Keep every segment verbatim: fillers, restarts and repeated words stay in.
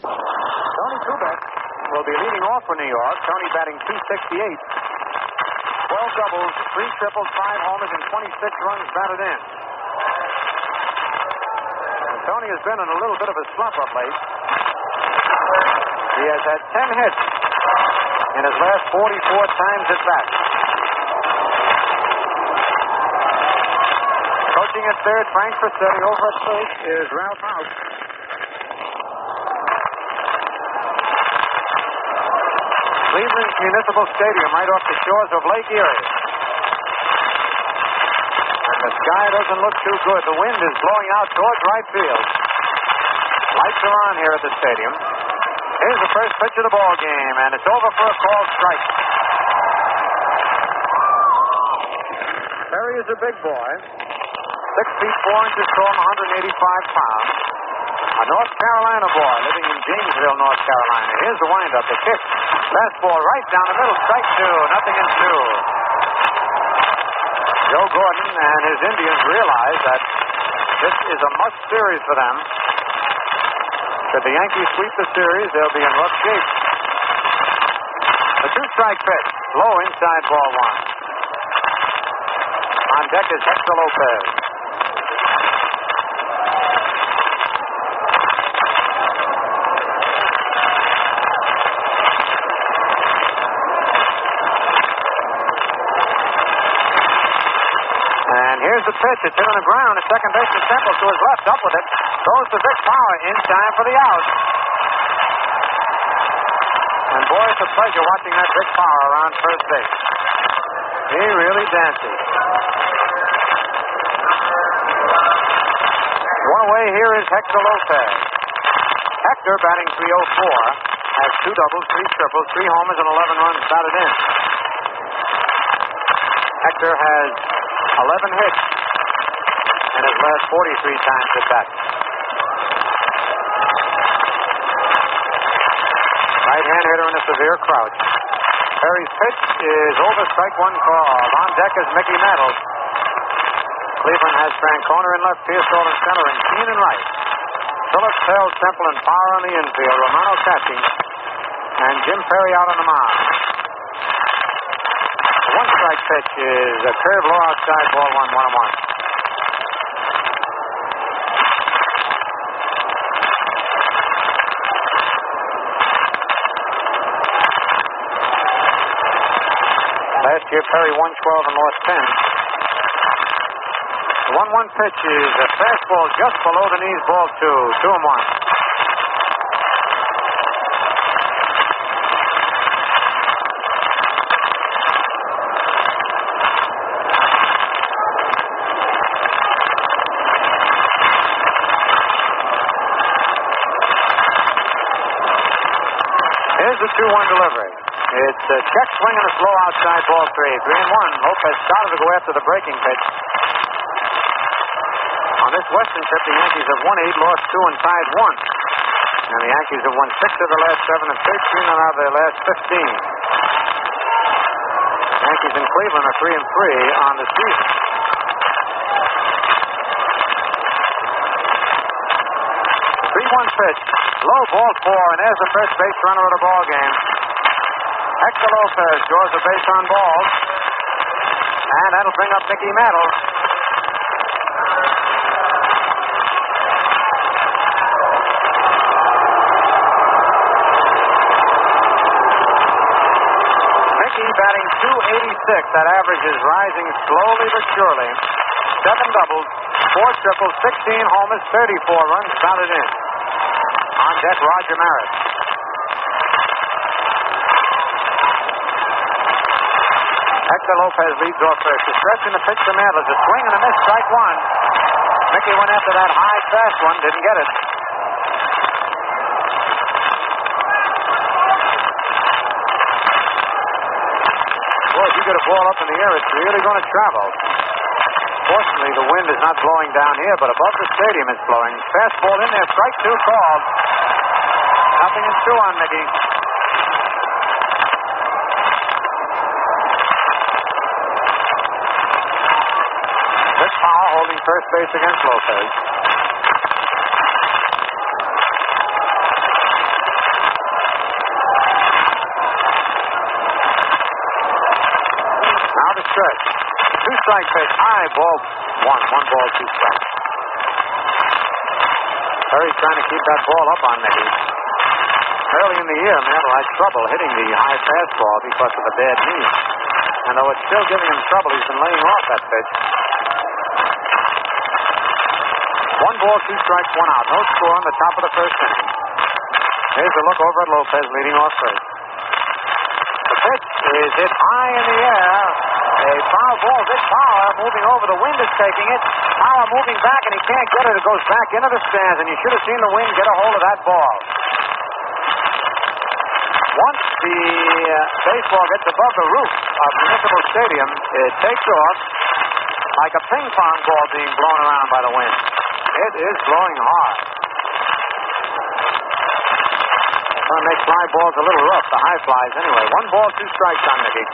Tony Kubek will be leading off for New York. Tony batting two sixty-eight. twelve doubles, three triples, five homers, and twenty-six runs batted in. And Tony has been in a little bit of a slump of late. He has had ten hits in his last forty-four times at bat. Coaching at third, Frank Frasetti. Over at first is Ralph House. Cleveland Municipal Stadium, right off the shores of Lake Erie. And the sky doesn't look too good. The wind is blowing out towards right field. Lights are on here at the stadium. Here's the first pitch of the ball game, and it's over for a called strike. Perry is a big boy. Six feet four inches tall, one hundred eighty-five pounds. A North Carolina boy living in Jamesville, North Carolina. Here's the windup, the kick. Fastball right down the middle, strike two, nothing in two. Joe Gordon and his Indians realize that this is a must series for them. Should the Yankees sweep the series, they'll be in rough shape. The two-strike pitch, low inside ball one. On deck is Hector Lopez. Here's the pitch. It's hit on the ground. The second baseman Temple to his left. Up with it. Goes to Vic Power in time for the out. And boy, it's a pleasure watching that Vic Power around first base. He really dances. One away here is Hector Lopez. Hector, batting three oh four, has two doubles, three triples, three homers, and eleven runs batted in. Hector has eleven hits in his last forty-three times at bat. Right-hand hitter in a severe crouch. Perry's pitch is over, strike one called. On deck is Mickey Mantle. Cleveland has Francona in left, Pearsall in center, and Keene in right. Phillips, Hale, Temple, and Power on the infield. Romano catching, and Jim Perry out on the mound. One strike pitch is a curve low outside, ball one, one and one. Last year, Perry won twelve and lost ten. The one one pitch is a fastball just below the knees, ball two, two and one. Here's the two one delivery. It's a check swing and a slow outside, ball three. Three and one. Lopez started to go after the breaking pitch. On this Western trip, the Yankees have won eight, lost two, and tied one. And the Yankees have won six of the last seven and thirteen out of their last fifteen. The Yankees in Cleveland are three and three on the season. three one pitch. Low, ball four, and there's the first base runner of the ball game. Hector Lopez draws a base on balls. And that'll bring up Mickey Mantle. Mickey batting two eighty-six. That average is rising slowly but surely. Seven doubles, four triples, sixteen homers, thirty-four runs batted in. On deck, Roger Maris. Hector Lopez leads off first. The stretch and the pitch to Mantle. A swing and a miss, strike one. Mickey went after that high, fast one, didn't get it. Boy, if you get a ball up in the air, it's really going to travel. Fortunately, the wind is not blowing down here, but above the stadium it's blowing. Fastball in there, strike two called. Nothing in two on Mickey. Vic Power holding first base against Lopez. stretch. Two-strike pitch. High ball one. One ball, two strikes. Perry's trying to keep that ball up on Mickey. Early in the year, Mantle had trouble hitting the high fastball because of a bad knee. And though it's still giving him trouble, he's been laying off that pitch. One ball, two strikes, one out. No score on the top of the first inning. Here's a look over at Lopez leading off first. The pitch is hit high in the air. A foul ball. Vic Power moving over. The wind is taking it. Power moving back, and he can't get it. It goes back into the stands, and you should have seen the wind get a hold of that ball. Once the uh, baseball gets above the roof of Municipal Stadium, it takes off like a ping pong ball being blown around by the wind. It is blowing hard. It's going to make fly balls a little rough, the high flies anyway. One ball, two strikes on Mickey.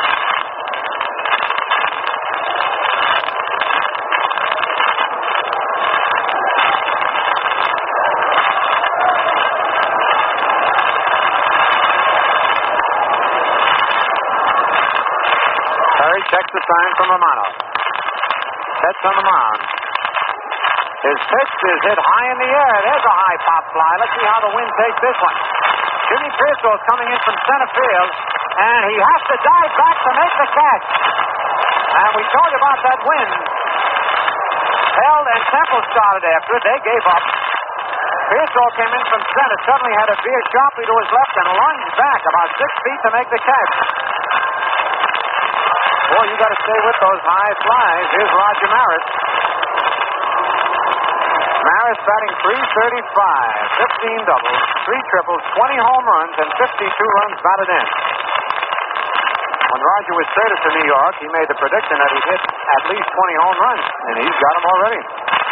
Perry checks the sign from Romano. Sets on the mound. His pitch is hit high in the air. There's a high pop fly. Let's see how the wind takes this one. Jimmy Pearsall is coming in from center field, and he has to dive back to make the catch. And we told you about that wind. Held and Temple started after it. They gave up. Pearsall came in from center, suddenly had a veer sharply to his left and lunged back about six feet to make the catch. Boy, you got to stay with those high flies. Here's Roger Maris. Maris batting three thirty-five, fifteen doubles, three triples, twenty home runs, and fifty-two runs batted in. When Roger was traded to New York, he made the prediction that he'd hit at least twenty home runs, and he's got them already.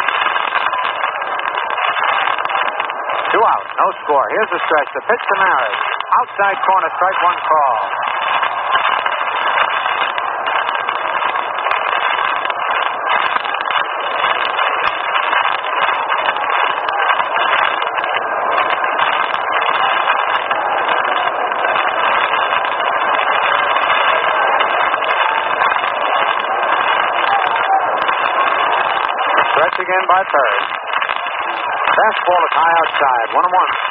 Two out, no score. Here's the stretch. The pitch to Maris. Outside corner, strike one call. Again by Perry. Fastball is high outside. One and one.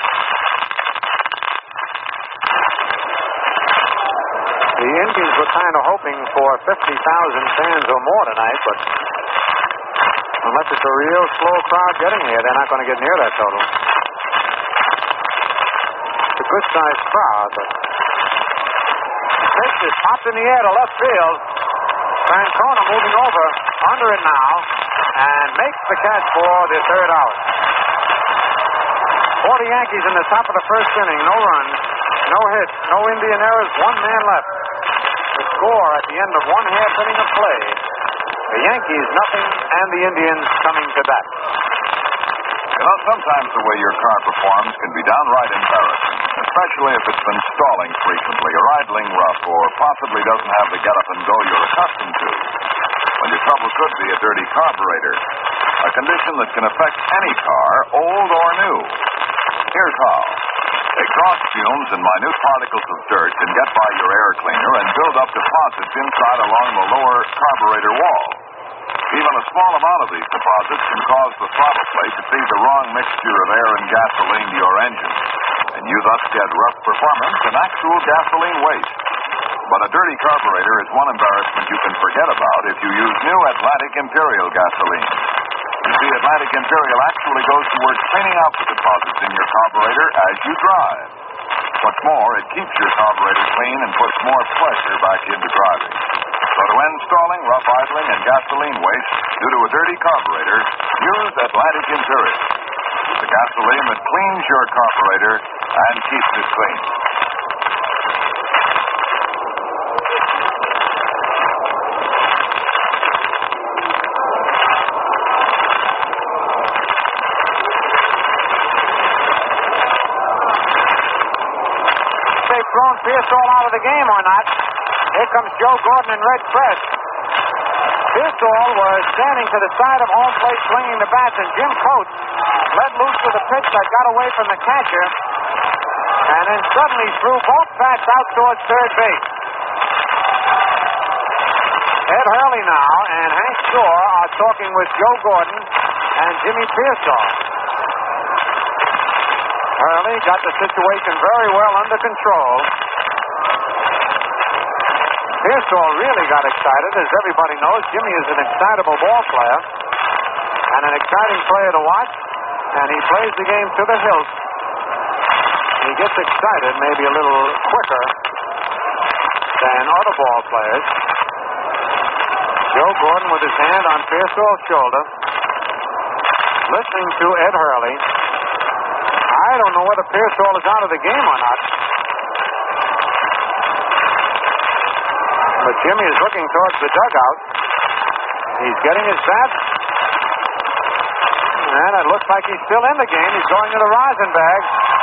The Indians were kind of hoping for fifty thousand fans or more tonight, but unless it's a real slow crowd getting here, they're not going to get near that total. It's a good-sized crowd, but the pitch is popped in the air to left field. Francona moving over, under it now, and makes the catch for the third out. For the Yankees in the top of the first inning, no runs, no hits, no Indian errors, one man left. The score at the end of one half inning of play. The Yankees nothing, and the Indians coming to bat. You know, sometimes the way your car performs can be downright embarrassing, especially if it's been stalling frequently or idling rough or possibly doesn't have the get-up-and-go you're accustomed to. Well, your trouble could be a dirty carburetor, a condition that can affect any car, old or new. Here's how. Exhaust fumes and minute particles of dirt can get by your air cleaner and build up deposits inside along the lower carburetor wall. Even a small amount of these deposits can cause the throttle plate to feed the wrong mixture of air and gasoline to your engine, and you thus get rough performance and actual gasoline waste. But a dirty carburetor is one embarrassment you can forget about if you use new Atlantic Imperial gasoline. You see, Atlantic Imperial actually goes to work cleaning out the deposits in your carburetor as you drive. What's more, it keeps your carburetor clean and puts more pleasure back into driving. So to end stalling, rough idling, and gasoline waste due to a dirty carburetor, use Atlantic Imperial. The gasoline that cleans your carburetor and keeps it clean. They've thrown Pearsall out of the game or not. Here comes Joe Gordon in red crest. Pearsall was standing to the side of home plate swinging the bats, and Jim Coates let loose with a pitch that got away from the catcher, and then suddenly threw both bats out towards third base. Ed Hurley now and Hank Shore are talking with Joe Gordon and Jimmy Pearsall. Hurley got the situation very well under control. Pearsall really got excited. As everybody knows, Jimmy is an excitable ball player and an exciting player to watch, and he plays the game to the hilt. He gets excited maybe a little quicker than other ball players. Joe Gordon with his hand on Pearsall's shoulder, listening to Ed Hurley. I don't know whether Pearsall is out of the game or not. But Jimmy is looking towards the dugout. He's getting his bat. And it looks like he's still in the game. He's going to the rosin bag.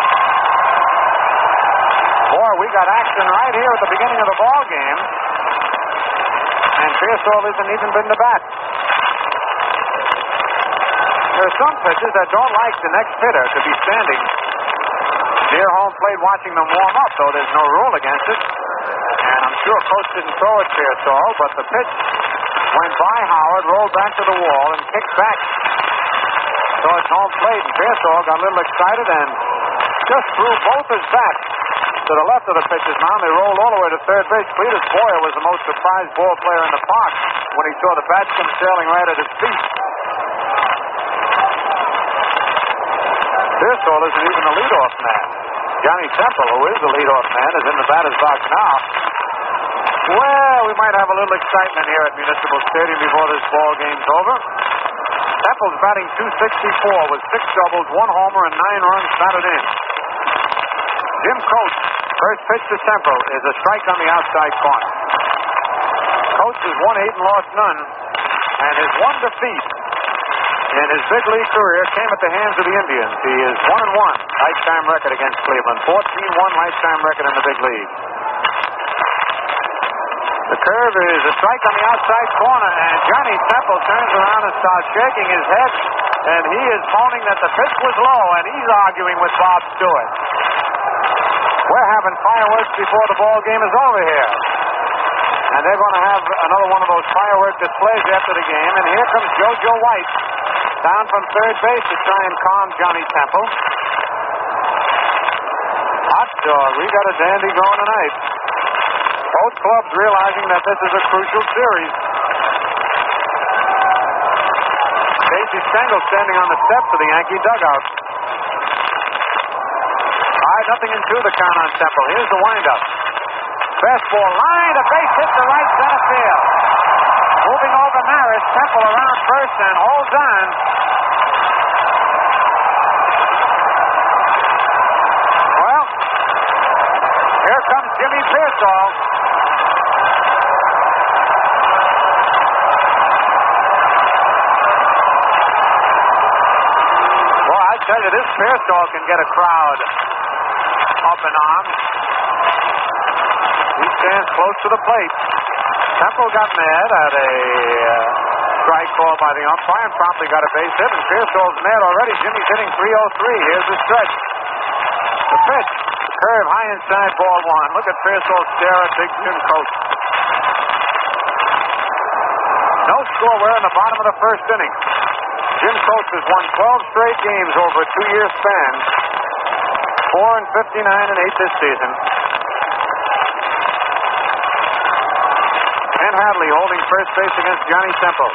Boy, we got action right here at the beginning of the ball game. And Pearsall isn't even been to bat. There are some pitchers that don't like the next hitter to be standing near home plate watching them warm up, though there's no rule against it. And I'm sure Coach didn't throw it Pearsall, but the pitch went by Howard, rolled back to the wall, and kicked back towards home plate. And Pearsall got a little excited and just threw both his bats to the left of the pitcher's mound. They rolled all the way to third base. Cletus Boyer was the most surprised ball player in the park when he saw the bats come sailing right at his feet. Pearsall isn't even the leadoff man. Johnny Temple, who is the leadoff man, is in the batter's box now. Well, we might have a little excitement here at Municipal Stadium before this ball game's over. Temple's batting two sixty-four with six doubles, one homer, and nine runs batted in. Jim Coates, first pitch to Temple, is a strike on the outside corner. Coates has won eight and lost none, and his one defeat in his big league career came at the hands of the Indians. He is one and one lifetime record against Cleveland, fourteen one lifetime record in the big league. The curve is a strike on the outside corner, and Johnny Temple turns around and starts shaking his head, and he is moaning that the pitch was low, and he's arguing with Bob Stewart. We're having fireworks before the ball game is over here. And they're going to have another one of those firework displays after the game, and here comes JoJo White down from third base to try and calm Johnny Temple. Hot dog, we got a dandy going tonight. Both clubs realizing that this is a crucial series. Casey Stengel standing on the steps of the Yankee dugout. All right, nothing in two, the count on Temple. Here's the windup. Fastball line, a base hit to right center field. Moving over Maris, Temple around first and holds on. Well, here comes Jimmy Pearsall. Well, I tell you, this Pearsall can get a crowd up in arms. He stands close to the plate. Temple got mad at a uh, strike call by the umpire and promptly got a base hit, and Pearsall's mad already. Jimmy's hitting three oh three. Here's the stretch. The pitch. Curve high inside, ball one. Look at Pearsall stare at Big Jim Coates. No score. We're in the bottom of the first inning. Jim Coates has won twelve straight games over a two-year span. four and fifty-nine and eight this season. Ken Hadley holding first base against Johnny Temple.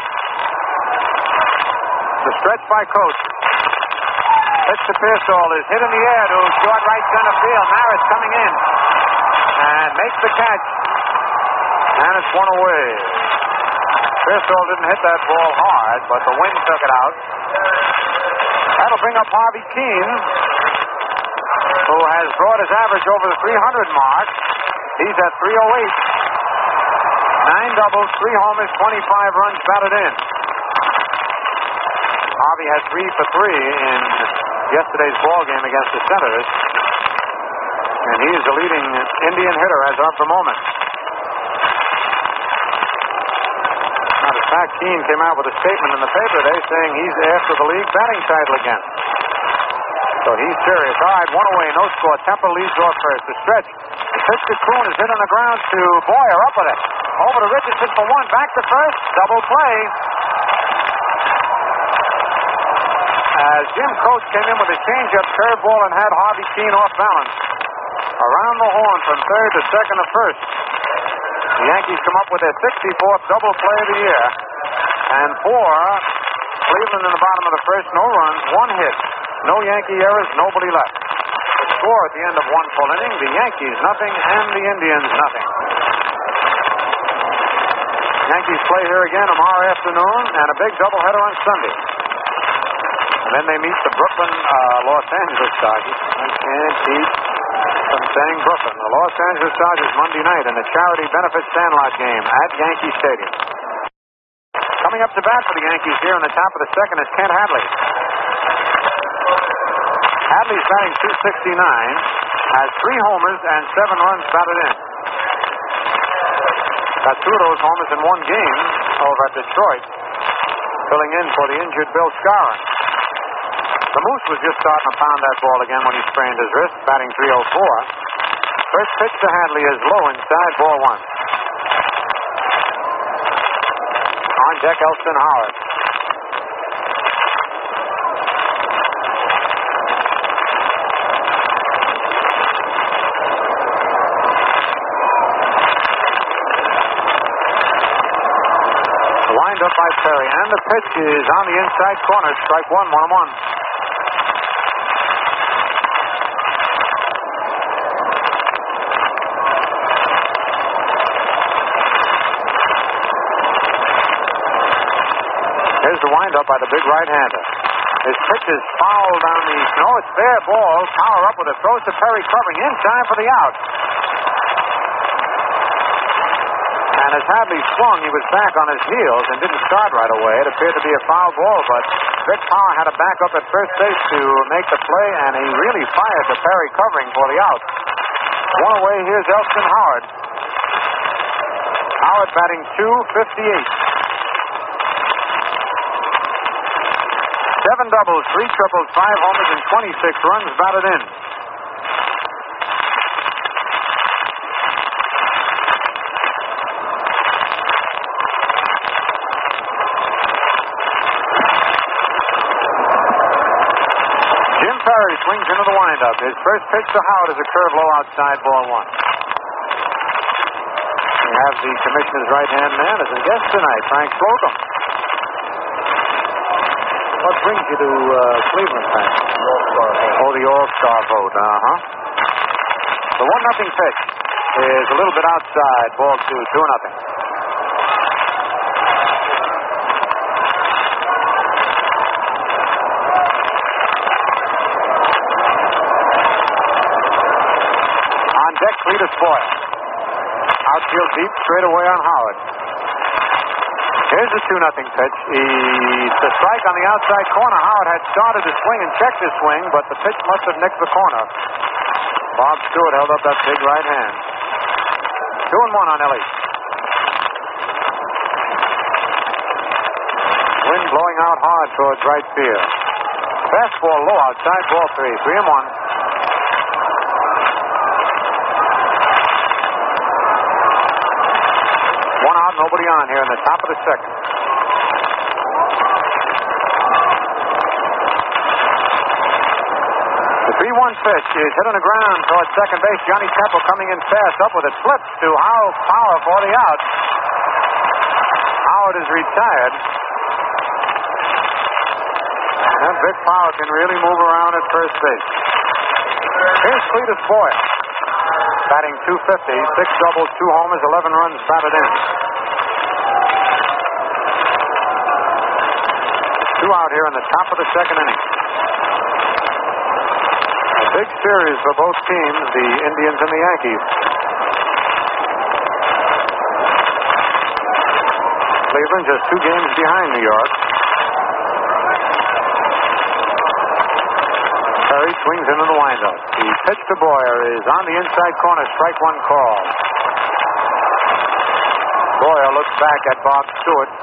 The stretch by Coates. Pitch to Pearsall is hit in the air to short right center field. Maris coming in and makes the catch. And it's one away. Pearsall didn't hit that ball hard, but the wind took it out. That'll bring up Harvey Keene, who has brought his average over the three hundred mark. He's at three oh eight. Nine doubles, three homers, twenty-five runs batted in. Harvey had three for three in yesterday's ball game against the Senators. And he is the leading Indian hitter as of the moment. Matter of fact, Keene came out with a statement in the paper today saying he's after the league batting title again. So he's serious. All right, one away, no score. Temple leads off first. The stretch. The pitch to Kuhn is hit on the ground to Boyer. Up with it. Over to Richardson for one. Back to first. Double play. As Jim Coates came in with a changeup curveball and had Harvey Keene off balance. Around the horn from third to second to first. The Yankees come up with their sixty-fourth double play of the year. And for Cleveland in the bottom of the first, no runs, one hit. No Yankee errors, nobody left. The score at the end of one full inning, the Yankees nothing and the Indians nothing. Yankees play here again tomorrow afternoon and a big doubleheader on Sunday. And then they meet the Brooklyn, uh, Los Angeles Dodgers. I can't keep from saying Brooklyn. The Los Angeles Dodgers Monday night in a charity benefit Sandlot game at Yankee Stadium. Coming up to bat for the Yankees here in the top of the second is Kent Hadley. Hadley's batting two sixty-nine, has three homers and seven runs batted in. Got two of those homers in one game over at Detroit, filling in for the injured Bill Skowron. The Moose was just starting to pound that ball again when he sprained his wrist, batting three oh four. First pitch to Hadley is low inside, ball one. On deck, Elston Howard. Lined up by Perry, and the pitch is on the inside corner. Strike one, one and one. Here's the windup by the big right-hander. His pitch is fouled down the... No, it's fair ball. Power up with it. Throws to Perry, covering in time for the out. And as Hadley swung, he was back on his heels and didn't start right away. It appeared to be a foul ball, but Vic Power had to back up at first base to make the play, and he really fired to Perry covering for the out. One away, here's Elston Howard. Howard batting two fifty-eight. Seven doubles, three triples, five homers, and twenty-six runs batted in. Jim Perry swings into the windup. His first pitch to Howard is a curve low outside, ball one. We have the commissioner's right-hand man as a guest tonight, Frank Slocum. What brings you to uh, Cleveland, Frank? The All-Star vote. Oh, the All-Star vote, uh-huh. The one nothing pitch is a little bit outside, ball two, two nothing. On deck, Cletus Boyle. Outfield deep, straight away on Howard. Here's the two nothing pitch. It's a strike on the outside corner. Howard had started to swing and checked his swing, but the pitch must have nicked the corner. Bob Stewart held up that big right hand. Two and one on Ellie. Wind blowing out hard towards right field. Fastball low outside, ball three. Three and one. One out, nobody on here in the top of the second. The three one pitch is hit on the ground towards second base. Johnny Temple coming in fast up with it. Flips to Howard Power for the out. Howard is retired. And Vic Power can really move around at first base. Here's Cletus Boyle. Batting two fifty, six doubles, two homers, eleven runs batted in. Two out here in the top of the second inning. A big series for both teams, the Indians and the Yankees. Cleveland just two games behind New York. Perry swings into the windup. The pitch to Boyer is on the inside corner. Strike one call. Boyer looks back at Bob Stewart.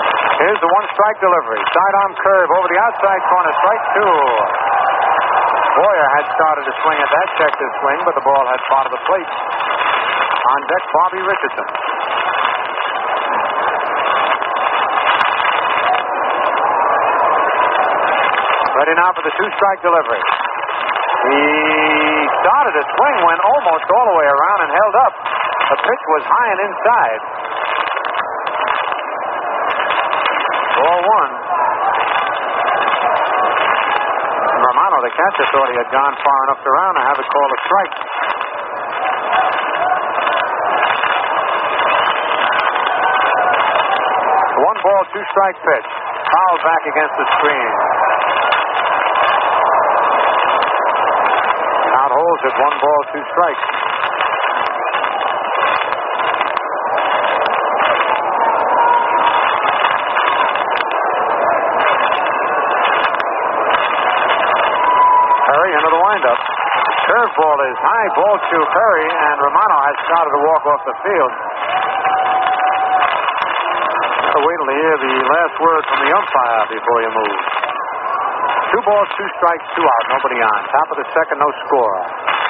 Here's the one strike delivery. Sidearm curve over the outside corner. Strike two. Boyer had started to swing at that checked swing, but the ball had part of the plate. On deck, Bobby Richardson. Ready now for the two-strike delivery. He started to swing, went almost all the way around and held up. The pitch was high and inside. Ball one. Romano, the catcher, thought he had gone far enough around to have it called a strike. One ball, two-strike pitch. Fouled back against the screen. Out holds it, one ball, two strikes. Perry into the windup. Curveball is high, ball to Perry, and Romano has started to walk off the field. Wait till you hear the last word from the umpire before you move. Two balls, two strikes, two out, nobody on. Top of the second, no score.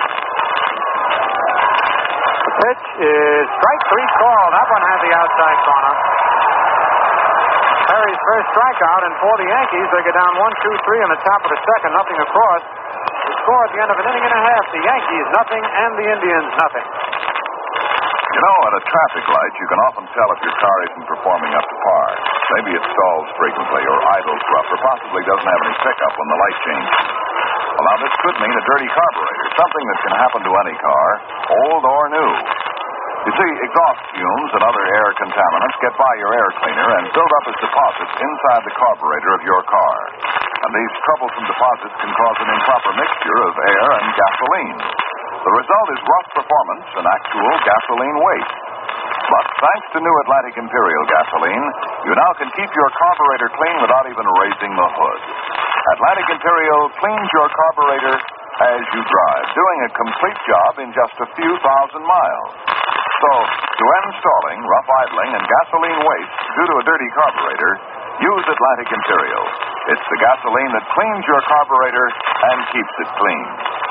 The pitch is strike three call. That one had the outside corner. Perry's first strikeout, and for the Yankees, they get down one, two, three in the top of the second, nothing across. The score at the end of an inning and a half, the Yankees nothing and the Indians nothing. You know, at a traffic light, you can often tell if your car isn't performing up to par. Maybe it stalls frequently or idles rough or possibly doesn't have any pickup when the light changes. Well, now this could mean a dirty carburetor, something that can happen to any car, old or new. You see, exhaust fumes and other air contaminants get by your air cleaner and build up as deposits inside the carburetor of your car. And these troublesome deposits can cause an improper mixture of air and gasoline. The result is rough performance and actual gasoline waste. But thanks to new Atlantic Imperial gasoline, you now can keep your carburetor clean without even raising the hood. Atlantic Imperial cleans your carburetor as you drive, doing a complete job in just a few thousand miles. So, to end stalling, rough idling, and gasoline waste due to a dirty carburetor, use Atlantic Imperial. It's the gasoline that cleans your carburetor and keeps it clean.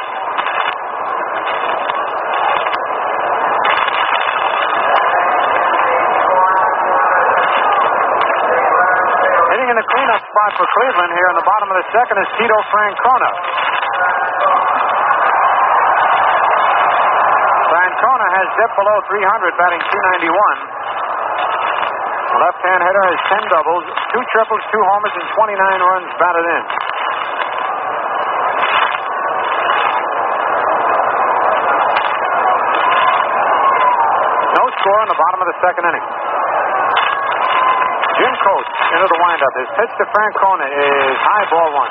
Hitting in the cleanup spot for Cleveland here in the bottom of the second is Tito Francona. Francona has dipped below three hundred, batting two ninety-one. The left-hand hitter has ten doubles, two triples, two homers, and twenty-nine runs batted in. No score in the bottom of the second inning. Jim Coates into the windup. His pitch to Francona is high, ball one.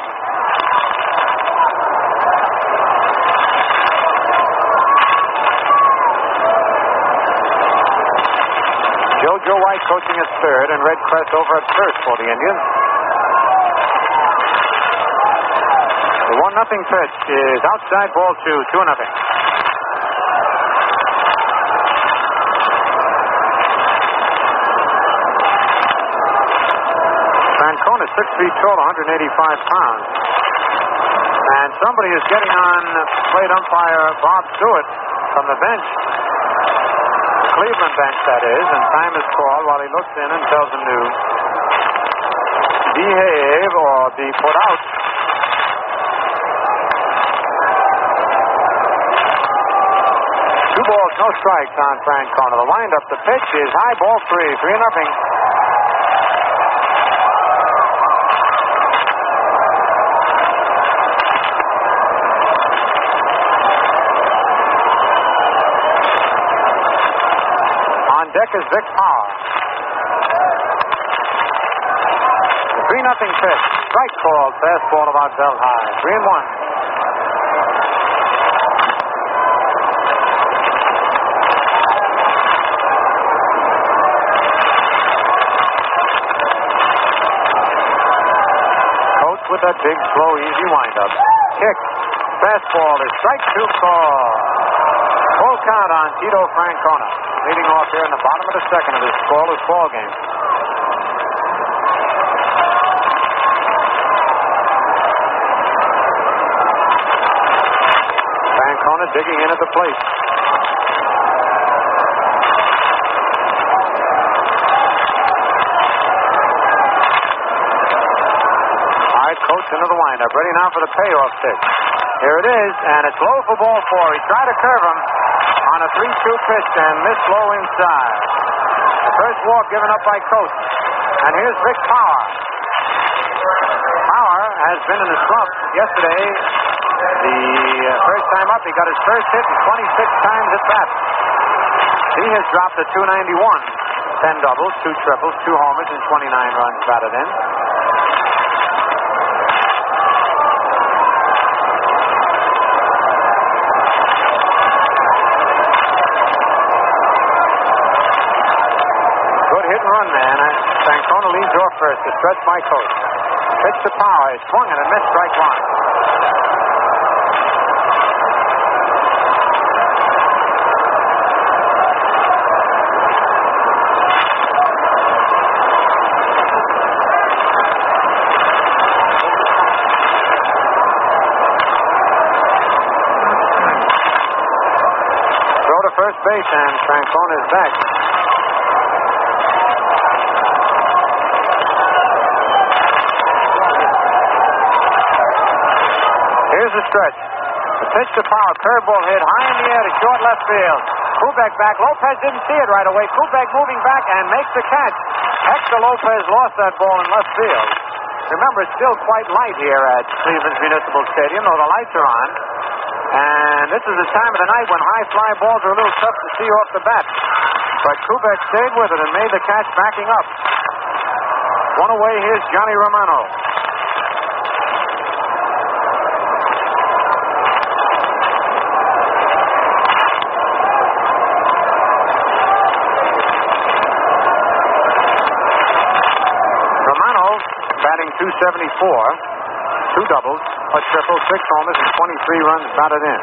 Joe White coaching at third, and Red Crest over at first for the Indians. The one nothing pitch is outside, ball two, two nothing. Francona, six feet tall, one hundred eighty-five pounds. And somebody is getting on plate umpire Bob Stewart from the bench. Cleveland bench, that is, and time is called while he looks in and tells him to behave or be put out. Two balls, no strikes on Francona. The windup, the pitch is high, ball three, three nothing. Deck is Vic Power. three nothing pitch. Strike called. Fastball about belt high. Three and one. Coates with that big, slow, easy windup. Kick. Fastball is strike two call. Full count on Tito Francona. Leading off here in the bottom of the second of this scoreless ball game. Francona digging in at the plate. All right, Coates into the windup. Ready now for the payoff pitch. Here it is, and it's low for ball four. He tried to curve him on a three two pitch and missed low inside. The first walk given up by Coates. And here's Vic Power. Power has been in a slump. Yesterday, the uh, first time up, he got his first hit in twenty-six times at bat. He has dropped to two ninety-one. ten doubles, two triples, two homers, and twenty-nine runs batted in. Good hit and run, man. Francona leads off first. The stretch by Coates. Pitch to Power. He swung and a missed, strike one. Throw to first base, and Francona is back. Here's the stretch. The pitch to Power. Curveball hit high in the air to short left field. Kubek back. Lopez didn't see it right away. Kubek moving back and makes the catch. Hector Lopez lost that ball in left field. Remember, it's still quite light here at Cleveland's Municipal Stadium, though the lights are on. And this is the time of the night when high fly balls are a little tough to see off the bat. But Kubek stayed with it and made the catch backing up. One away, here's Johnny Romano. Batting two seventy-four, two doubles, a triple, six homers, and twenty-three runs batted in.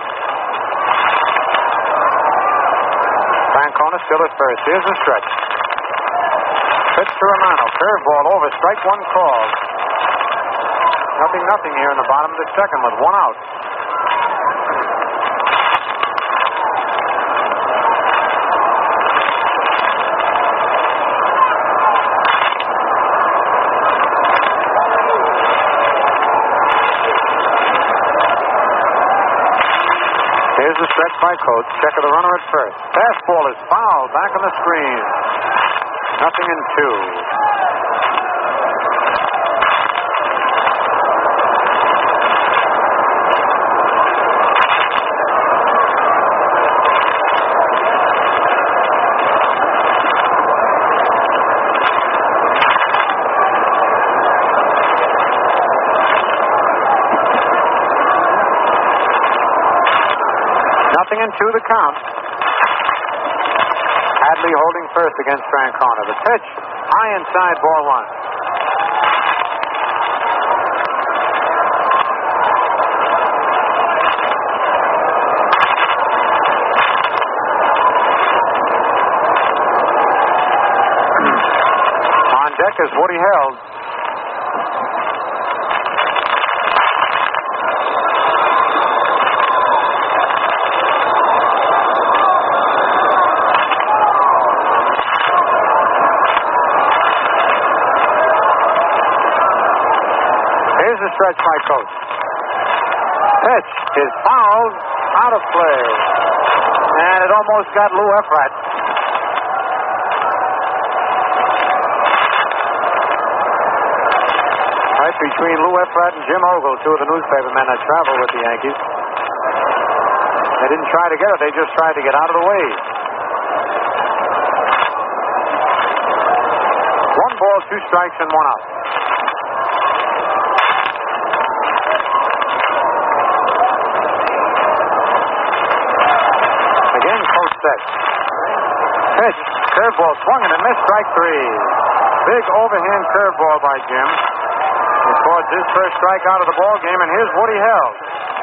Francona still at first. Here's the stretch. Pitch to Romano. Curveball over. Strike one called. Nothing, nothing here in the bottom of the second with one out. Here's the stretch by Coates. Check of the runner at first. Fastball is foul. Back on the screen. Nothing in two. Nothing in two, the count. Hadley holding first against Francona. The pitch, high inside, ball one. On deck is Woody Held. Stretch by Coates. Pitch is fouled, out of play. And it almost got Lou Efrat. Right between Lou Efrat and Jim Ogle, two of the newspaper men that travel with the Yankees. They didn't try to get it, they just tried to get out of the way. One ball, two strikes, and one out. Pitch, curveball swung and a missed, strike three. Big overhand curveball by Jim. He records his first strikeout of the ball game, and here's Woody Held.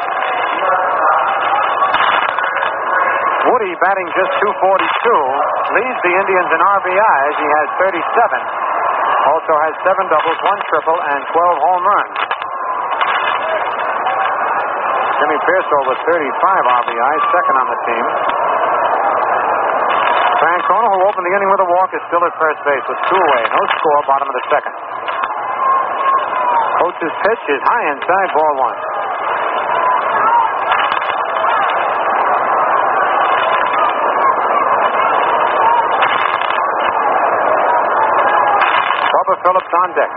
Woody, batting just two forty-two, leads the Indians in R B Is. He has thirty-seven. Also has seven doubles, one triple, and twelve home runs. Jimmy Pearsall with thirty-five R B Is, second on the team. Francona, who opened the inning with a walk, is still at first base with two away. No score, bottom of the second. Coach's pitch is high inside, ball one. Bubba Phillips on deck.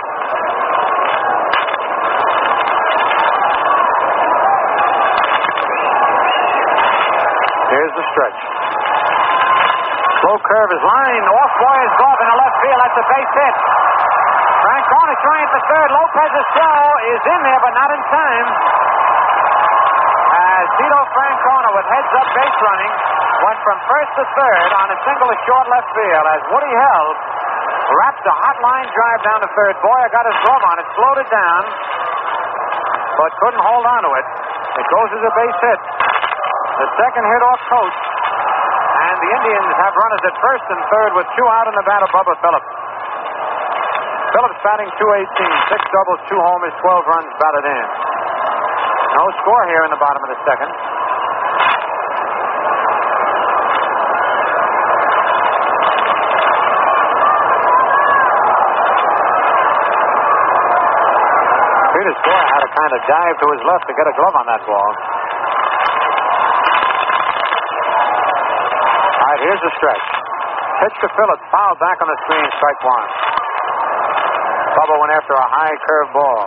Here's the stretch. Slow curve is lined. Off Boyer's glove in the left field. That's a base hit. Francona trying for third. Lopez's throw is in there, but not in time. As Tito Francona, with heads up base running, went from first to third on a single to short left field. As Woody held, wrapped a hot line drive down to third. Boyer got his glove on it, slowed it down, but couldn't hold on to it. It goes as a base hit. The second hit off Coach. And the Indians have runners at first and third with two out in the bat of Bubba Phillips. Phillips batting two eighteen, six doubles, two homers, twelve runs batted in. No score here in the bottom of the second. Peter Scorer had to kind of dive to his left to get a glove on that ball. All right, here's the stretch. Pitch to Phillips, fouled back on the screen, strike one. Bubba went after a high curve ball.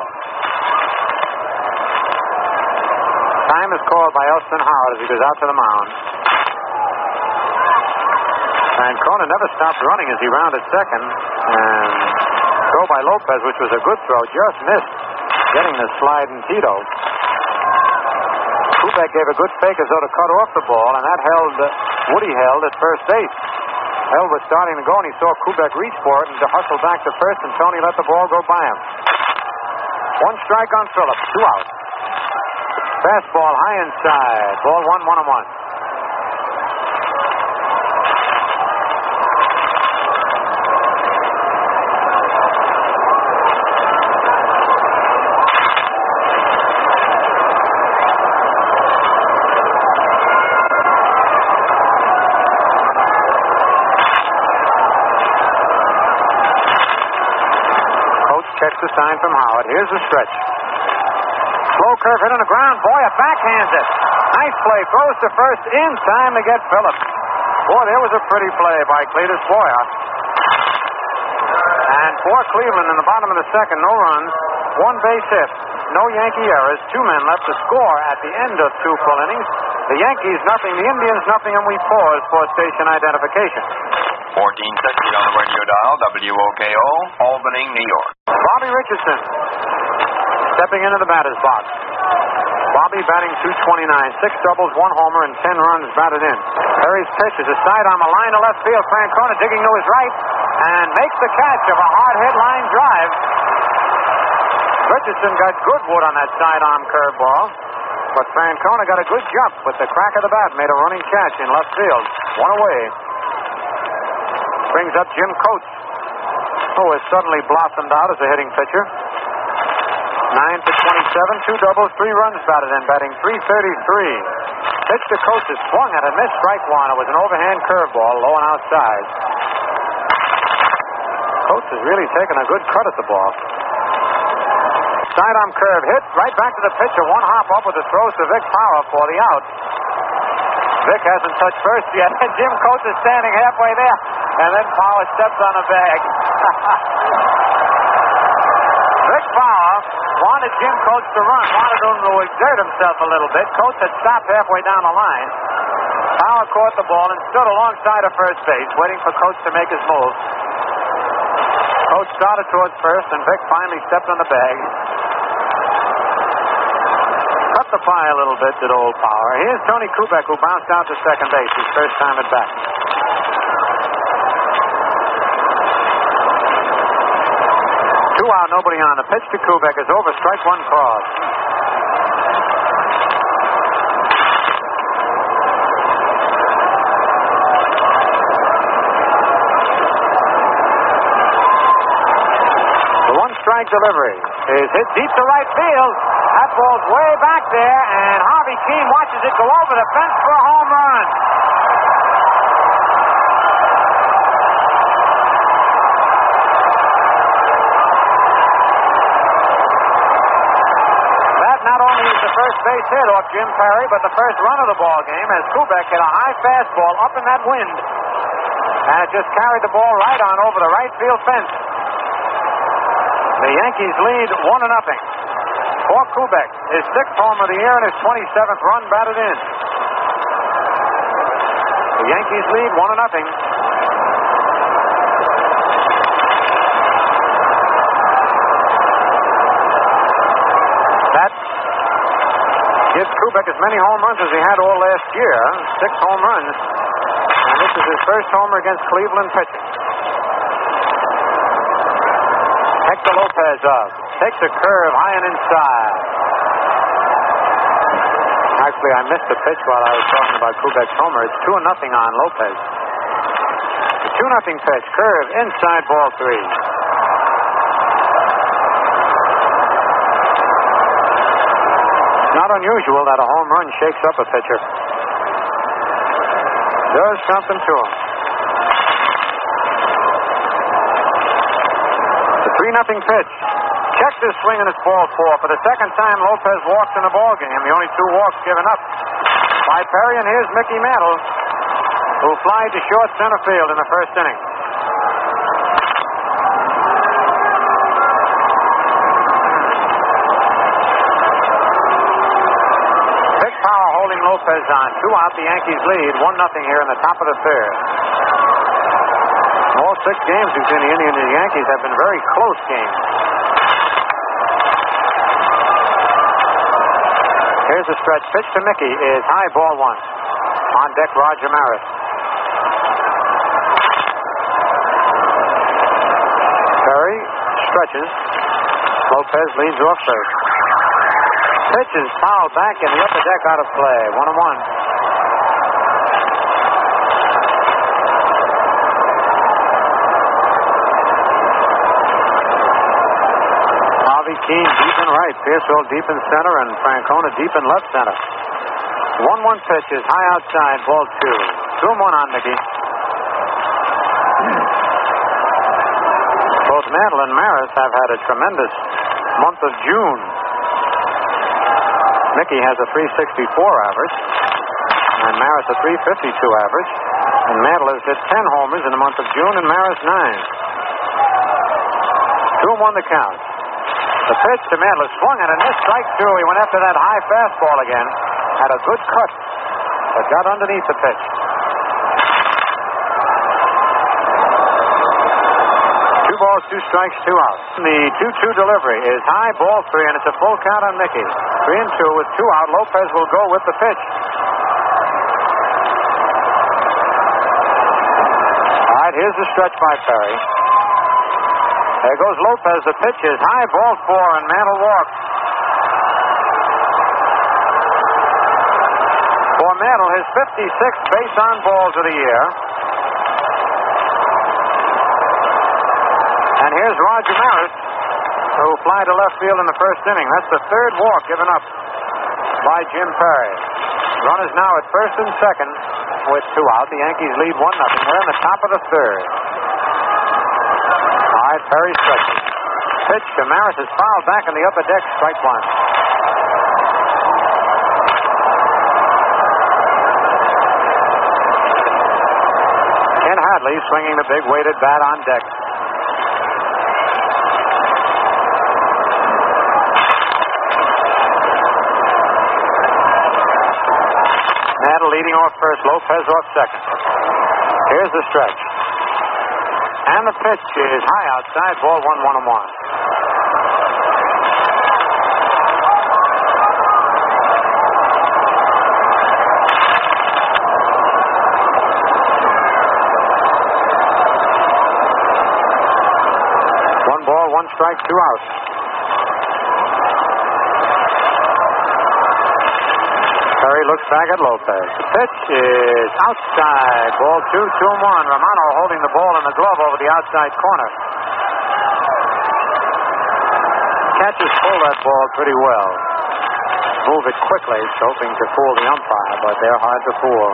Time is called by Elston Howard as he goes out to the mound. Francona never stopped running as he rounded second. And throw by Lopez, which was a good throw, just missed getting the slide in Tito. Kubek gave a good fake as though to cut off the ball, and that held, uh, Woody held at first base. Held was starting to go, and he saw Kubek reach for it and to hustle back to first, and Tony let the ball go by him. One strike on Phillips, two out. Fastball high inside. Ball one, one and one. Checks the sign from Howard. Here's the stretch. Slow curve hit on the ground. Boyer backhands it. Nice play. Throws to first in time to get Phillips. Boy, there was a pretty play by Cletus Boyer. And for Cleveland in the bottom of the second, no runs, one base hit, no Yankee errors, two men left to score at the end of two full innings. The Yankees nothing, the Indians nothing, and we pause for station identification. fourteen sixty on the radio dial, W O K O, Albany, New York. Bobby Richardson stepping into the batter's box. Bobby batting two twenty-nine, six doubles, one homer, and ten runs batted in. Perry's pitch is a side on the line to left field. Francona digging to his right and makes the catch of a hard-hit line drive. Richardson got good wood on that sidearm curveball, but Francona got a good jump with the crack of the bat, made a running catch in left field. One away. Brings up Jim Coates, who has suddenly blossomed out as a hitting pitcher. nine for twenty-seven, two doubles, three runs batted in, batting three thirty-three. Pitch to Coates is swung at a missed strike one. It was an overhand curveball, low and outside. Coates has really taken a good cut at the ball. Sidearm curve hit, right back to the pitcher. One hop up with the throws to Vic Power for the out. Vic hasn't touched first yet. Jim Coates is standing halfway there. And then Power steps on a bag. Vic Power wanted Jim Coates to run, wanted him to exert himself a little bit. Coates had stopped halfway down the line. Power caught the ball and stood alongside of first base, waiting for Coates to make his move. Coates started towards first, and Vic finally stepped on the bag. Cut the pie a little bit, did old Power. Here's Tony Kubek, who bounced out to second base his first time at bat. Two out, nobody on. The pitch to Kubek is over. Strike one called. The one strike delivery is hit deep to right field. That ball's way back there, and Harvey Keene watches it go over the fence for a home run. That not only is the first base hit off Jim Perry, but the first run of the ball game as Kubek hit a high fastball up in that wind, and it just carried the ball right on over the right field fence. The Yankees lead one to nothing. For Kubek, his sixth home of the year and his twenty-seventh run batted in. The Yankees lead one to nothing. That gives Kubek as many home runs as he had all last year, six home runs. And this is his first homer against Cleveland pitching. Hector Lopez up. Takes a curve high and inside. Actually, I missed the pitch while I was talking about Kubek's homer. It's two and nothing on Lopez. The two nothing pitch. Curve inside, ball three. Not unusual that a home run shakes up a pitcher. Does something to him. The three nothing pitch. Checked his swing and it's ball four. For the second time, Lopez walks in the ball game. The only two walks given up by Perry. And here's Mickey Mantle, who flied to short center field in the first inning. Big power holding Lopez on. Two out, the Yankees lead. One nothing here in the top of the third. All six games between the Indians and the Yankees have been very close games. Here's a stretch pitch to Mickey. Is high, ball one. On deck, Roger Maris. Perry stretches. Lopez leads off first. Pitch is fouled back in the upper deck, out of play. One and one. Harvey Keene deep in right, Pearsall deep in center, and Francona deep in left center. one one pitch is high outside, ball two. two and one on Mickey. Both Mantle and Maris have had a tremendous month of June. Mickey has a three sixty-four average, and Maris a three fifty-two average. And Mantle has hit ten homers in the month of June, and Maris nine. two and one the count. The pitch to Mantle swung at a missed strike two. He went after that high fastball again. Had a good cut, but got underneath the pitch. Two balls, two strikes, two out. The two two delivery is high, ball three, and it's a full count on Mickey. Three and two with two out. Lopez will go with the pitch. All right, here's the stretch by Perry. There goes Lopez. The pitch is high, ball four, and Mantle walks. For Mantle, his fifty-sixth base on balls of the year. And here's Roger Maris, who fly to left field in the first inning. That's the third walk given up by Jim Perry. Runners now at first and second with two out. The Yankees lead one nothing. They're in the top of the third. All right, Perry stretches. Pitch to Maris is fouled back in the upper deck. Strike one. Ken Hadley swinging the big weighted bat on deck. Mantle leading off first, Lopez off second. Here's the stretch. And the pitch is high outside, ball one, one and one. One ball, one strike, two outs. Perry looks back at Lopez. The pitch is outside. Ball two, two and one. Romano holding the ball in the glove over the outside corner. Catchers pull that ball pretty well. move it quickly, hoping to fool the umpire, but they're hard to fool.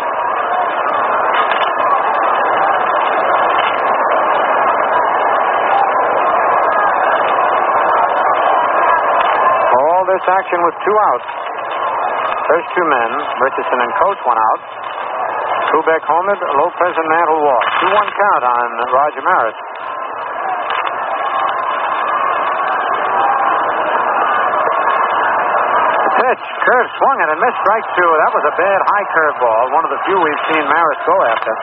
All this action with two outs. First two men, Richardson and Coates, one out. Kubek homered, Lopez and Mantle walked. two one count on Roger Maris. The pitch, curve swung it and missed strike two. That was a bad high curve ball, one of the few we've seen Maris go after.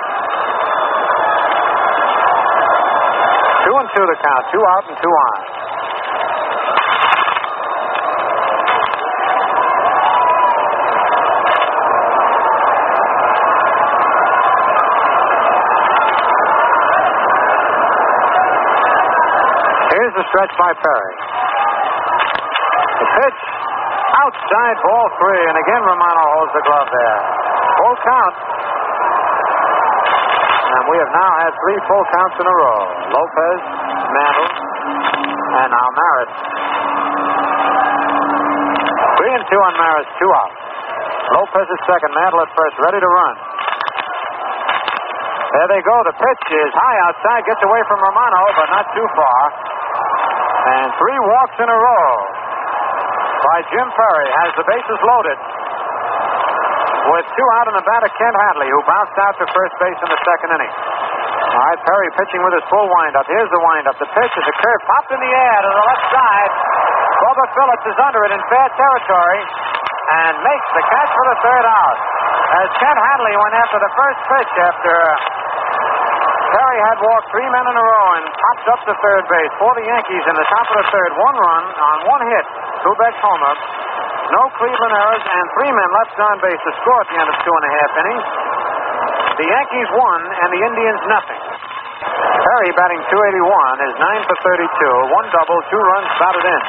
Two and two the count, two out and two on. Here's the stretch by Perry. The pitch, outside, ball three, and again Romano holds the glove there. Full count. And we have now had three full counts in a row. Lopez, Mantle, and now Maris. Three and two on Maris, two out. Lopez is second, Mantle at first, ready to run. There they go. The pitch is high outside, gets away from Romano, but not too far. And three walks in a row by Jim Perry has the bases loaded with two out in the bat of Kent Hadley, who bounced out to first base in the second inning. All right, Perry pitching with his full windup. Here's the windup. The pitch is a curve popped in the air to the left side. Bubba Phillips is under it in fair territory and makes the catch for the third out. As Kent Hadley went after the first pitch after Perry had walked three men in a row and popped up to third base for the Yankees in the top of the third. One run on one hit. Kubek's homer. No Cleveland errors and three men left on base to score at the end of two and a half innings. The Yankees won and the Indians nothing. Perry batting two eighty-one is nine for thirty-two. One double, two runs batted in.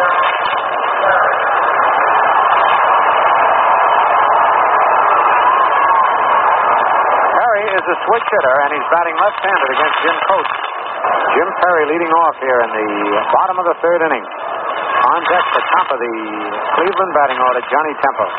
Is a switch hitter, and he's batting left-handed against Jim Coates. Jim Perry leading off here in the bottom of the third inning. On deck, the top of the Cleveland batting order, Johnny Temple.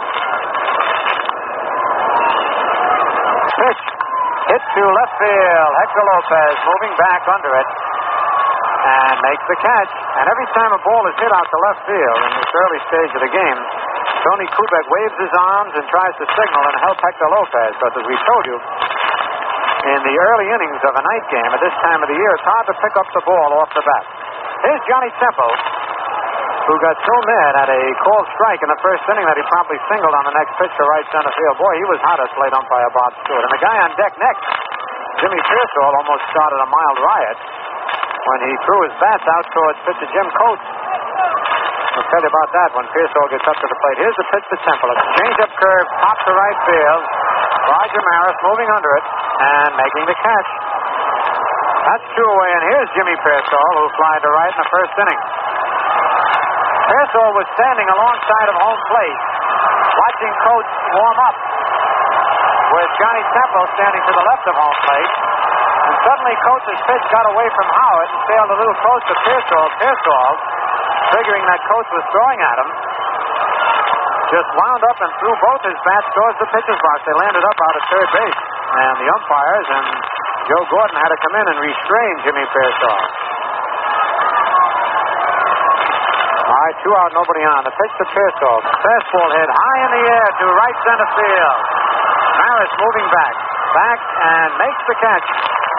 Pitch hit to left field. Hector Lopez moving back under it and makes the catch. And every time a ball is hit out to left field in this early stage of the game, Tony Kubek waves his arms and tries to signal and help Hector Lopez. But as we told you, in the early innings of a night game at this time of the year, it's hard to pick up the ball off the bat. Here's Johnny Temple, who got so mad at a called strike in the first inning that he promptly singled on the next pitch to right center field. Boy, he was hot as plate umpire Bob Stewart. And the guy on deck next, Jimmy Pearsall, almost started a mild riot when he threw his bats out towards pitcher Jim Coates. I'll tell you about that when Pearsall gets up to the plate. Here's the pitch to Temple. It's a change-up curve, pop to right field. Roger Maris moving under it and making the catch. That's two away, and here's Jimmy Pearsall, who flied to right in the first inning. Pearsall was standing alongside of home plate, watching Coates warm up, with Johnny Temple standing to the left of home plate. And suddenly Coates' pitch got away from Howard and sailed a little close to Pearsall. Pearsall, figuring that Coates was throwing at him, just wound up and threw both his bats towards the pitcher's box. They landed up out at third base. And the umpires and Joe Gordon had to come in and restrain Jimmy Pearsall. All right, two out, nobody on. The pitch to Pearsall. Fastball hit high in the air to right center field. Maris moving back. Back and makes the catch.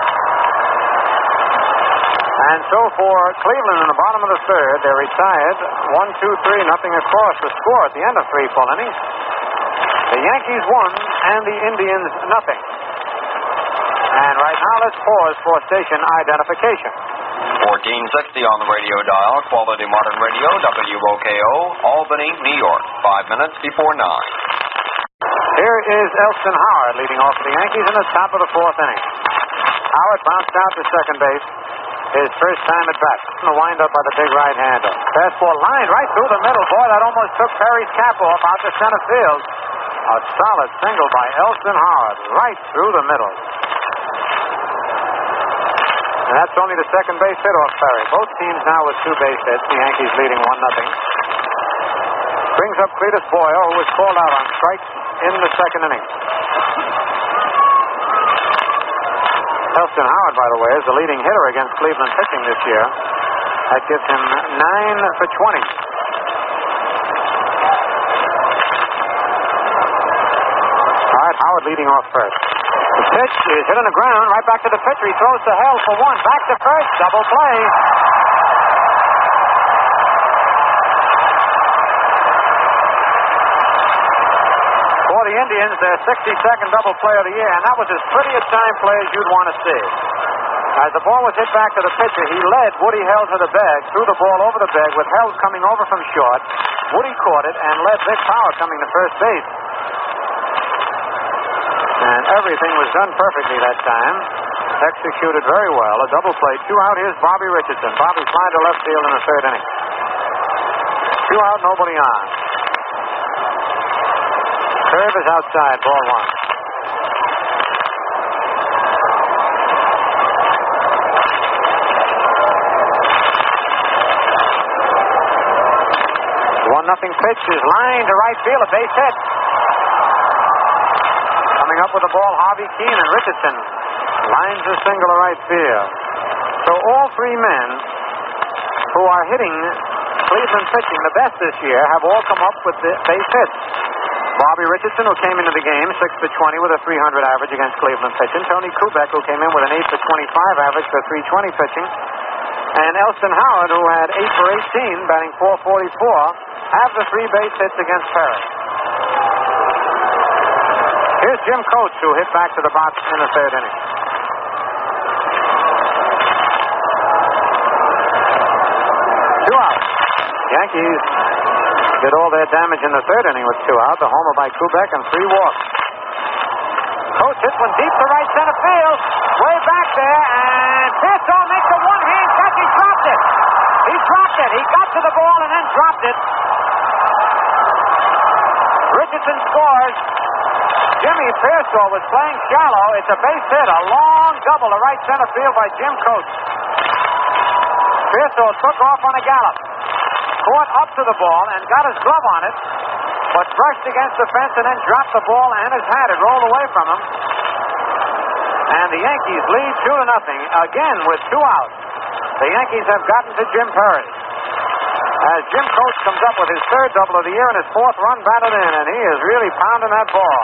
And so for Cleveland in the bottom of the third, they're retired. One, two, three, nothing across the score at the end of three full innings. The Yankees won and the Indians nothing. And right now let's pause for station identification. fourteen sixty on the radio dial, Quality Modern Radio, W O K O, Albany, New York. Five minutes before nine. Here is Elston Howard leading off for the Yankees in the top of the fourth inning. Howard bounced out to second base. His first time at bat. The windup by the big right-hander. Fastball lined right through the middle. Boy, that almost took Perry's cap off out to center field. A solid single by Elston Howard right through the middle. And that's only the second base hit off Perry. Both teams now with two base hits. The Yankees leading one nothing. brings up Cletus Boyle, who was called out on strikes in the second inning. Elston Howard, by the way, is the leading hitter against Cleveland pitching this year. That gives him nine for twenty. All right, Howard leading off first. The pitch is hit on the ground, right back to the pitcher. He throws to Hell for one. Back to first, double play. For the Indians, their sixty-second double play of the year, and that was as pretty a time play as you'd want to see. As the ball was hit back to the pitcher, he led Woody Hell to the bag, threw the ball over the bag with Hell coming over from short. Woody caught it and led Vic Power coming to first base. And everything was done perfectly that time. Executed very well. A double play. Two out. Here's Bobby Richardson. Bobby flying to left field in the third inning. Two out, nobody on. Curve is outside. Ball one. One nothing pitch is lined to right field. A base hit. Coming up with the ball, Harvey Keene, and Richardson lines a single to right field. So all three men who are hitting Cleveland pitching the best this year have all come up with the base hits. Bobby Richardson, who came into the game six for twenty with a three hundred average against Cleveland pitching. Tony Kubek, who came in with an eight for twenty-five average for three twenty pitching. And Elston Howard, who had eight for eighteen, batting four forty-four, have the three base hits against Perry. Here's Jim Coates, who hit back to the box in the third inning. Two out. Yankees did all their damage in the third inning with two out. The homer by Kubek and three walks. Coates hits one deep to right center field. Way back there, and Pearsall makes a one-hand catch. He dropped it. He dropped it. He got to the ball and then dropped it. Richardson scores. Jimmy Pearsall was playing shallow. It's a base hit. A long double to right center field by Jim Coates. Pearsall took off on a gallop. Caught up to the ball and got his glove on it, but brushed against the fence and then dropped the ball and his hat. It rolled away from him. And the Yankees lead two to nothing again with two outs. The Yankees have gotten to Jim Perry. As Jim Coates comes up with his third double of the year and his fourth run batted in, and he is really pounding that ball.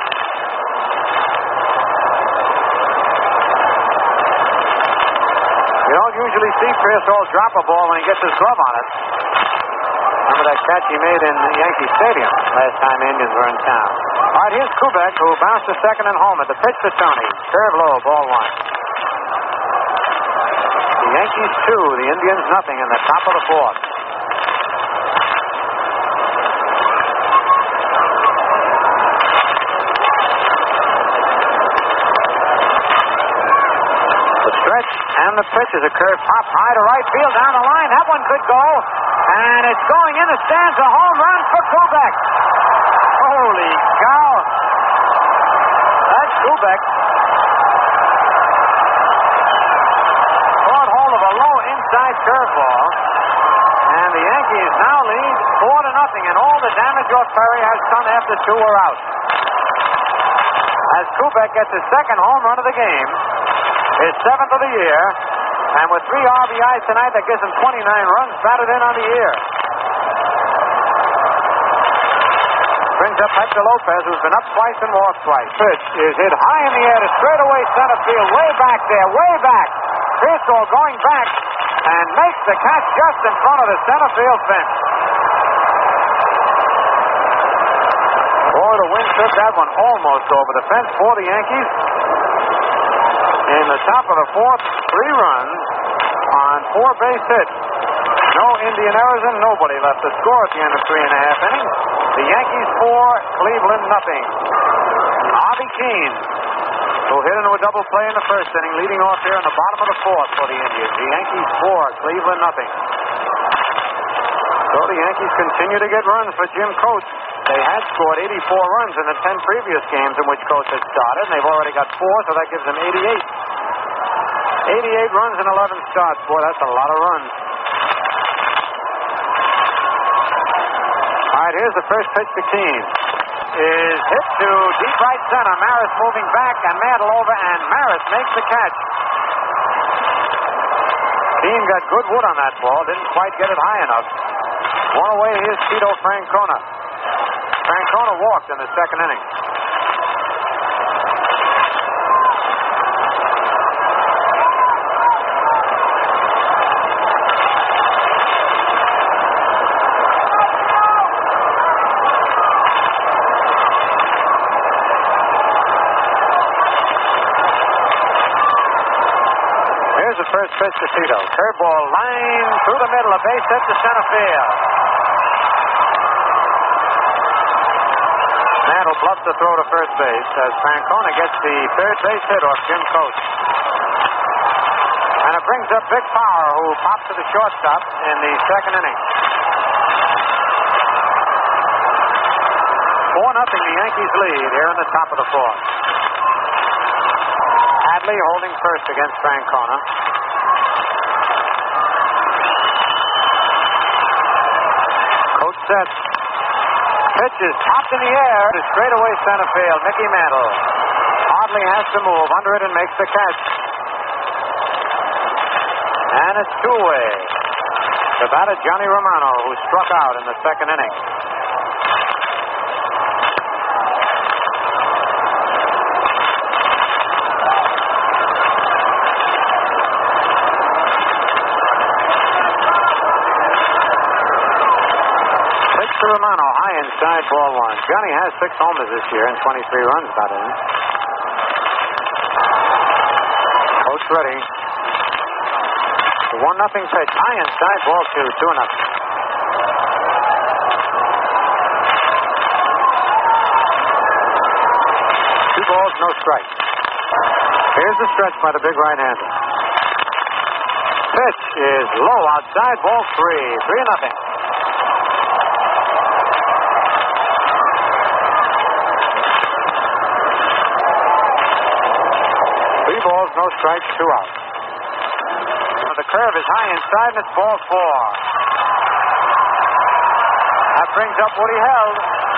You don't usually see Pearsall drop a ball when he gets his glove on it. Remember that catch he made in Yankee Stadium last time the Indians were in town. All right, here's Kubek, who bounced to second and home at the pitch to Tony. Curve low, ball one. The Yankees two, the Indians nothing in the top of the fourth. The stretch and the pitch is a curve pop high to right field down the line. That one could go. And it's going in the stands, a home run for Kubek. Holy cow. That's Kubek. Caught hold of a low inside curveball. And the Yankees now lead four to nothing. And all the damage off Perry has come after two are out. As Kubek gets his second home run of the game, his seventh of the year. And with three R B Is tonight, that gives him twenty-nine runs batted in on the year. Brings up Hector Lopez, who's been up twice and walked twice. Pitch is hit high in the air to straightaway center field, way back there, way back. Pearsall going back and makes the catch just in front of the center field fence. Boy, the wind took that one almost over the fence for the Yankees. In the top of the fourth, three runs on four base hits. No Indian errors and nobody left to score at the end of three and a half innings. The Yankees four, Cleveland nothing. Harvey Keene, who hit into a double play in the first inning, leading off here in the bottom of the fourth for the Indians. The Yankees four, Cleveland nothing. So the Yankees continue to get runs for Jim Coates. They had scored eighty-four runs in the ten previous games in which Coates had started, and they've already got four, so that gives them eighty-eight. eighty-eight runs in eleven starts. Boy, that's a lot of runs. All right, right. Here's the first pitch to Keene. Is hit to deep right center. Maris moving back, and Mantle over, and Maris makes the catch. Keene got good wood on that ball. Didn't quite get it high enough. One away, here's Tito Francona. Francona walked in the second inning. Here's the first pitch to Tito. Curveball line through the middle, a base hit to center field. Mantle bluffs the throw to first base as Francona gets the third base hit off Jim Coates. And it brings up Vic Power, who pops to the shortstop in the second inning. four nothing the Yankees lead here in the top of the fourth. Hadley holding first against Francona. Coates sets. Pitch is popped in the air to straightaway center field. Mickey Mantle hardly has to move under it and makes the catch. And it's two-way. The batter, Johnny Romano, who struck out in the second inning. To Romano, high inside, ball one. Johnny has six homers this year and twenty-three runs got in. Coach ready. One nothing pitch, high inside, ball two, two nothing. Two balls, no strikes. Here's the stretch by the big right-hander. Pitch is low outside, ball three, three nothing. Three balls, no strikes, two outs. The curve is high inside, and it's ball four. That brings up Woody Held.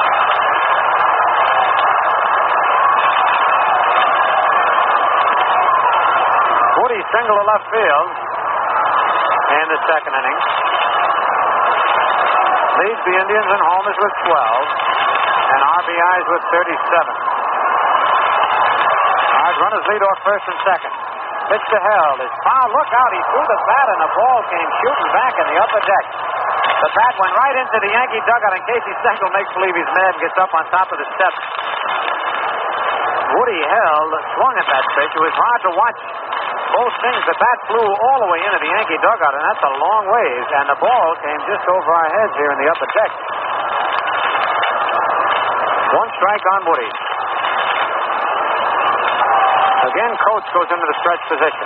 Woody single to left field in the second inning. Leads the Indians in homers with twelve and R B Is with thirty-seven. Runners lead off first and second. Pitch to Held. It's foul. Look out. He threw the bat and the ball came shooting back in the upper deck. The bat went right into the Yankee dugout and Casey Stengel makes believe he's mad and gets up on top of the steps. Woody Held swung at that pitch. It was hard to watch both things. The bat flew all the way into the Yankee dugout, and that's a long ways, and the ball came just over our heads here in the upper deck. One strike on Woody. Again, Coates goes into the stretch position.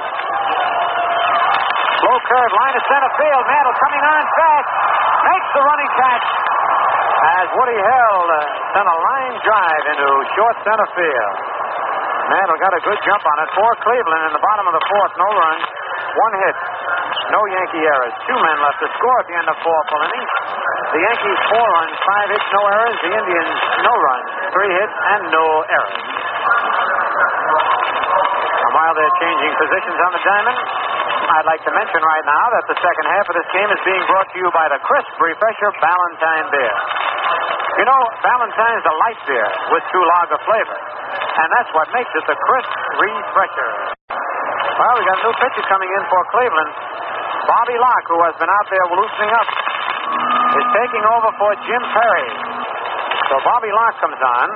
Slow curve, line to center field. Mantle coming on fast. Makes the running catch. As Woody Held uh, sent a line drive into short center field. Mantle got a good jump on it for Cleveland in the bottom of the fourth. No runs, one hit, no Yankee errors. Two men left to score at the end of four full innings. The Yankees four runs, five hits, no errors. The Indians no runs, three hits, and no errors. And while they're changing positions on the diamond, I'd like to mention right now that the second half of this game is being brought to you by the crisp refresher Ballantine beer. You know, Ballantine's a light beer with two lager flavor, and that's what makes it the crisp refresher. Well, we got a new pitcher coming in for Cleveland. Bobby Locke, who has been out there loosening up, is taking over for Jim Perry. So Bobby Locke comes on,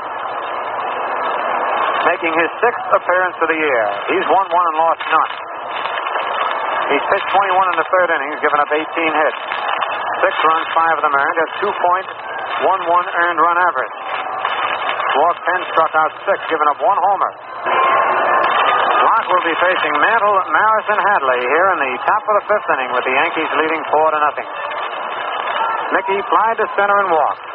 making his sixth appearance of the year. He's won one and lost none. He's pitched twenty-one in the third inning. He's given up eighteen hits. Six runs, five of them earned. Has two point one one earned run average. Walked ten, struck out six, given up one homer. Locke will be facing Mantle, Maris, and Hadley here in the top of the fifth inning with the Yankees leading four to nothing. Mickey flied to center and walked.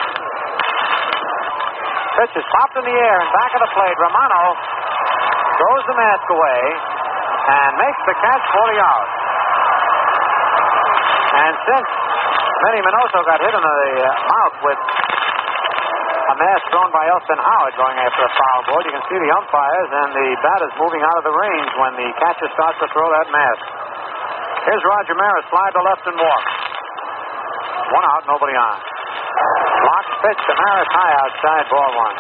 Pitch is popped in the air and back of the plate. Romano throws the mask away and makes the catch for the out. And since Manny Minoso got hit in the uh, mouth with a mask thrown by Elston Howard going after a foul ball. You can see the umpires and the batters moving out of the range when the catcher starts to throw that mask. Here's Roger Maris, slide to left and walk. One out, nobody on. Locks pitch to Maris, high outside, ball one.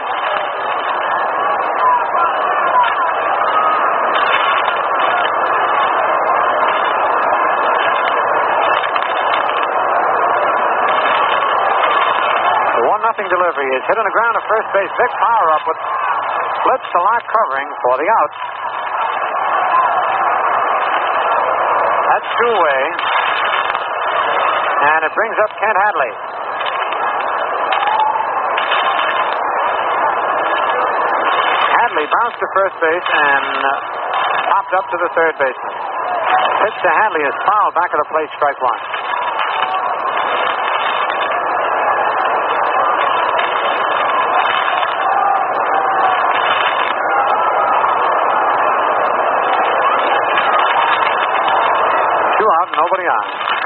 The one nothing delivery is hit on the ground at first base. Vic Power up with flips to Locke covering for the out. That's two-way. And it brings up Kent Hadley. Hadley bounced to first base and uh, popped up to the third baseman. Pitch to Hadley is fouled back of the plate, strike one. Two out, nobody on.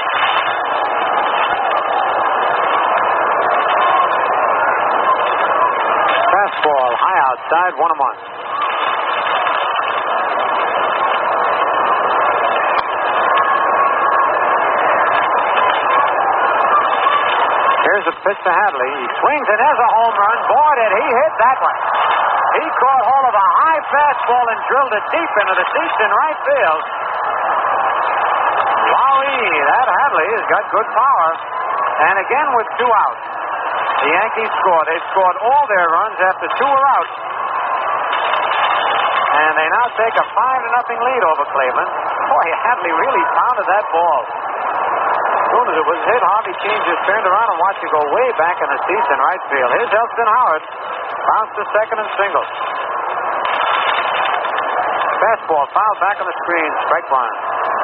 Fastball high outside, one and one. Here's a pitch to Hadley. He swings and there's a home run. Boy, did he hit that one. He caught hold of a high fastball and drilled it deep into the seats in right field. Wowee, that Hadley has got good power. And again with two outs, the Yankees scored. They scored all their runs after two were out. And they now take a five to nothing lead over Cleveland. Boy, Hadley really pounded that ball. As soon as it was hit, Harvey Keene just turned around and watched it go way back in the seats in right field. Here's Elston Howard. Bounced to second and single. Fastball fouled back on the screen. Strike one.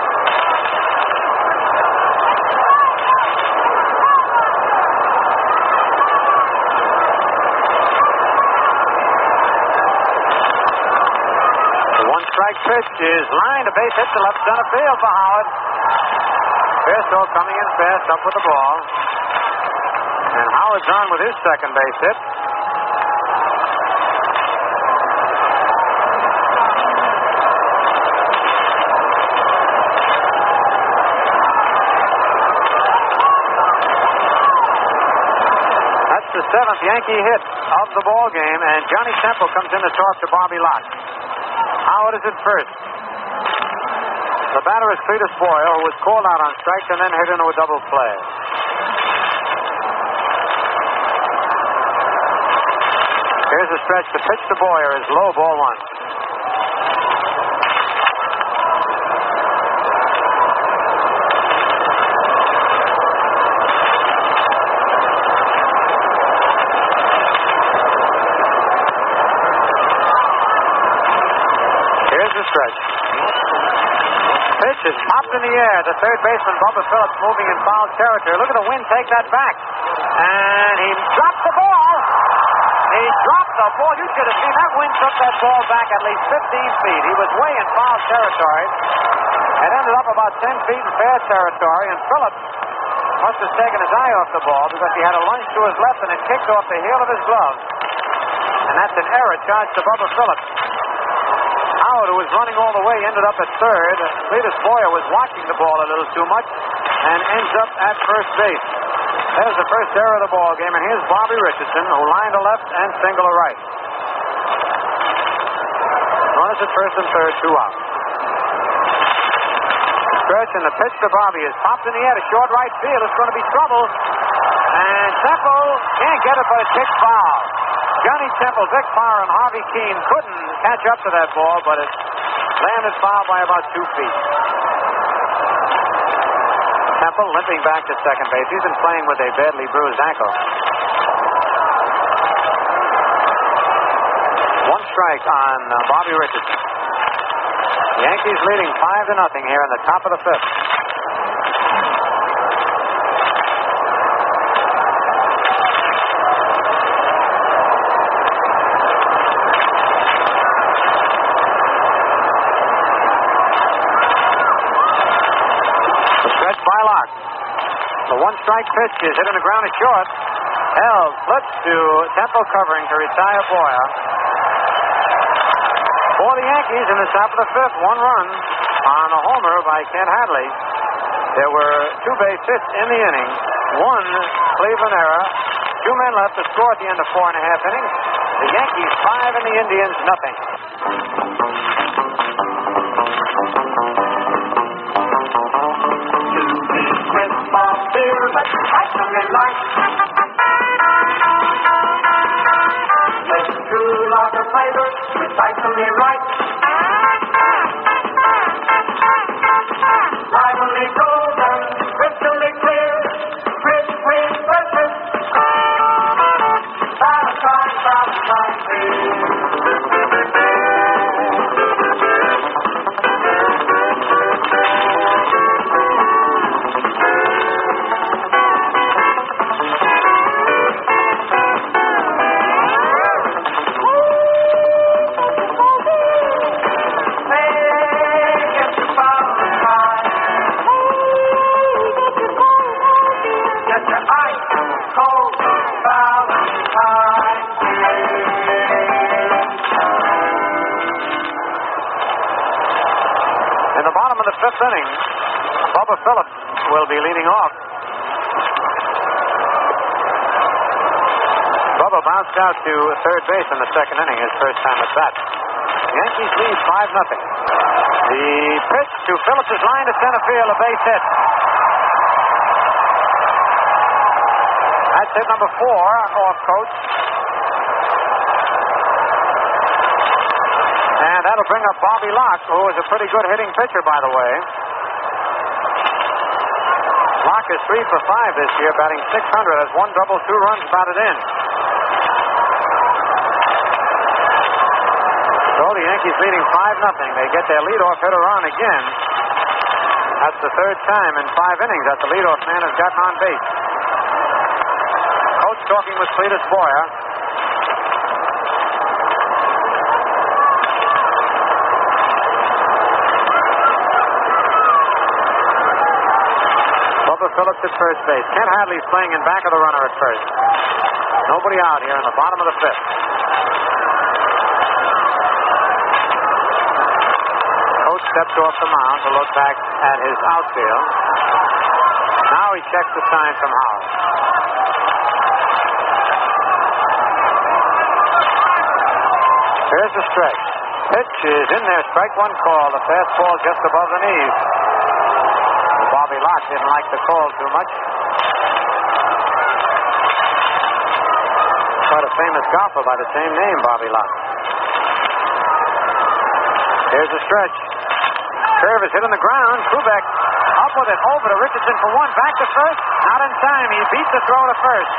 Strike pitch is lined. A base hit to left center field for Howard. Fairstone coming in fast up with the ball. And Howard's on with his second base hit. That's the seventh Yankee hit of the ball game, and Johnny Temple comes in to talk to Bobby Locke. Howard is at first. The batter is Cletus Boyle, who was called out on strikes and then hit into a double play. Here's a stretch. The pitch to Boyer is low, ball one. Stretch. Pitch is popped in the air. The third baseman, Bubba Phillips, moving in foul territory. Look at the wind take that back. And he dropped the ball. He dropped the ball. You should have seen that wind took that ball back at least fifteen feet. He was way in foul territory. It ended up about ten feet in fair territory. And Phillips must have taken his eye off the ball because he had a lunge to his left and it kicked off the heel of his glove. And that's an error charged to Bubba Phillips. Howard, who was running all the way, ended up at third. Cletus Boyer was watching the ball a little too much and ends up at first base. There's the first error of the ball game, and here's Bobby Richardson, who lined to left and single to right. Runners at first and third, two out. Stretch, and the pitch to Bobby is popped in the air to short right field. It's going to be trouble. And Temple can't get it, but it kicks foul. Johnny Temple, Vic Power, and Harvey Keene couldn't catch up to that ball, but it landed foul by about two feet. Temple limping back to second base. He's been playing with a badly bruised ankle. One strike on uh, Bobby Richardson. The Yankees leading five to nothing here in the top of the fifth. The One strike pitch is hit in the ground and short. Held, flips to Temple covering to retire Boyer. For the Yankees in the top of the fifth, one run on a homer by Kent Hadley. There were two base hits in the inning. One Cleveland error. Two men left to score at the end of four and a half innings. The Yankees five and the Indians nothing. Fifth inning, Bubba Phillips will be leading off. Bubba bounced out to third base in the second inning, his first time at bat. Yankees lead five nothing. The pitch to Phillips is line to center field, a base hit. That's hit number four off Coates. And that'll bring up Bobby Locke, who is a pretty good hitting pitcher, by the way. Locke is three for five this year, batting six hundred, has one double, two runs batted in. So the Yankees leading five nothing. They get their leadoff hitter on again. That's the third time in five innings that the leadoff man has gotten on base. Coach talking with Cletus Boyer. Phillips at first base. Kent Hadley's playing in back of the runner at first. Nobody out here in the bottom of the fifth. Coach steps off the mound to look back at his outfield. Now he checks the sign from Howell. Here's the stretch. Pitch is in there. Strike one call. The fastball just above the knees. Bobby Locke didn't like the call too much. Quite a famous golfer by the same name, Bobby Locke. Here's the stretch. Curve is hit on the ground. Kubek up with it. Over to Richardson for one. Back to first. Not in time. He beats the throw to first.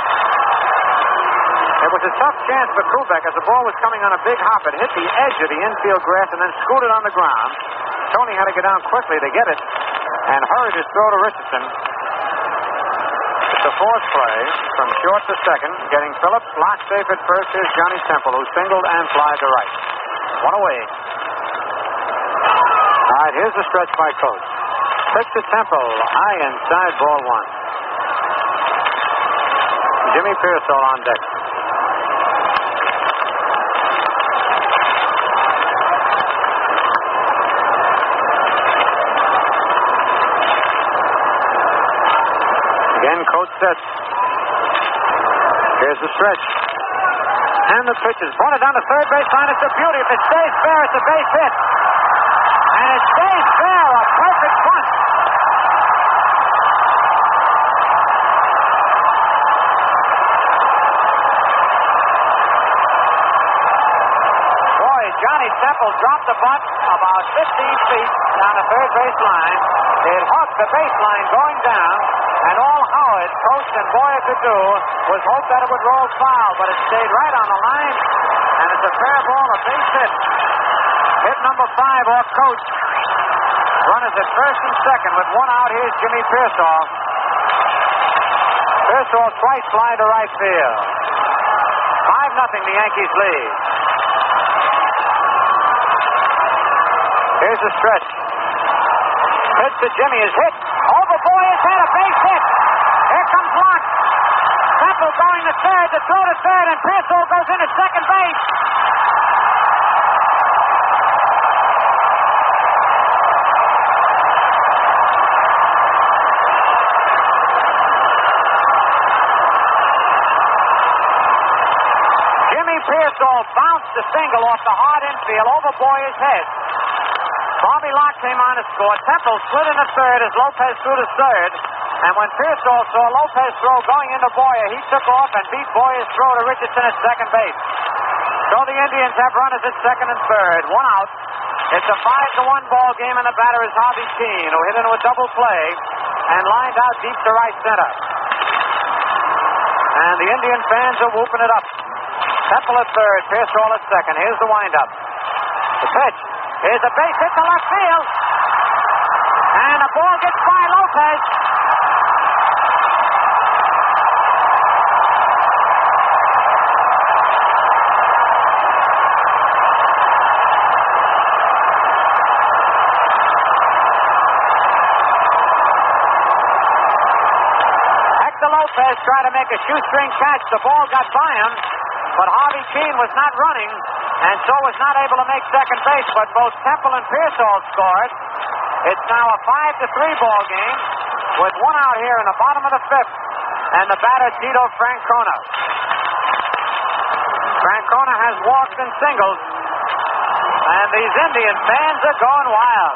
It was a tough chance for Kubek as the ball was coming on a big hop. It hit the edge of the infield grass and then scooted on the ground. Tony had to get down quickly to get it and hurried his throw to Richardson. It's a fourth play from short to second. Getting Phillips. Locke safe at first. Here's Johnny Temple, who singled and flied to right. One away. All right, here's the stretch by Coach. Pitch to Temple. High inside, ball one. Jimmy Pearsall on deck. Again, Coach sets. Here's the stretch. And the pitch is bunted down the third base line. It's a beauty. If it stays fair, it's a base hit. And it stays fair. A perfect bunt. Boy, Johnny Temple dropped the bunt about fifteen feet down the third base line. It hooked the baseline going down. And all Howard, Coach, and Boyer could do was hope that it would roll foul, but it stayed right on the line, and it's a fair ball, a base hit. Hit number five off Coach. Runners at first and second with one out. Here's Jimmy Pearsall. Pearsall twice flying to right field. Five nothing, the Yankees lead. Here's the stretch. Pitch to Jimmy is hit. Over Boyer's head, a base hit. Here comes Locke. Temple going to third, to throw to third, and Pearsall goes into second base. Jimmy Pearsall bounced the single off the hard infield over Boyer's head. Bobby Locke came on to score. Temple slid into third as Lopez threw to third. And when Pearsall saw Lopez throw going into Boyer, he took off and beat Boyer's throw to Richardson at second base. So the Indians have runners at second and third. One out. It's a five to one ball game, and the batter is Harvey Keene, who hit into a double play and lined out deep to right center. And the Indian fans are whooping it up. Temple at third, Pearsall at second. Here's the windup. The pitch. Here's a base hit to left field. And the ball gets by Lopez. Hector Lopez tried to make a shoestring catch. The ball got by him, but Harvey Keene was not running, and so was not able to make second base, but both Temple and Pearsall scored. It's now a five to three ball game with one out here in the bottom of the fifth, and the batter, Tito Francona. Francona has walks and singles, and these Indian fans are going wild.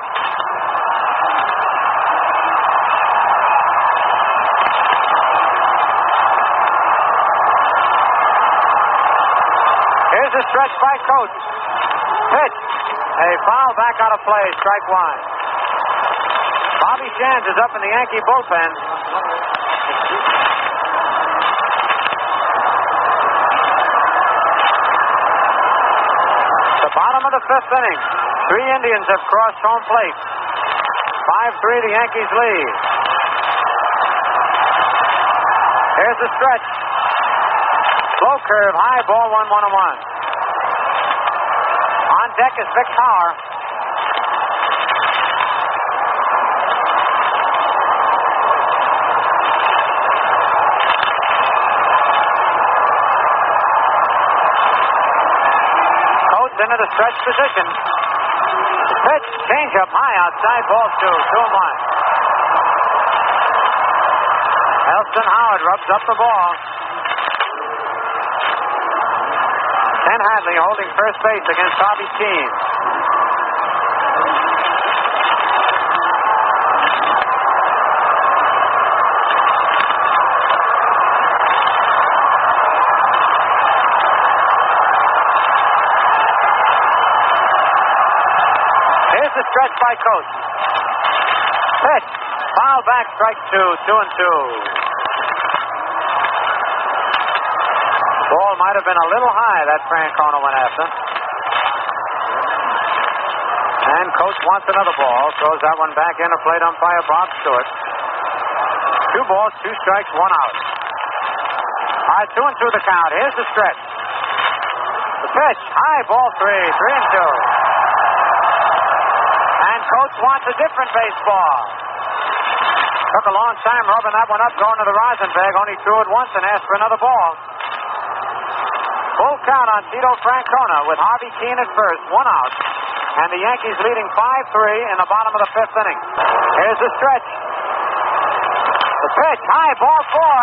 Here's a stretch by Coates. Pitch. A foul back out of play. Strike one. Bobby Shantz is up in the Yankee bullpen. The bottom of the fifth inning. Three Indians have crossed home plate. five three the Yankees lead. Here's the stretch. Slow curve, high ball, one, one, and one. On deck is Vic Power. Coates into the stretch position. Pitch, change up high outside, ball two, two and one. Elston Howard rubs up the ball. Ken Hadley holding first base against Harvey Keene. Here's the stretch by Coates. Pitch. Foul back, strike two, two and two. Ball might have been a little high, that Francona went after. And Coates wants another ball. Throws that one back in to plate umpire Bob Stewart. Two balls, two strikes, one out. All right, two and two the count. Here's the stretch. The pitch, high, ball three, three and two. And Coates wants a different baseball. Took a long time rubbing that one up, going to the rosin bag. Only threw it once and asked for another ball. Full count on Tito Francona with Harvey Keene at first, one out. And the Yankees leading five three in the bottom of the fifth inning. Here's the stretch. The pitch, high, ball four.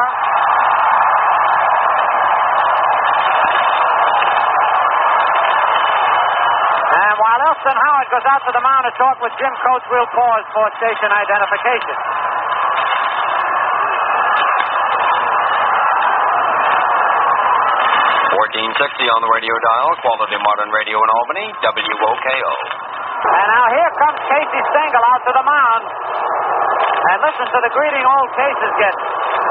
And while Elston Howard goes out to the mound to talk with Jim Coates, we'll pause for station identification. fourteen sixty on the radio dial, Quality Modern Radio in Albany, W O K O. And now here comes Casey Stengel out to the mound. And listen to the greeting old Case is getting.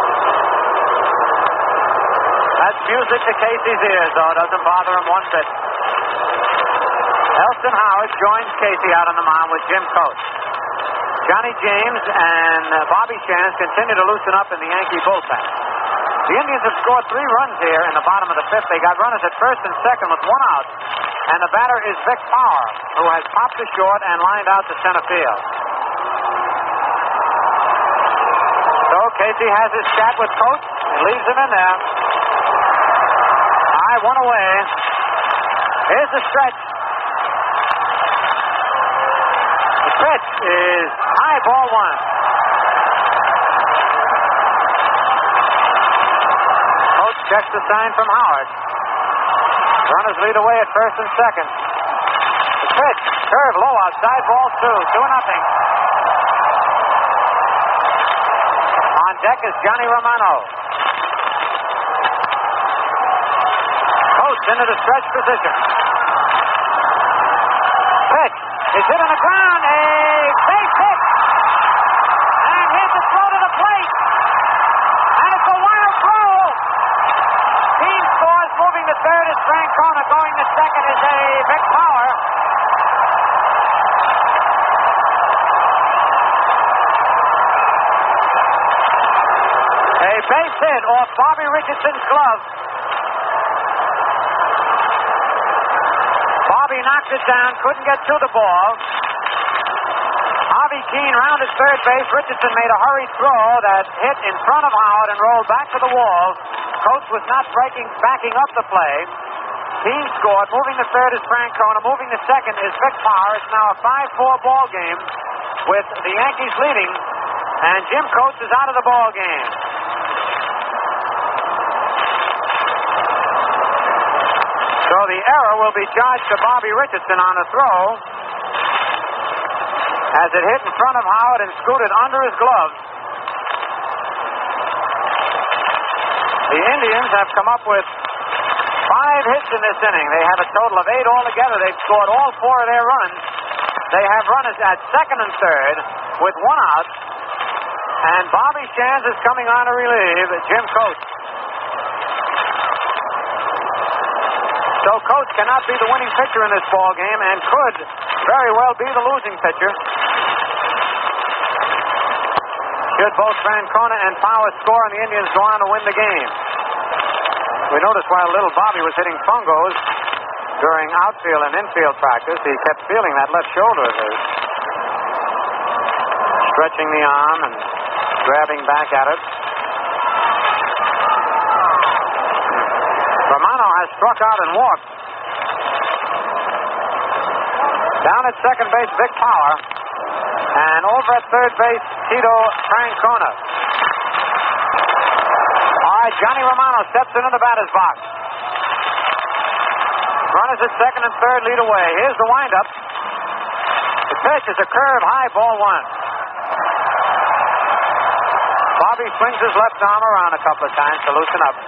That's music to Casey's ears, though. It doesn't bother him one bit. Elston Howard joins Casey out on the mound with Jim Coates. Johnny James and uh, Bobby Shantz continue to loosen up in the Yankee bullpen. The Indians have scored three runs here in the bottom of the fifth. They got runners at first and second with one out. And the batter is Vic Power, who has popped to short and lined out to center field. So Casey has his chat with Coach and leaves him in there. High one away. Here's the stretch. The pitch is high, ball one. Coach checks the sign from Howard. Runners lead away at first and second. The pitch, curve low outside, ball two, two nothing. On deck is Johnny Romano. Coach into the stretch position. Pitch is hit on the ground, a base hit. And here's the throw to the plate. And it's a wild throw. Team scores, moving to third is Francona. Going to second is a Vic Power. A base hit off Bobby Richardson's glove. Bobby knocked it down, couldn't get to the ball. Harvey Keene rounded third base. Richardson made a hurried throw that hit in front of Howard and rolled back to the wall. Coach was not breaking, backing up the play. Keene scored. Moving to third is Francona. Moving to second is Vic Power. It's now a five four ball game with the Yankees leading, and Jim Coates is out of the ball game. So the error will be charged to Bobby Richardson on the throw as it hit in front of Howard and scooted under his glove. The Indians have come up with five hits in this inning. They have a total of eight altogether. They've scored all four of their runs. They have runners at second and third with one out. And Bobby Shands is coming on to relieve Jim Coates. So Coates cannot be the winning pitcher in this ball game and could very well be the losing pitcher. Should both Francona and Power score and the Indians go on to win the game. We noticed while little Bobby was hitting fungos during outfield and infield practice, he kept feeling that left shoulder of his, stretching the arm and grabbing back at it. Romano has struck out and walked. Down at second base, Vic Power. And over at third base, Tito Francona. All right, Johnny Romano steps into the batter's box. Runners at second and third lead away. Here's the windup. The pitch is a curve high, ball one. Bobby swings his left arm around a couple of times to loosen up.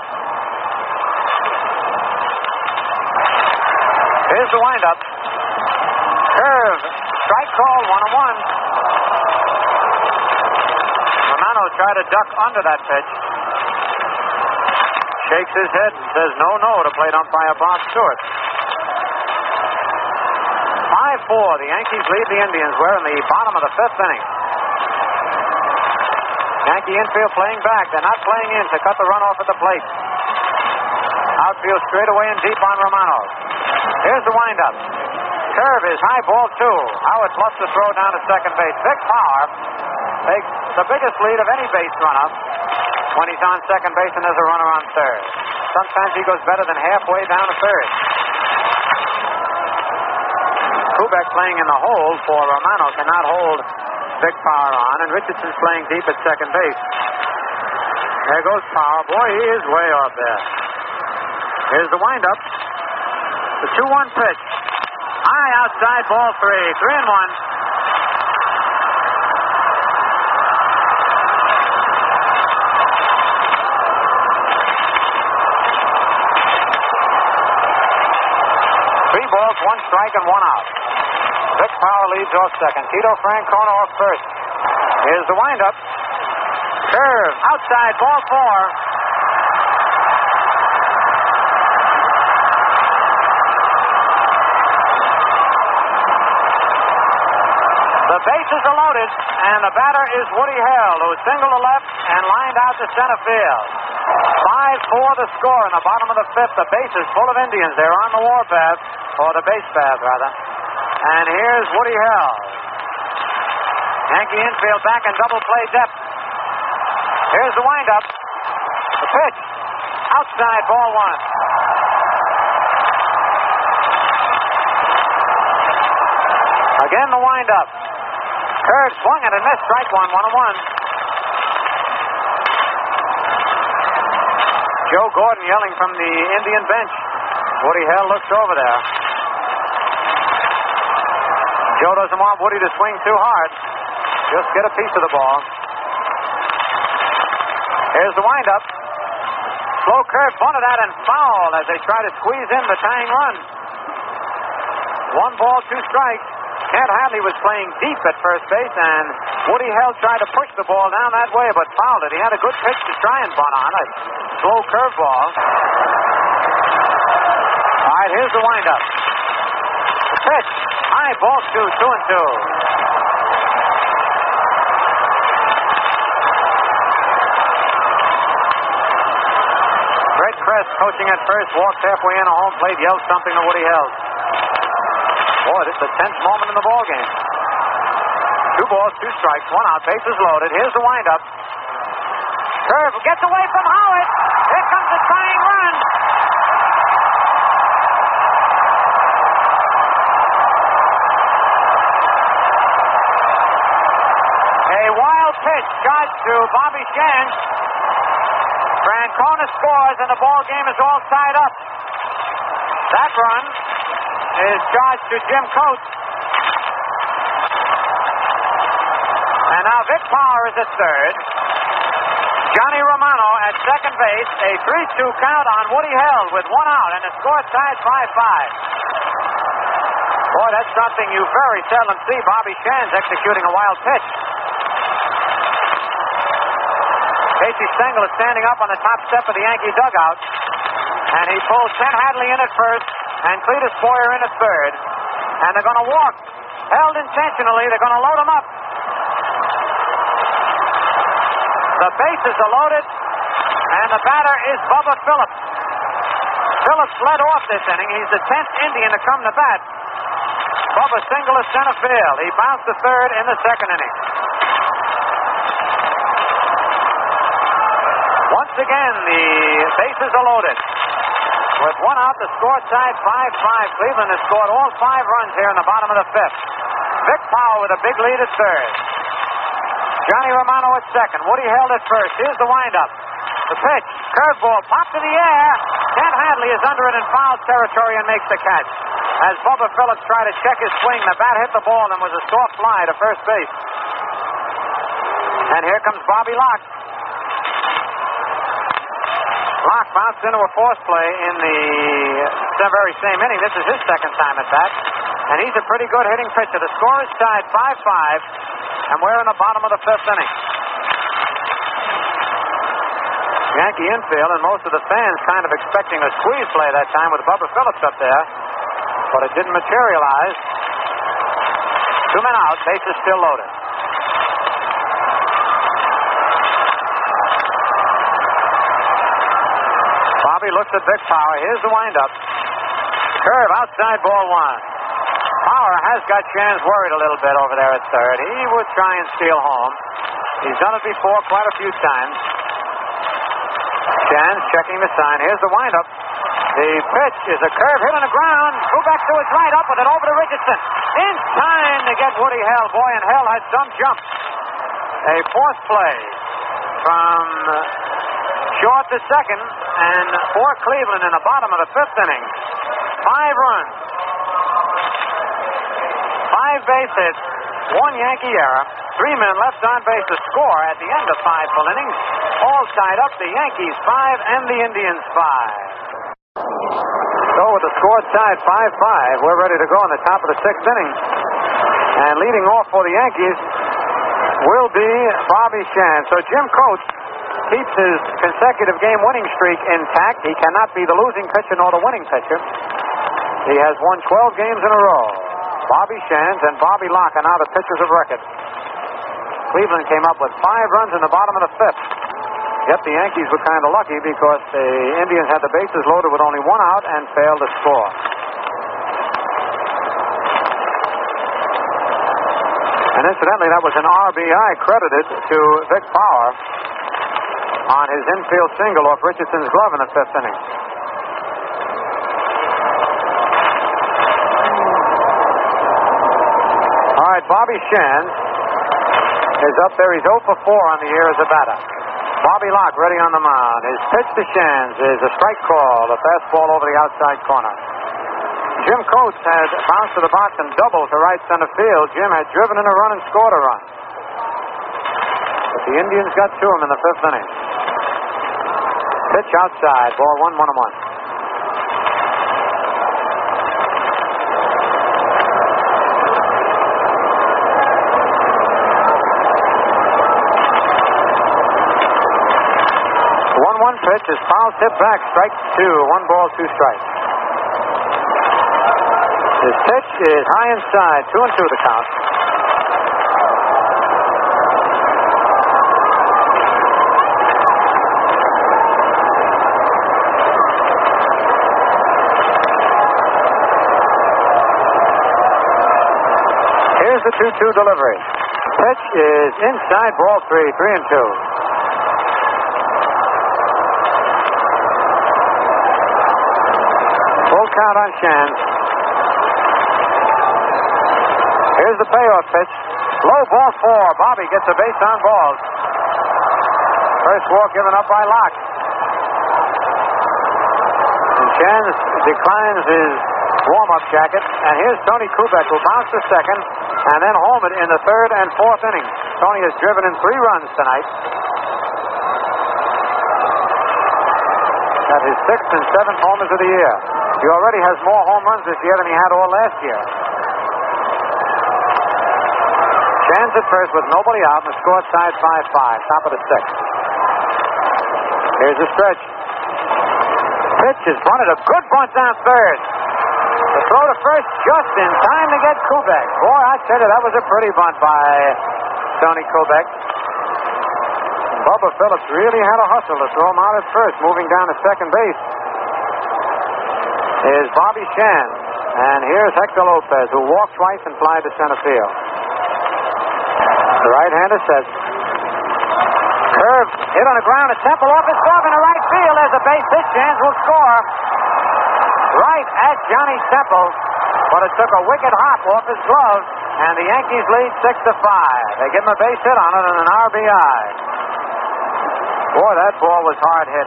Here's the windup. Curve. Strike call, one and one. Romano tried to duck under that pitch. Shakes his head and says no, no to plate umpire Bob Stewart. five four. The Yankees lead the Indians. We're in the bottom of the fifth inning. Yankee infield playing back. They're not playing in to cut the run off at the plate. Outfield straight away and deep on Romano. Here's the windup. Curve is high, ball two. Howard bluffs the throw down to second base. Vic Power takes the biggest lead of any base runner when he's on second base and there's a runner on third. Sometimes he goes better than halfway down to third. Kubek playing in the hole for Romano cannot hold Vic Power on, and Richardson's playing deep at second base. There goes Power. Boy, he is way off there. Here's the windup. The two one pitch. High outside, ball three. Three and one. Three balls, one strike, and one out. Vic Power leads off second. Tito Francona off first. Here's the windup. Curve. Outside, ball four. The bases are loaded, and the batter is Woody Held, who singled to left and lined out to center field. five four the score in the bottom of the fifth. The bases full of Indians. They're on the warpath, or the base path, rather. And here's Woody Held. Yankee infield back in double play depth. Here's the windup. The pitch. Outside, ball one. Again, the windup. Curve swung and a miss. Strike one, one and one. Joe Gordon yelling from the Indian bench. Woody Hale looks over there. Joe doesn't want Woody to swing too hard. Just get a piece of the ball. Here's the windup. Slow curve bunted at and foul as they try to squeeze in the tying run. One ball, two strikes. Kent Hadley was playing deep at first base, and Woody Hale tried to push the ball down that way, but fouled it. He had a good pitch to try and bunt on it. Slow curveball. All right, here's the windup. The pitch. High ball two, two and two. Fred Kress, coaching at first, walks halfway in a home plate, yells something to Woody Hale. Boy, this is a tense moment in the ball game. Two balls, two strikes, one out, bases loaded. Here's the windup. Curve gets away from Howard. Here comes the tying run. A wild pitch charged to Bobby Shantz. Francona scores, and the ball game is all tied up. That run is charged to Jim Coates. And now Vic Power is at third. Johnny Romano at second base. A three two count on Woody Hale with one out, and the score tied five five. Boy, that's something you very seldom see. Bobby Shantz executing a wild pitch. Casey Stengel is standing up on the top step of the Yankee dugout, and he pulls Kent Hadley in at first and Cletus Boyer in at third, and they're going to walk. Held intentionally, they're going to load him up. The bases are loaded, and the batter is Bubba Phillips. Phillips led off this inning. He's the tenth Indian to come to bat. Bubba single to center field. He bounced to third in the second inning. Once again, the bases are loaded. With one out, the score tied five five. Cleveland has scored all five runs here in the bottom of the fifth. Vic Powell with a big lead at third. Johnny Romano at second. Woody held at first. Here's the windup. The pitch. Curveball. Pop to the air. Kent Hadley is under it in foul territory and makes the catch. As Bubba Phillips tried to check his swing, the bat hit the ball and was a soft fly to first base. And here comes Bobby Locke. Locke bounced into a force play in the very same inning. This is his second time at bat. And he's a pretty good hitting pitcher. The score is tied five five, and we're in the bottom of the fifth inning. Yankee infield and most of the fans kind of expecting a squeeze play that time with Bubba Phillips up there, but it didn't materialize. Two men out, bases still loaded. Bobby looks at Vic Power. Here's the windup. Curve outside, ball one. Power has got Shantz worried a little bit over there at third. He would try and steal home. He's done it before quite a few times. Shantz checking the sign. Here's the windup. The pitch is a curve hit on the ground. Go back to his right, up with it over to Richardson. In time to get Woody Hale. Boy, and Hale had some jump. A force play from short to second, and for Cleveland in the bottom of the fifth inning. Five runs. Five base hits. One Yankee error. Three men left on base to score at the end of five full innings. All tied up, the Yankees five and the Indians five. So with the score tied five five, we're ready to go in the top of the sixth inning. And leading off for the Yankees will be Bobby Shantz. So Jim Coates keeps his consecutive game winning streak intact. He cannot be the losing pitcher nor the winning pitcher. He has won twelve games in a row. Bobby Shantz and Bobby Locke are now the pitchers of record. Cleveland came up with five runs in the bottom of the fifth. Yet the Yankees were kind of lucky because the Indians had the bases loaded with only one out and failed to score. And incidentally, that was an R B I credited to Vic Power. on his infield single off Richardson's glove in the fifth inning. All right, Bobby Shands is up there. He's oh for four on the year as a batter. Bobby Locke ready on the mound. His pitch to Shands is a strike call, a fastball over the outside corner. Jim Coates had bounced to the box and doubled to right center field. Jim had driven in a run and scored a run. But the Indians got to him in the fifth inning. Pitch outside, ball one, one and one. one one pitch is foul tip back, strike two, one ball, two strikes. His pitch is high inside, two and two the count. Here's the two two delivery. Pitch is inside, ball three, three and two. Full count on Shands. Here's the payoff pitch. Low ball four. Bobby gets a base on balls. First walk given up by Locke. And Shands declines his warm-up jacket. And here's Tony Kubek, who bounced to second and then homered in the third and fourth innings. Tony has driven in three runs tonight. Got his sixth and seventh homers of the year. He already has more home runs this year than he had all last year. Shands at first with nobody out, and the score tied five five, top of the sixth. Here's the stretch. Pitch is bunted, a good bunt down third. The throw to first just in time to get Kubek. Boy, I tell you, that was a pretty bunt by Tony Kubek. Bubba Phillips really had a hustle to throw him out at first, moving down to second base. Is Bobby Shands. And here's Hector Lopez, who walked twice and flied to center field. The right-hander says, curve hit on the ground, a Temple off his glove in the right field. There's a base hit. Shands will score right at Johnny Temple, but it took a wicked hop off his glove, and the Yankees lead six to five. They give him a base hit on it and an R B I. Boy, that ball was hard hit.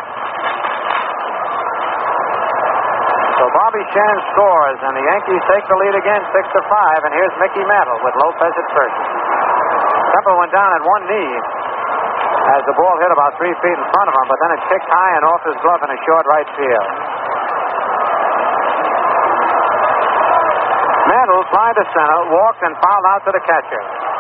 So Bobby Shands scores, and the Yankees take the lead again, six to five. And here's Mickey Mantle with Lopez at first. Temple went down at one knee as the ball hit about three feet in front of him, but then it kicked high and off his glove in a short right field. Mantle flied to center, walked and fouled out to the catcher.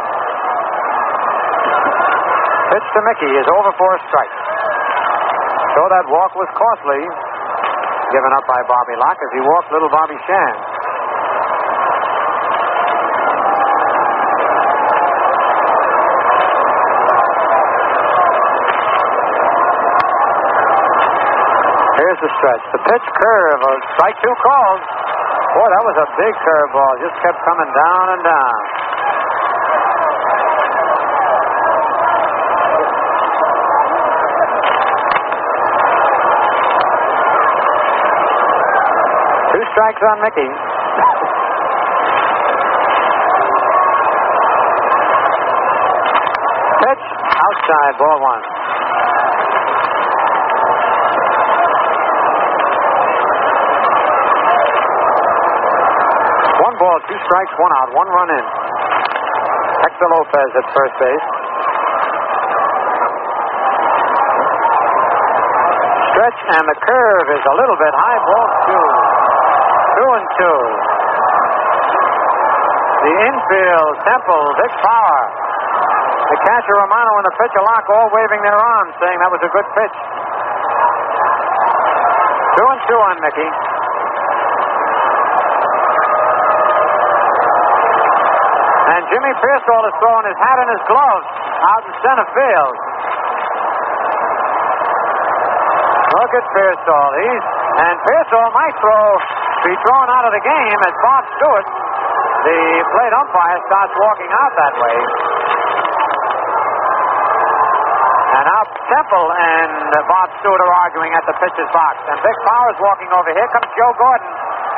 Pitch to Mickey is over for a strike. So that walk was costly, given up by Bobby Locke as he walked little Bobby Shands. Here's the stretch. The pitch curve, a strike two called. Boy, that was a big curveball. Just kept coming down and down. Two strikes on Mickey. Pitch outside, ball one. One ball, two strikes, one out, one run in. Hector Lopez at first base. Stretch and the curve is a little bit high, ball two. Two and two. The infield, Temple, big power. The catcher, Romano, and the pitcher, Locke, all waving their arms, saying that was a good pitch. Two and two on Mickey. And Jimmy Piersall is throwing his hat and his gloves out in center field. Look at Piersall. He's and Piersall might throw, be thrown out of the game as Bob Stewart, the plate umpire, starts walking out that way. And And now Temple and uh, Bob Stewart are arguing at the pitcher's box. And Vic Powers walking over. Here comes Joe Gordon.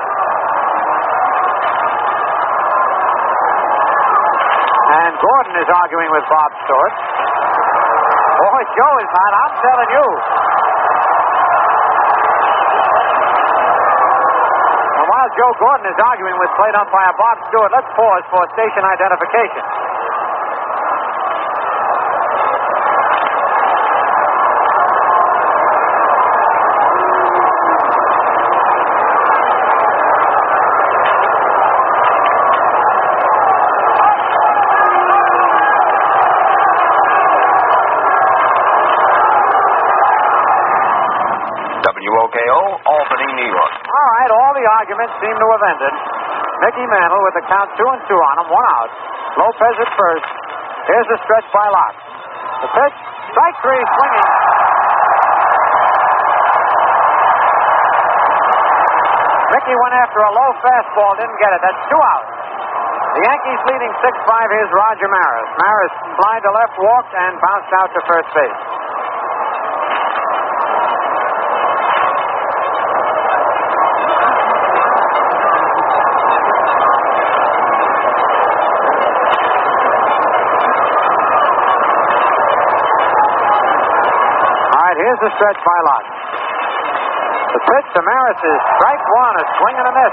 And Gordon is arguing with Bob Stewart. Boy, Joe is hot, I'm telling you. And while Joe Gordon is arguing with plate umpire Bob Stewart, let's pause for station identification. W O K O, Albany, New York. All right, all the arguments seem to have ended. Mickey Mantle with the count two and two on him, one out. Lopez at first. Here's the stretch by Locke. The pitch, strike three, swinging. Mickey went after a low fastball, didn't get it. That's two outs. The Yankees leading six five. Here's Roger Maris. Maris flied to left, walked, and bounced out to first base. Here's the stretch by Locke. The pitch to Maris is strike one, a swing and a miss.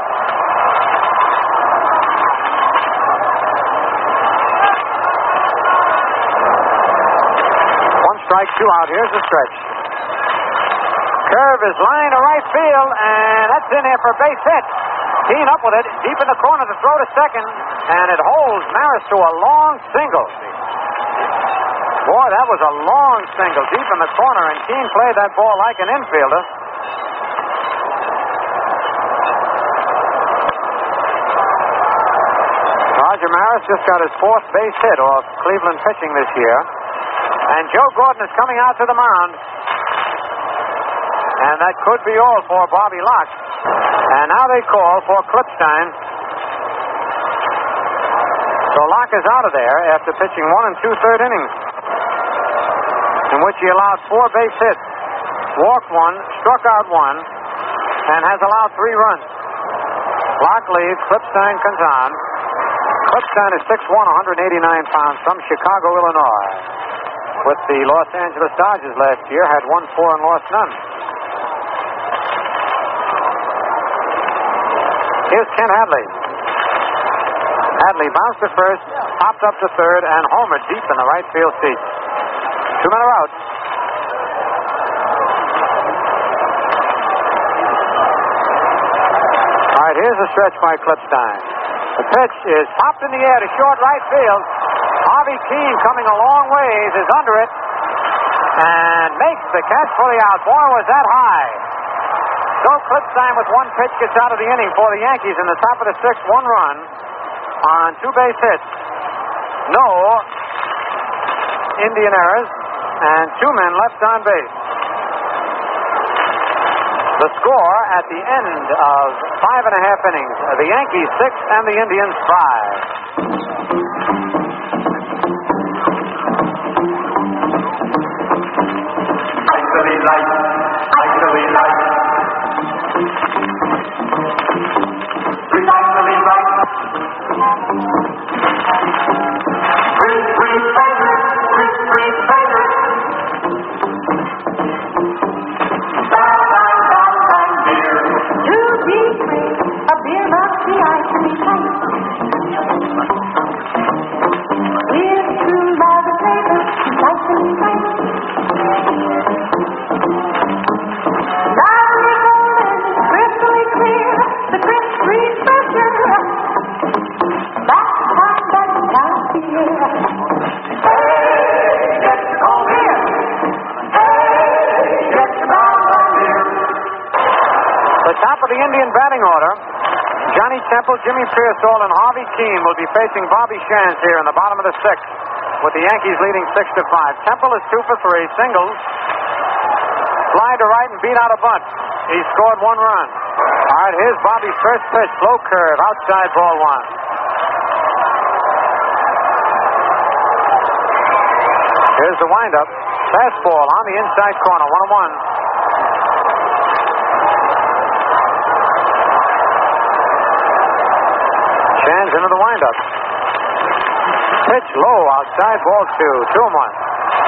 One strike, two out. Here's the stretch. Curve is lined to right field, and that's in there for a base hit. Teeing up with it, deep in the corner to throw to second, and it holds Maris to a long single. Boy, that was a long single deep in the corner, and Keene played that ball like an infielder. Roger Maris just got his fourth base hit off Cleveland pitching this year. And Joe Gordon is coming out to the mound. And that could be all for Bobby Locke. And now they call for Klipstein. So Locke is out of there after pitching one and two-third innings, in which he allowed four base hits, walked one, struck out one, and has allowed three runs. Locke leaves, Klipstein comes on. Klipstein is six one, one hundred eighty-nine pounds, from Chicago, Illinois. With the Los Angeles Dodgers last year, had won four and lost none. Here's Kent Hadley. Hadley bounced to first, popped up to third, and homered deep in the right field seat. Two men are out. All right, here's a stretch by Klipstein. The pitch is popped in the air to short right field. Harvey Keene, coming a long ways, is under it and makes the catch for the out. Boy, was that high. So Klipstein with one pitch gets out of the inning for the Yankees in the top of the sixth, one run on two base hits. No Indian errors, and two men left on base. The score at the end of five and a half innings, the Yankees six and the Indians five. Icily light, icily light. Precisely right. Free, free favorite, free, free favorite. Down, down, down, down, beer. To be free, a beer must be icily tight. We're tuned by the flavor, icily tight. Lovely golden, crystally clear, the crisp refresher. Back time, back time, beer. Hey, get your cold beer. Hey, get your brown beer. The top of the Indian batting order, Johnny Temple, Jimmy Pearsall, and Harvey Keene will be facing Bobby Shantz here in the bottom of the sixth, with the Yankees leading six to five. Temple is two for three, singles, fly to right and beat out a bunt. He scored one run. All right, here's Bobby's first pitch, low curve, outside, ball one. Here's the windup. Fastball on the inside corner, one and one. Shands into the windup. Pitch low outside, ball two, two and one.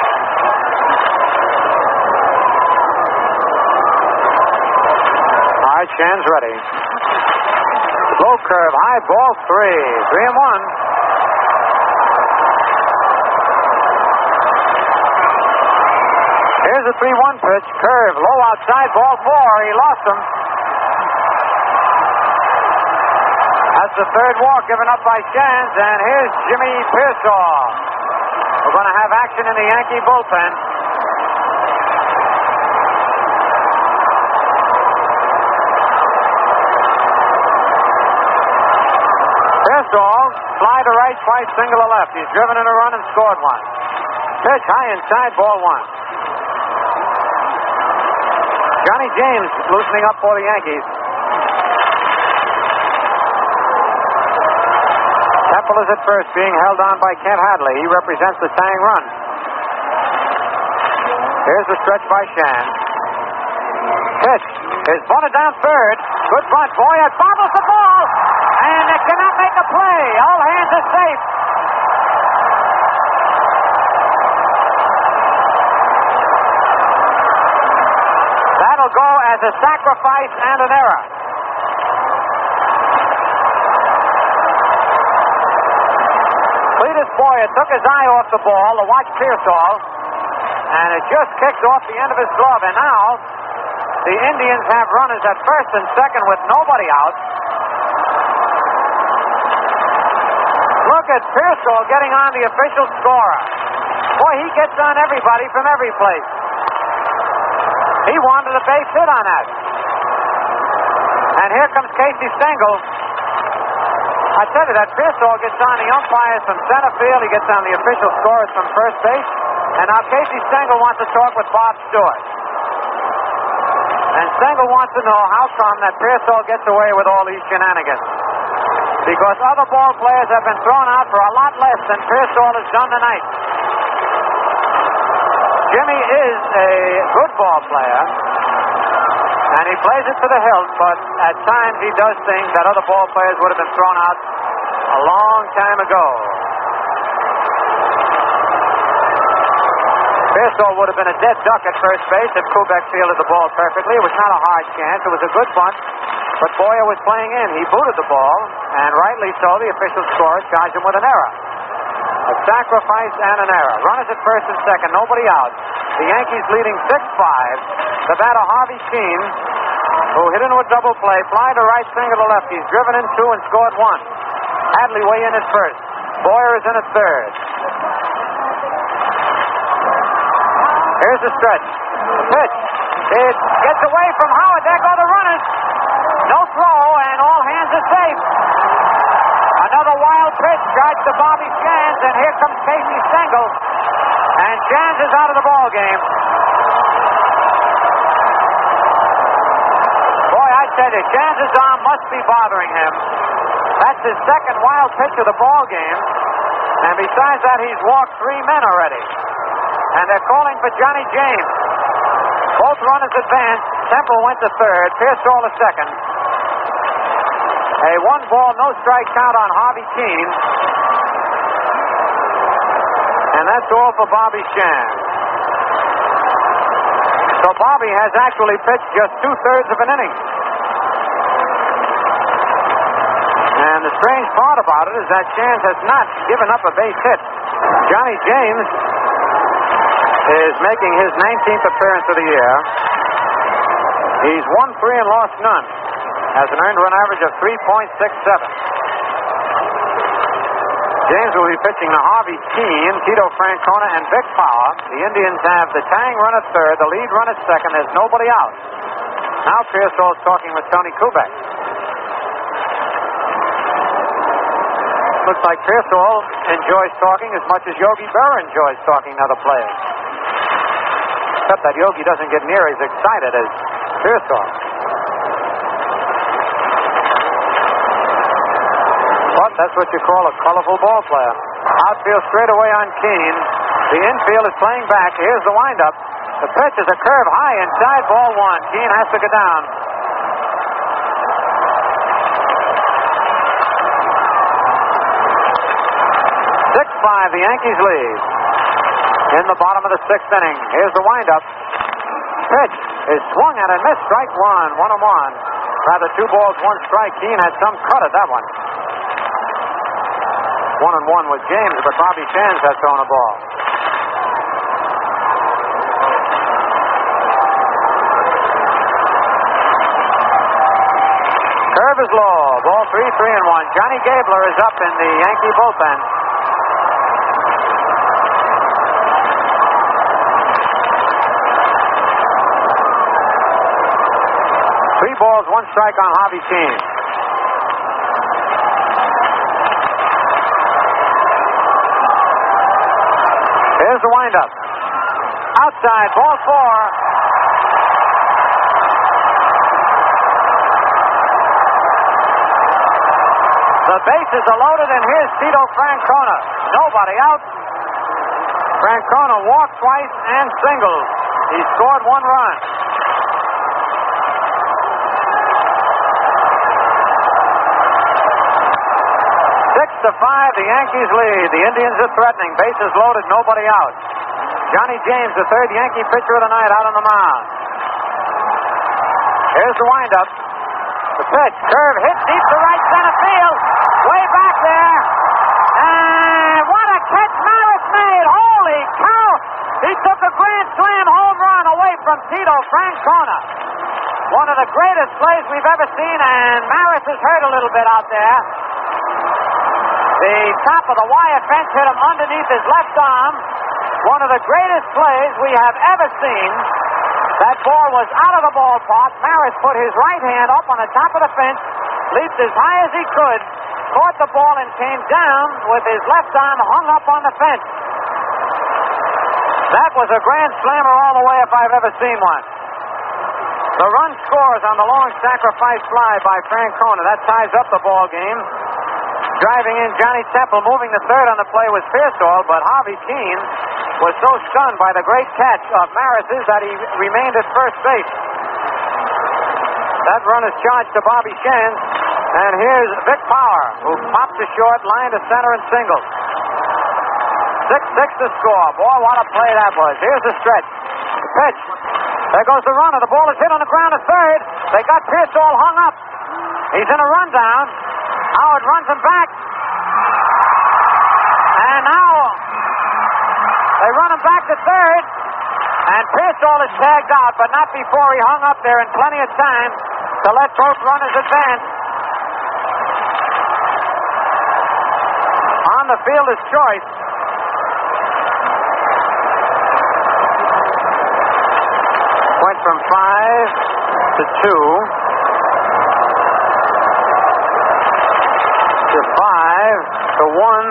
All right, Shands ready. Low curve, high ball three, three and one. Here's a three one pitch, curve, low outside, ball four. He lost him. That's the third walk given up by Shands, and here's Jimmy Piersall. We're going to have action in the Yankee bullpen. Piersall, fly to right, twice, single to left. He's driven in a run and scored one. Pitch high inside, ball one. Johnny James loosening up for the Yankees. Temple is at first, being held on by Kent Hadley. He represents the tying run. Here's the stretch by Shands. Pitch is bunted down third. Good bunt. Boyett bobbles the ball, and it cannot make a play. All hands are safe. That'll go as a sacrifice and an error. Cletus Boyett took his eye off the ball to watch Piersall, and it just kicked off the end of his glove. And now the Indians have runners at first and second with nobody out. Look at Piersall getting on the official scorer. Boy, he gets on everybody from every place. He wanted a base hit on that. And here comes Casey Stengel. I tell you, that Piersall gets on the umpires from center field. He gets on the official scorers from first base. And now Casey Stengel wants to talk with Bob Stewart. And Stengel wants to know how come that Piersall gets away with all these shenanigans. Because other ball players have been thrown out for a lot less than Piersall has done tonight. Jimmy is a good ball player, and he plays it to the hilt, but at times he does things that other ball players would have been thrown out a long time ago. Piersall would have been a dead duck at first base if Kubek fielded the ball perfectly. It was not a hard chance. It was a good bunt, but Boyer was playing in. He booted the ball, and rightly so, the official scorer charged him with an error. A sacrifice and an error. Runners at first and second, nobody out. The Yankees leading six five. The batter Harvey Keene, who hit into a double play, fly to right, single to left. He's driven in two and scored one. Hadley way in at first. Boyer is in at third. Here's the stretch. The pitch. It gets away from Howard. There go the runners. No throw, and all hands are safe. Another wild pitch drives to Bobby Shands, and here comes Casey Stengel. And Shands is out of the ball game. Boy, I tell you, Shands' arm must be bothering him. That's his second wild pitch of the ball game. And besides that, he's walked three men already. And they're calling for Johnny James. Both runners advanced. Temple went to third. Piersall to second. A one ball, no strike count on Harvey Keene. And that's all for Bobby Shands. So Bobby has actually pitched just two-thirds of an inning. And the strange part about it is that Shands has not given up a base hit. Johnny James is making his nineteenth appearance of the year. He's won three and lost none. Has an earned run average of three point six seven. James will be pitching to Harvey Keene, Tito Francona, and Vic Power. The Indians have the tying run at third, the lead run at second. There's nobody out. Now Piersall's talking with Tony Kubek. Looks like Piersall enjoys talking as much as Yogi Berra enjoys talking to other players. Except that Yogi doesn't get near as excited as Piersall. But that's what you call a colorful ball player. Outfield straight away on Keene. The infield is playing back. Here's the windup. The pitch is a curve high inside, ball one. Keane has to go down. six five, the Yankees lead. In the bottom of the sixth inning. Here's the windup. Pitch is swung at and missed. Strike one, one and one. Rather, two balls, one strike. Keane had some cut at that one. One and one with James, but Bobby Sands has thrown a ball. Curve is low. Ball three, three and one. Johnny Gabler is up in the Yankee bullpen. Three balls, one strike on Harvey Keane. Here's the windup. Outside, ball four. The bases are loaded, and here's Tito Francona. Nobody out. Francona walked twice and singled. He scored one run. Six to five, the Yankees lead. The Indians are threatening. Bases loaded, nobody out. Johnny James, the third Yankee pitcher of the night, out on the mound. Here's the windup. The pitch, curve, hit deep to right center field. Way back there. And what a catch Maris made. Holy cow. He took a grand slam home run away from Tito Francona. One of the greatest plays we've ever seen, and Maris is hurt a little bit out there. The top of the wire fence hit him underneath his left arm. One of the greatest plays we have ever seen. That ball was out of the ballpark. Maris put his right hand up on the top of the fence, leaped as high as he could, caught the ball and came down with his left arm hung up on the fence. That was a grand slammer all the way if I've ever seen one. The run scores on the long sacrifice fly by Francona. That ties up the ball game. Driving in Johnny Temple, moving the third on the play was Pearsall, but Harvey Keane was so stunned by the great catch of Maris's that he remained at first base. That run is charged to Bobby Sands, and here's Vic Power, who popped to short, line to center, and singled. six six to score. Boy, what a play that was. Here's the stretch. The pitch. There goes the runner. The ball is hit on the ground at third. They got Pearsall hung up. He's in a rundown. Howard runs him back. And now they run him back to third. And Pearsall is tagged out, but not before he hung up there in plenty of time to let both runners advance. On the field is Choice. Went from five to two. To five, to one,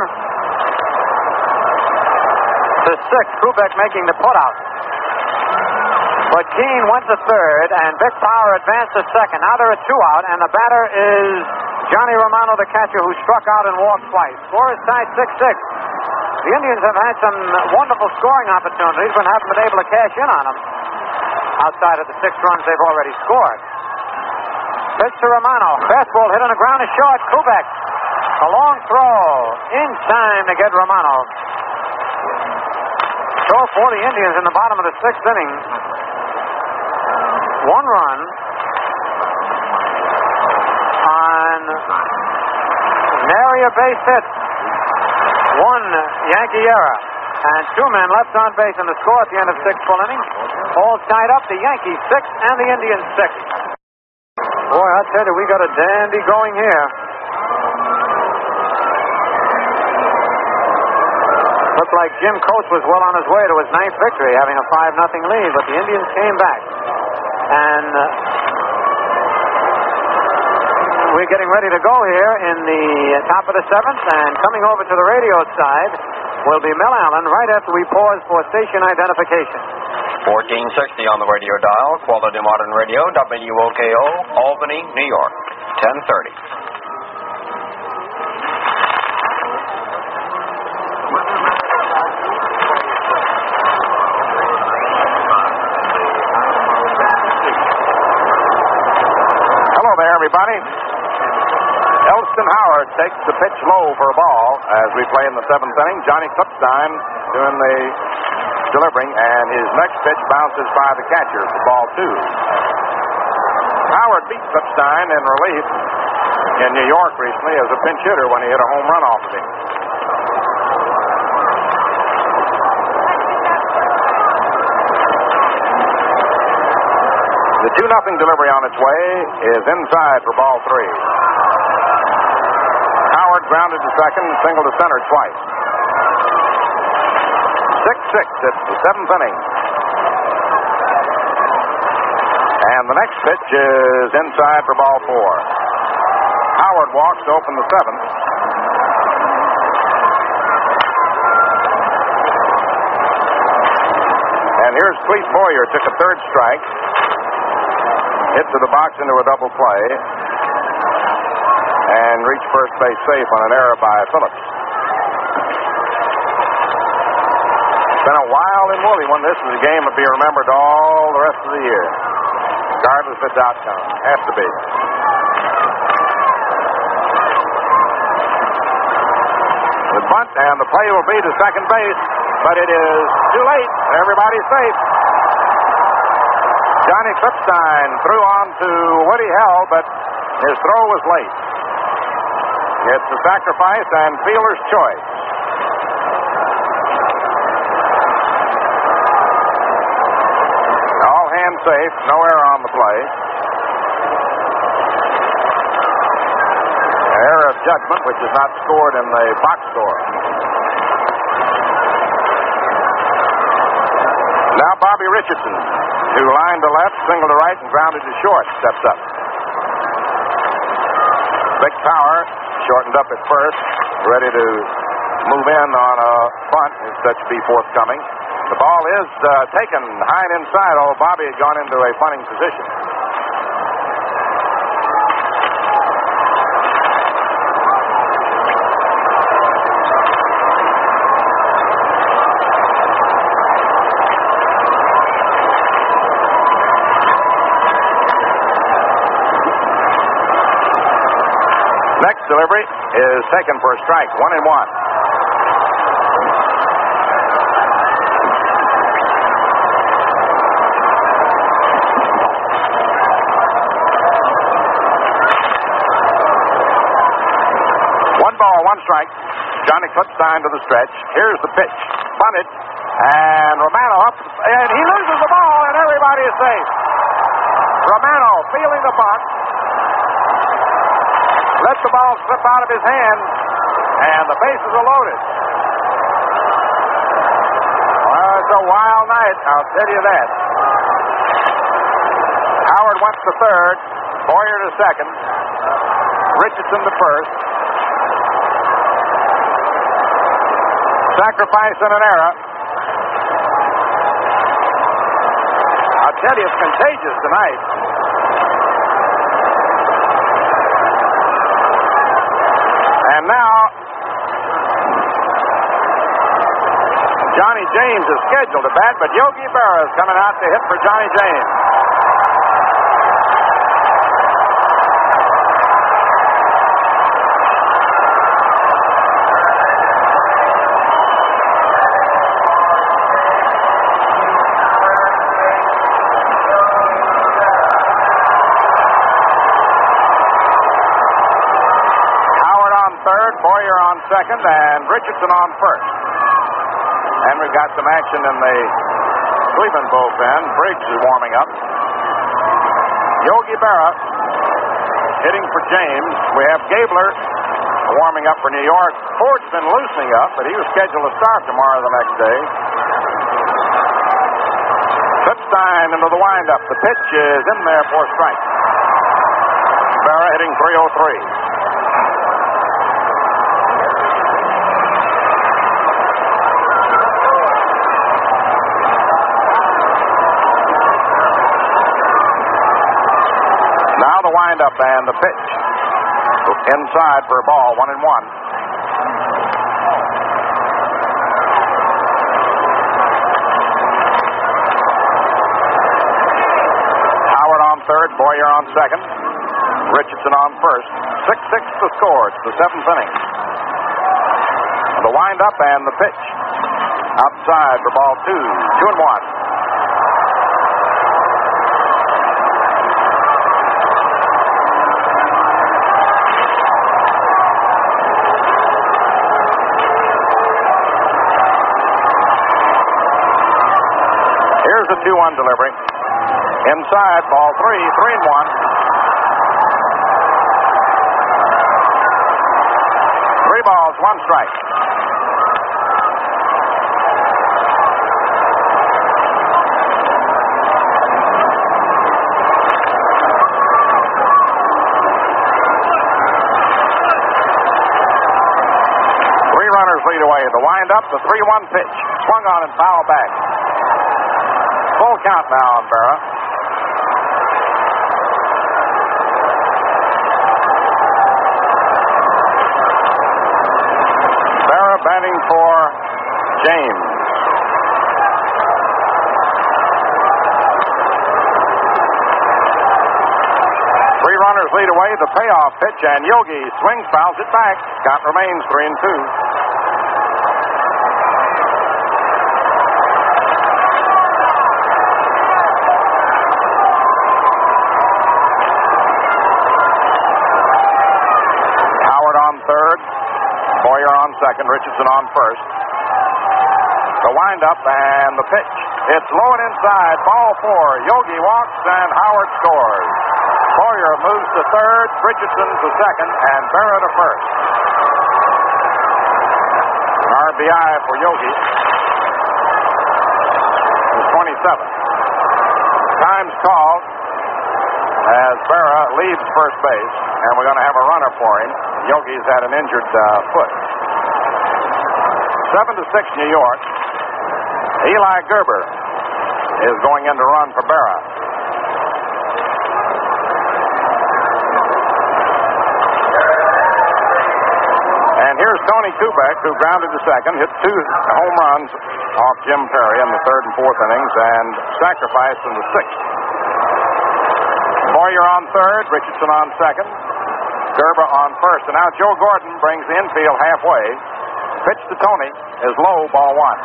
to six. Kubek making the putout. But Keane went to third, and Vic Power advanced to second. Now there are two out, and the batter is Johnny Romano, the catcher, who struck out and walked twice. Score is tied six six. The Indians have had some wonderful scoring opportunities, but haven't been able to cash in on them outside of the six runs they've already scored. Pitch to Romano. Fastball hit on the ground is short. Kubek. A long throw in time to get Romano. So for the Indians in the bottom of the sixth inning. One run on nary a base hit. One Yankee error. And two men left on base in the score at the end of six full innings. All tied up. The Yankees six and the Indians six. Boy, I tell you, we got a dandy going here. Looked like Jim Coates was well on his way to his ninth victory, having a five nothing lead, but the Indians came back. And uh, we're getting ready to go here in the top of the seventh, and coming over to the radio side will be Mel Allen right after we pause for station identification. fourteen sixty on the radio dial, Quality Modern Radio, W O K O, Albany, New York, ten thirty. everybody. Elston Howard takes the pitch low for a ball as we play in the seventh inning. Johnny Klipstein doing the delivering, and his next pitch bounces by the catcher for ball two. Howard beat Klipstein in relief in New York recently as a pinch hitter when he hit a home run off of him. The two nothing delivery on its way is inside for ball three. Howard grounded to second and singled to center twice. six six, it's the seventh inning. And the next pitch is inside for ball four. Howard walks to open the seventh. And here's Clete Boyer, took a third strike. Hit to the box into a double play. And reached first base safe on an error by Phillips. It's been a while in Woolly when this is a game will be remembered all the rest of the year, regardless of its outcome. Has to be. The bunt and the play will be to second base, but it is too late. Everybody's safe. Johnny Klipstein threw on to Woody Hell, but his throw was late. It's a sacrifice and fielder's choice. All hands safe, no error on the play. An error of judgment, which is not scored in the box score. Now Bobby Richardson, who lined to left, singled to right, and grounded to short, steps up. Big Power shortened up at first, ready to move in on a bunt if such be forthcoming. The ball is uh, taken high and inside, although Bobby had gone into a bunting position. Next delivery is taken for a strike, one and one. One ball, one strike. Johnny Klipstein to the stretch. Here's the pitch. Bunted. And Romano up. And he loses the ball, and everybody is safe. Romano feeling the bunt. Let the ball slip out of his hand, and the bases are loaded. Well, it's a wild night, I'll tell you that. Howard went to third, Boyer to second, Richardson to first. Sacrifice and an error. I'll tell you, it's contagious tonight. And now, Johnny James is scheduled to bat, but Yogi Berra is coming out to hit for Johnny James. Boyer on second and Richardson on first. And we've got some action in the Cleveland bullpen. Briggs is warming up. Yogi Berra hitting for James. We have Gabler warming up for New York. Ford's been loosening up, but he was scheduled to start tomorrow the next day. Klipstein into the windup. The pitch is in there for a strike. Berra hitting three oh three. Now the windup and the pitch. Inside for a ball, one and one. Howard on third, Boyer on second. Richardson on first. six six the score. It's the seventh inning. The wind-up and the pitch. Outside for ball two. Two and one. Here's the two one delivery. Inside, ball three. Three and one. Three balls, one strike. Three runners lead away. The wind-up, the three one pitch. Swung on and foul back. Full count now on Berra. Berra batting for James. Three runners lead away. The payoff pitch, and Yogi swings, fouls it back. Count remains three and two. Third, Boyer on second, Richardson on first. The windup and the pitch. It's low and inside, ball four. Yogi walks and Howard scores. Boyer moves to third, Richardson to second, and Berra to first. An R B I for Yogi is twenty-seven. Time's called as Berra leaves first base, and we're going to have a runner for him. Yogi's had an injured uh, foot. Seven to six, New York. Eli Gerber is going in to run for Berra. And here's Tony Kubek, who grounded to second, hit two home runs off Jim Perry in the third and fourth innings, and sacrificed in the sixth. Boyer on third, Richardson on second. Gerber on first. And now Joe Gordon brings the infield halfway. Pitch to Tony is low, ball one.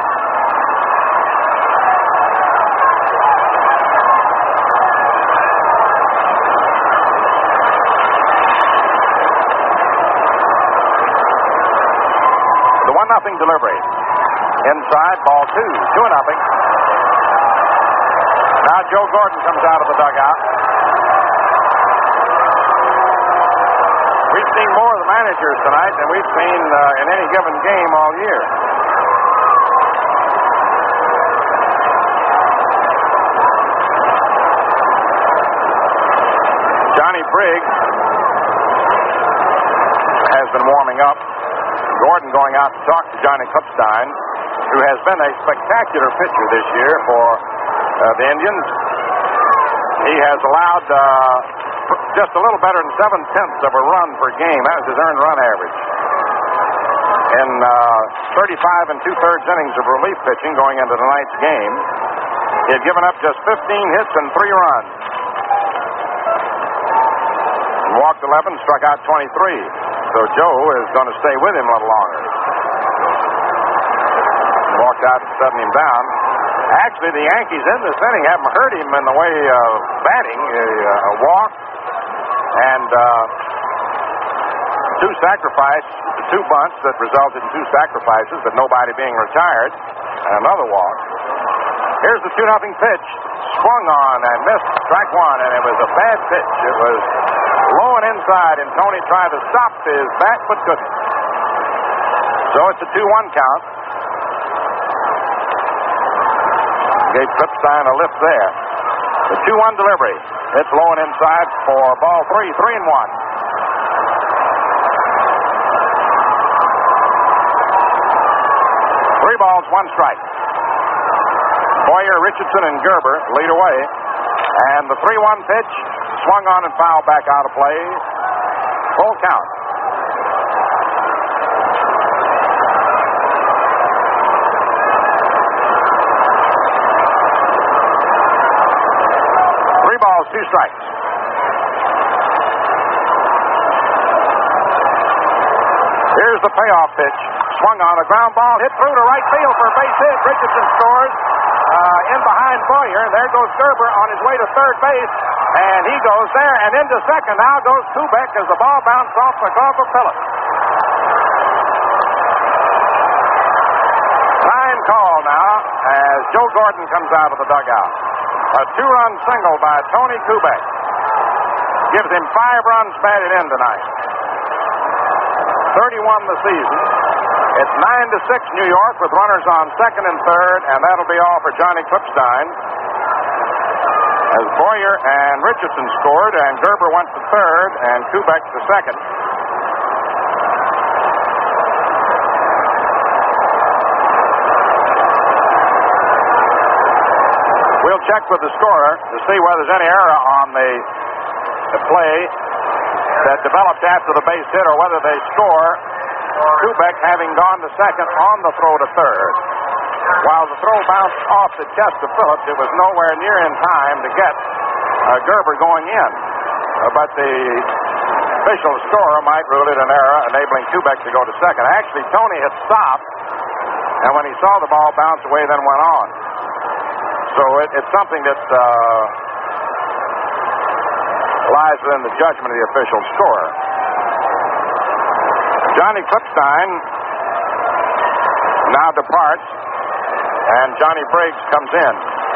The one nothing delivery. Inside, ball two. Two nothing. Now Joe Gordon comes out of the dugout. We've seen more of the managers tonight than we've seen uh, in any given game all year. Johnny Briggs has been warming up. Gordon going out to talk to Johnny Kupstein, who has been a spectacular pitcher this year for uh, the Indians. He has allowed uh, just a little better than seven-tenths of a run per game. That was his earned run average. In uh, thirty-five and two-thirds innings of relief pitching going into tonight's game, he had given up just fifteen hits and three runs. He walked eleven, struck out twenty-three. So Joe is going to stay with him a little longer. Walked out and setting him down. Actually, the Yankees in this inning haven't hurt him in the way of batting. A, a walk and uh, two sacrifices, two bunts that resulted in two sacrifices, but nobody being retired, and another walk. Here's the two nothing pitch. Swung on and missed strike one, and it was a bad pitch. It was low and inside, and Tony tried to stop his bat, but couldn't. So it's a two one count. Gave Kupstein a lift there. The two one delivery. It's low and inside for ball three, three and one. Three balls, one strike. Boyer, Richardson, and Gerber lead away. And the three one pitch swung on and fouled back out of play. Full count. Three balls, two strikes. Here's the payoff pitch. Swung on a ground ball, hit through to right field for a base hit. Richardson scores uh, in behind Boyer. There goes Gerber on his way to third base, and he goes there and into second. Now goes Kubek as the ball bounced off the glove of Phillips. Time call now as Joe Gordon comes out of the dugout. A two-run single by Tony Kubek gives him five runs batted in tonight. thirty-one the season. It's nine to six New York with runners on second and third, and that'll be all for Johnny Klipstein. As Boyer and Richardson scored, and Gerber went to third, and Kubek to second. We'll check with the scorer to see whether there's any error on the, the play that developed after the base hit, or whether they score, Kubek having gone to second on the throw to third. While the throw bounced off the chest of Phillips, it was nowhere near in time to get uh, Gerber going in. Uh, but the official scorer might rule it an error, enabling Kubek to go to second. Actually, Tony had stopped, and when he saw the ball bounce away, then went on. So it, it's something that uh, lies within the judgment of the official scorer. Johnny Klipstein now departs, and Johnny Briggs comes in.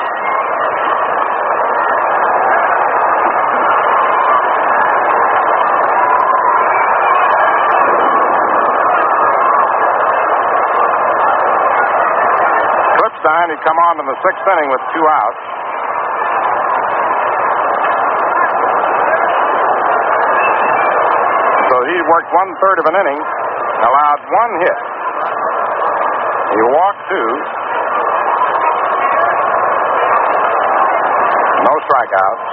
Klipstein had come on in the sixth inning with two outs. So he worked one-third of an inning, allowed one hit. He walked two. No strikeouts.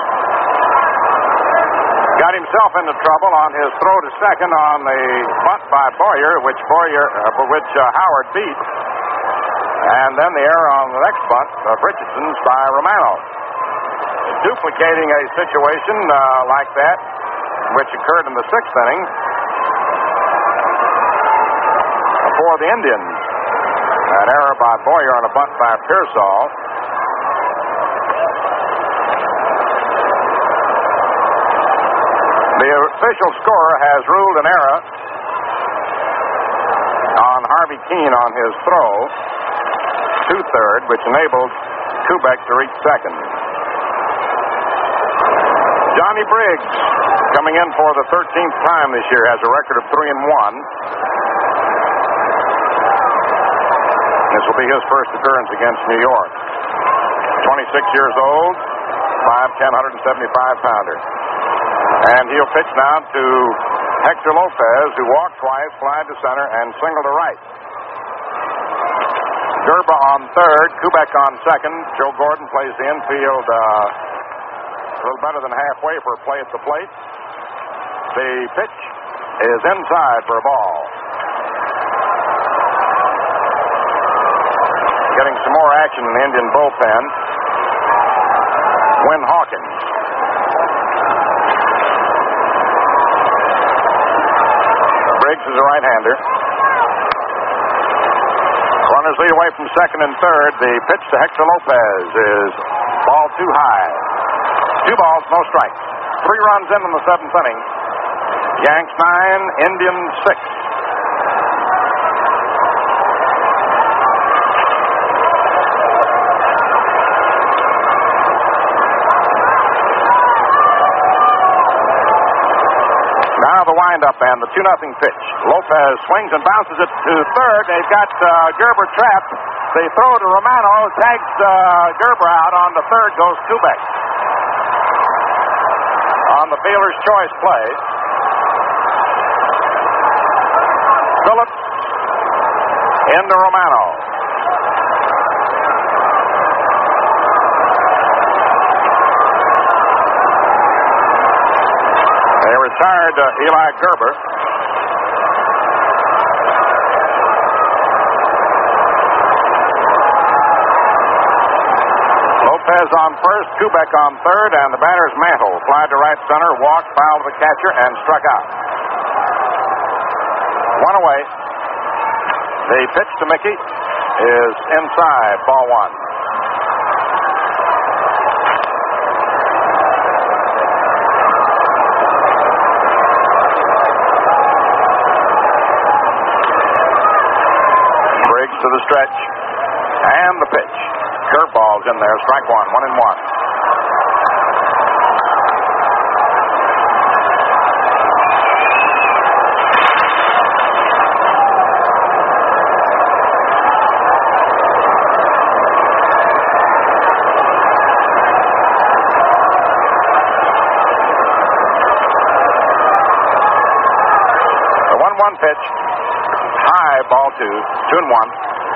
Got himself into trouble on his throw to second on the bunt by Boyer, which Boyer, uh, for which uh, Howard beat. And then the error on the next bunt of Richardson's by Romano. Duplicating a situation uh, like that, which occurred in the sixth inning for the Indians. An error by Boyer on a bunt by Pearsall. The official scorer has ruled an error on Harvey Keene on his throw to third, which enabled Kubek to reach second. Johnny Briggs, coming in for the thirteenth time this year, has a record of three and one. This will be his first appearance against New York. twenty-six years old, five ten, one seventy-five pounder. And he'll pitch now to Hector Lopez, who walked twice, flied to center, and singled to right. Gerber on third, Kubek on second. Joe Gordon plays the infield uh, a little better than halfway for a play at the plate. The pitch is inside for a ball. Getting some more action in the Indian bullpen. Win Hawkins. Briggs is a right-hander. Runners lead away from second and third. The pitch to Hector Lopez is ball too high. Two balls, no strikes. Three runs in in the seventh inning. Yanks nine, Indians six. Now the windup and the two nothing pitch. Lopez swings and bounces it to third. They've got uh, Gerber trapped. They throw to Romano. Tags uh, Gerber out. On the third goes Kubek. On the fielder's choice play. Phillips into Romano. They retired uh, Eli Gerber. Lopez on first, Kubek on third, and the batter's Mantle flied to right center, walked, fouled the catcher, and struck out. One away. The pitch to Mickey is inside, ball one. Briggs to the stretch. And the pitch. Curveball's in there. Strike one. One and one. One pitch, high, ball two, two and one.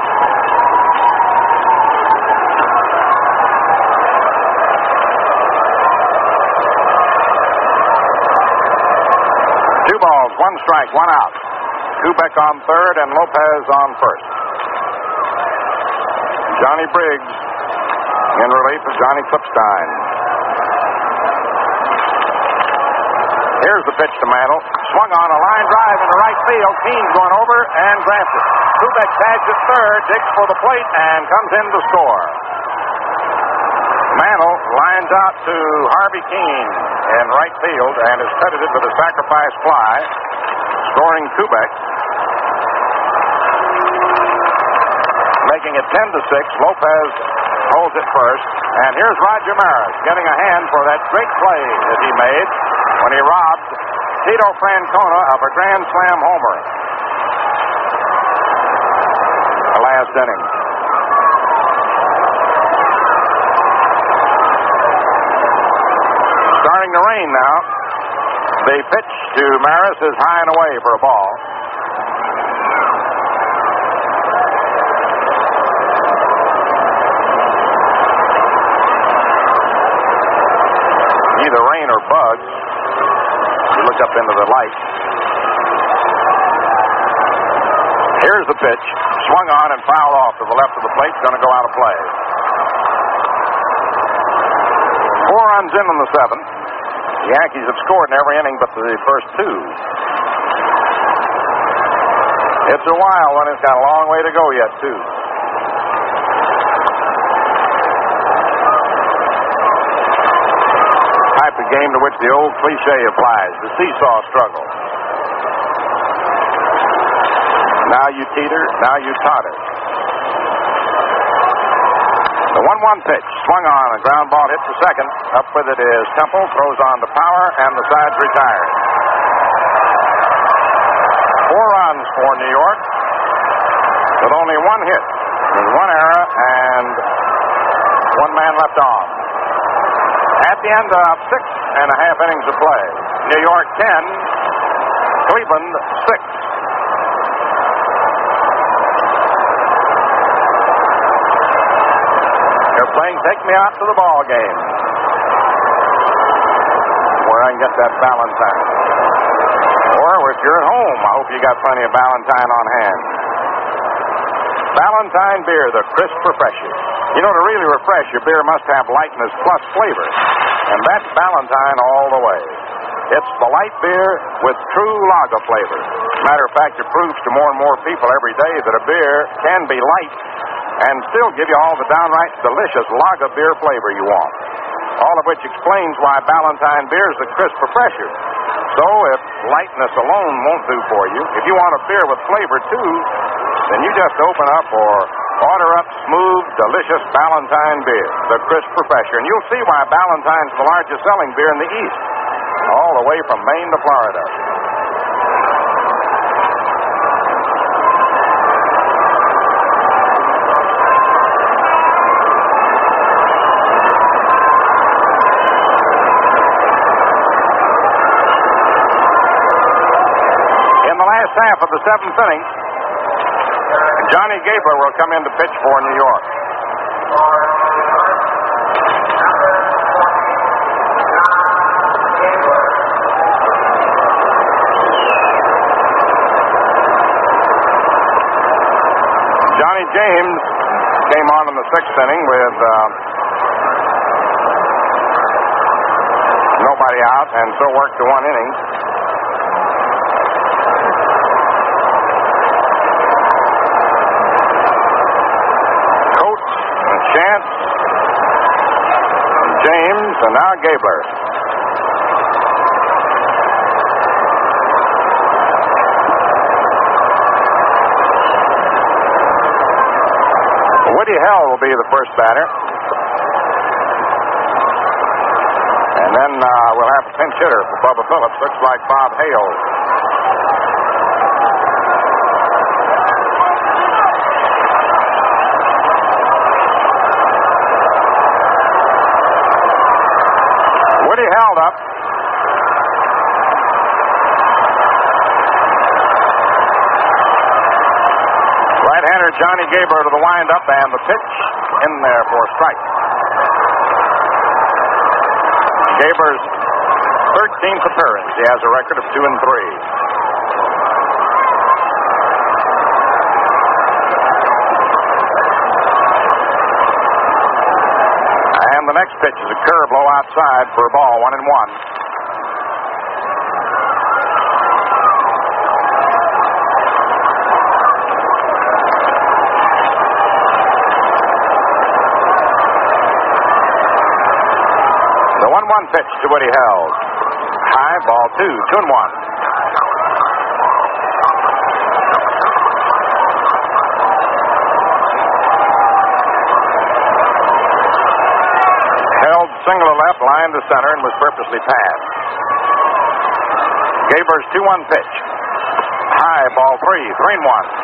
Two balls, one strike, one out. Kubek on third and Lopez on first. Johnny Briggs in relief of Johnny Clipstein. Here's the pitch to Mantle. Swung on a line drive into right field. Keene's going over and grabs it. Kubek tags at third, digs for the plate, and comes in to score. Mantle lines out to Harvey Keene in right field and is credited with a sacrifice fly, scoring Kubek. Making it ten to six. Lopez holds it first. And here's Roger Maris getting a hand for that great play that he made when he robbed Tito Francona of a Grand Slam homer. The last inning. Starting to rain now. The pitch to Maris is high and away for a ball. Either rain or bugs. You look up into the light. Here's the pitch. Swung on and fouled off to the left of the plate. Going to go out of play. Four runs in in the seventh. The Yankees have scored in every inning but the first two. It's a wild one. It's got a long way to go yet, too. Type of game to which the old cliche applies, the seesaw struggle. Now you teeter, now you totter. The one one pitch, swung on, a ground ball hit to second. Up with it is Temple, throws on to Power, and the side's retired. Four runs for New York, with only one hit. There's one error, and one man left on. At the end of six and a half innings of play, New York ten, Cleveland six. They're playing Take Me Out to the Ball Game, where I can get that Valentine. Or if you're at home, I hope you got plenty of Valentine on hand. Valentine beer, the crisp refresher. You know, to really refresh, your beer must have lightness plus flavor. And that's Valentine all the way. It's the light beer with true lager flavor. Matter of fact, it proves to more and more people every day that a beer can be light and still give you all the downright delicious lager beer flavor you want. All of which explains why Valentine beer is the crisp refresher. So if lightness alone won't do for you, if you want a beer with flavor too, then you just open up or order up smooth, delicious Valentine beer, the crisp refresher. And you'll see why Valentine's the largest selling beer in the East, all the way from Maine to Florida. In the last half of the seventh inning, Johnny Gabler will come in to pitch for New York. Johnny James came on in the sixth inning with uh, nobody out, and so worked to one inning. Coates, and Chance, and James, and now Gabler. Woody Held will be the first batter. And then uh, we'll have a pinch hitter for Bubba Phillips. Looks like Bob Hale. Woody Held up. Right-hander Johnny Gaber to the windup, and the pitch in there for a strike. Gaber's thirteenth appearance. He has a record of two and three. And the next pitch is a curve low outside for a ball, one and one. The one one pitch to Woody Held. High, ball two, two and one. Held single to left, line to center, and was purposely passed. Gaber's two one pitch. High, ball three, three and one.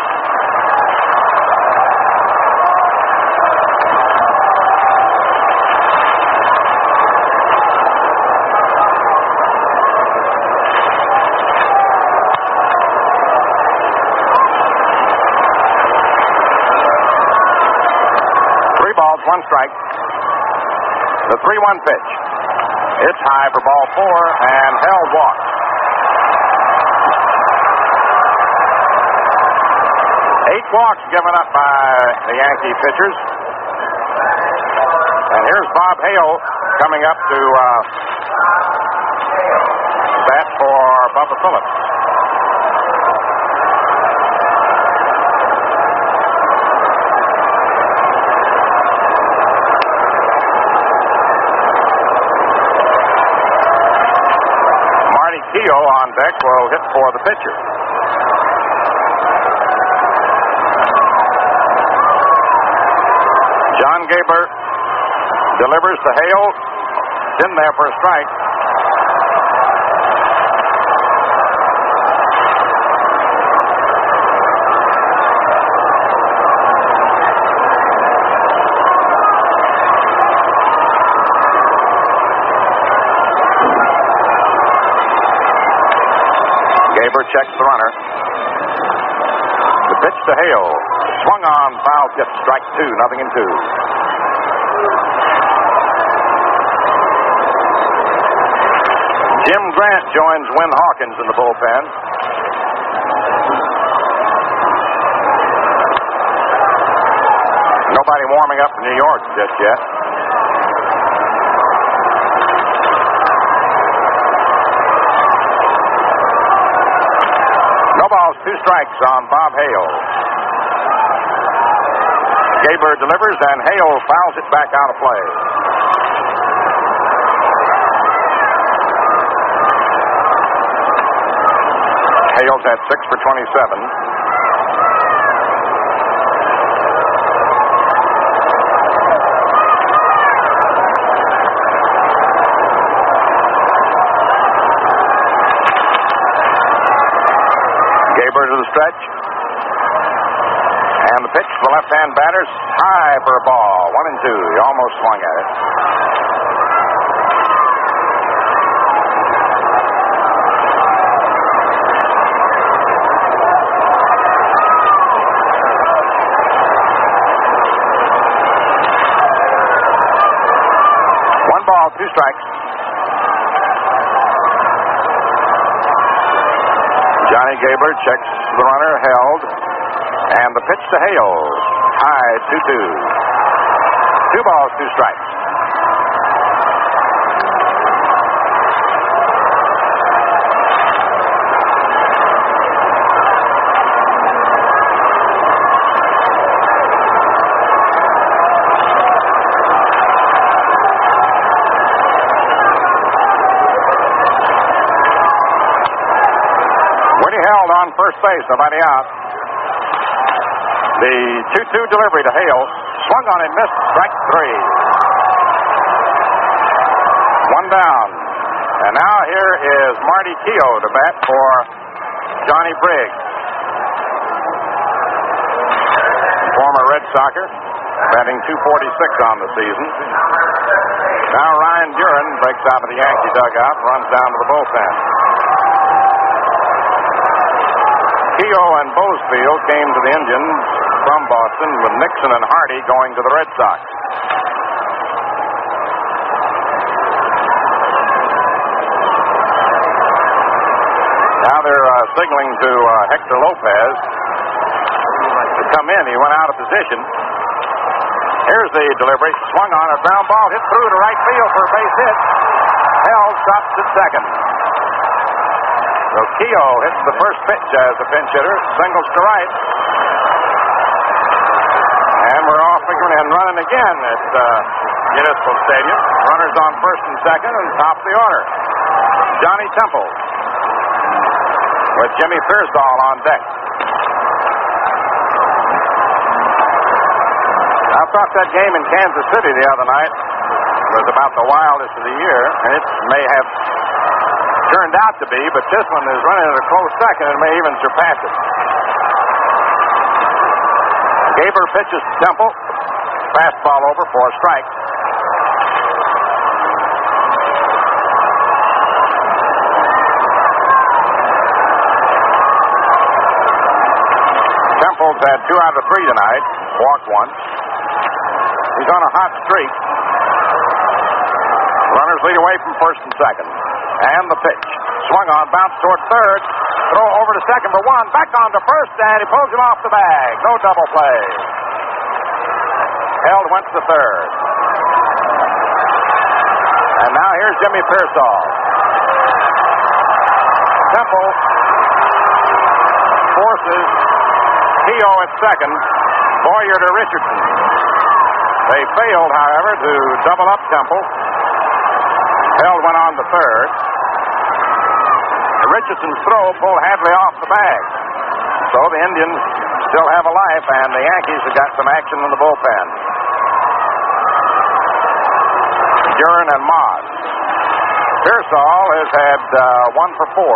One strike. The three one pitch. It's high for ball four, and Held walks. Eight walks given up by the Yankee pitchers. And here's Bob Hale coming up to uh, bat for Bubba Phillips. Keogh on deck will hit for the pitcher. John Gaber delivers to Hale. It's in there for a strike. Gaber checks the runner. The pitch to Hale. Swung on, foul tip, strike two, nothing in two. Jim Grant joins Win Hawkins in the bullpen. Nobody warming up in New York just yet. No balls, two strikes on Bob Hale. Gaber delivers, and Hale fouls it back out of play. Hale's had six for twenty-seven. Gaber to the stretch. And the pitch to the left-hand batter, high for a ball. One and two. He almost swung at it. One ball, two strikes. Johnny Gaber checks the runner, Held. And the pitch to Hale. High, two two. Two balls, two strikes. held on first base, nobody out. The two two delivery to Hale. Swung on and missed. Strike three. One down. And now here is Marty Keogh to bat for Johnny Briggs. Former Red Soxer, batting two forty-six on the season. Now Ryan Duran breaks out of the Yankee dugout and runs down to the bullpen. Keogh and Bozefield came to the Indians from Boston, with Nixon and Hardy going to the Red Sox. Now they're uh, signaling to uh, Hector Lopez to come in. He went out of position. Here's the delivery. Swung on a ground ball, hit through to right field for a base hit. Held, stops at second. So Keogh hits the first pitch as a pinch hitter, singles to right. And we're off and running again at uh, Municipal Stadium. Runners on first and second, and top of the order. Johnny Temple with Jimmy Pearsall on deck. I thought that game in Kansas City the other night was about the wildest of the year, and it may have turned out to be, but this one is running at a close second and may even surpass it. Gaber pitches to Temple. Fastball over for a strike. Temple's had two out of three tonight. Walked one. He's on a hot streak. Runners lead away from first and second. And the pitch. Swung on, bounced toward third. Throw over to second for one. Back on to first, and he pulls him off the bag. No double play. Held went to third. And now here's Jimmy Pearsall. Temple forces Keogh at second. Boyer to Richardson. They failed, however, to double up Temple. Held went on to third. Richardson's throw pulled Hadley off the bag. So the Indians still have a life, and the Yankees have got some action in the bullpen. Duran and Moss. Pearsall has had uh, one for four.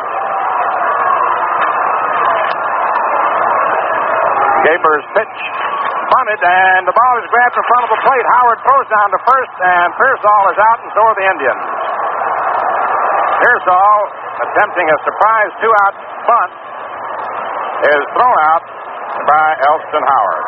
Gaber's pitch bunted, and the ball is grabbed in front of the plate. Howard throws down to first, and Pearsall is out, and so are the Indians. Pearsall, attempting a surprise two-out bunt, is thrown out by Elston Howard.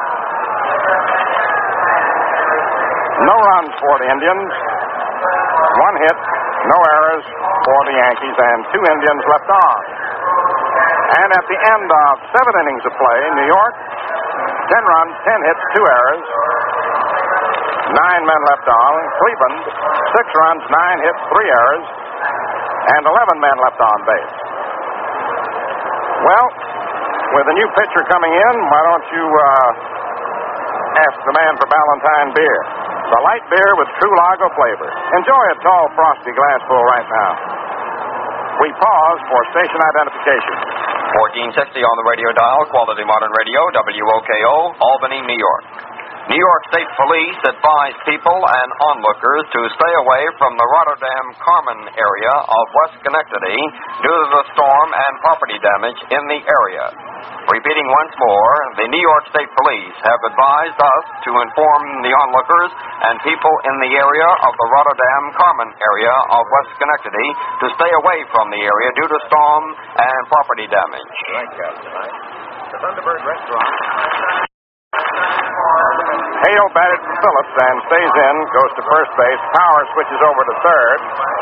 No runs for the Indians. One hit, no errors for the Yankees, and two Indians left on. And at the end of seven innings of play, New York, ten runs, ten hits, two errors, nine men left on. Cleveland, six runs, nine hits, three errors, and eleven men left on base. Well, with a new pitcher coming in, why don't you uh, ask the man for Ballantine beer? The light beer with true lager flavor. Enjoy a tall, frosty glassful right now. We pause for station identification. fourteen sixty on the radio dial, Quality Modern Radio, W O K O, Albany, New York. New York State Police advise people and onlookers to stay away from the Rotterdam-Carmen area of West Schenectady due to the storm and property damage in the area. Repeating once more, the New York State Police have advised us to inform the onlookers and people in the area of the Rotterdam-Carmen area of West Schenectady to stay away from the area due to storm and property damage. Right, Captain. The Thunderbird Restaurant. Hale batted for Phillips and stays in, goes to first base. Power switches over to third.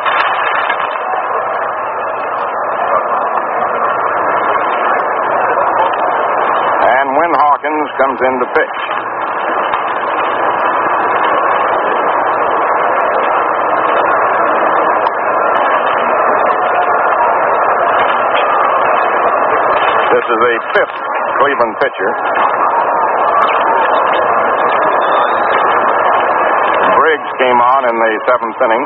And Win Hawkins comes in to pitch. This is the fifth Cleveland pitcher. Briggs came on in the seventh inning.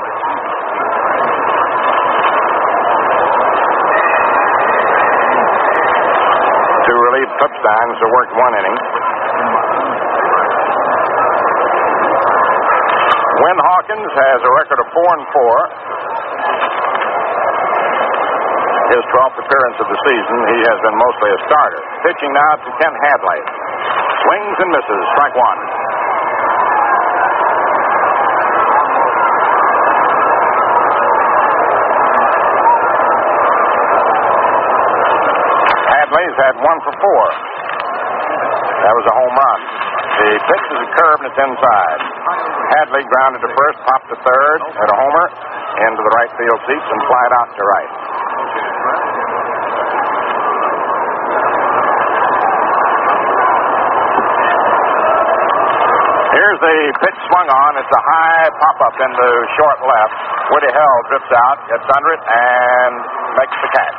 Eckstein, so worked one inning. Win Hawkins has a record of four and four. His twelfth appearance of the season. He has been mostly a starter. Pitching now to Ken Hadley. Swings and misses. Strike one. Hadley's had one for four. That was a home run. The pitch is a curve and it's inside. Hadley grounded to first, popped to third, had a homer, into the right field seats, and flied out to right. Here's the pitch swung on. It's a high pop-up into short left. Woody Hell drifts out, gets under it, and makes the catch.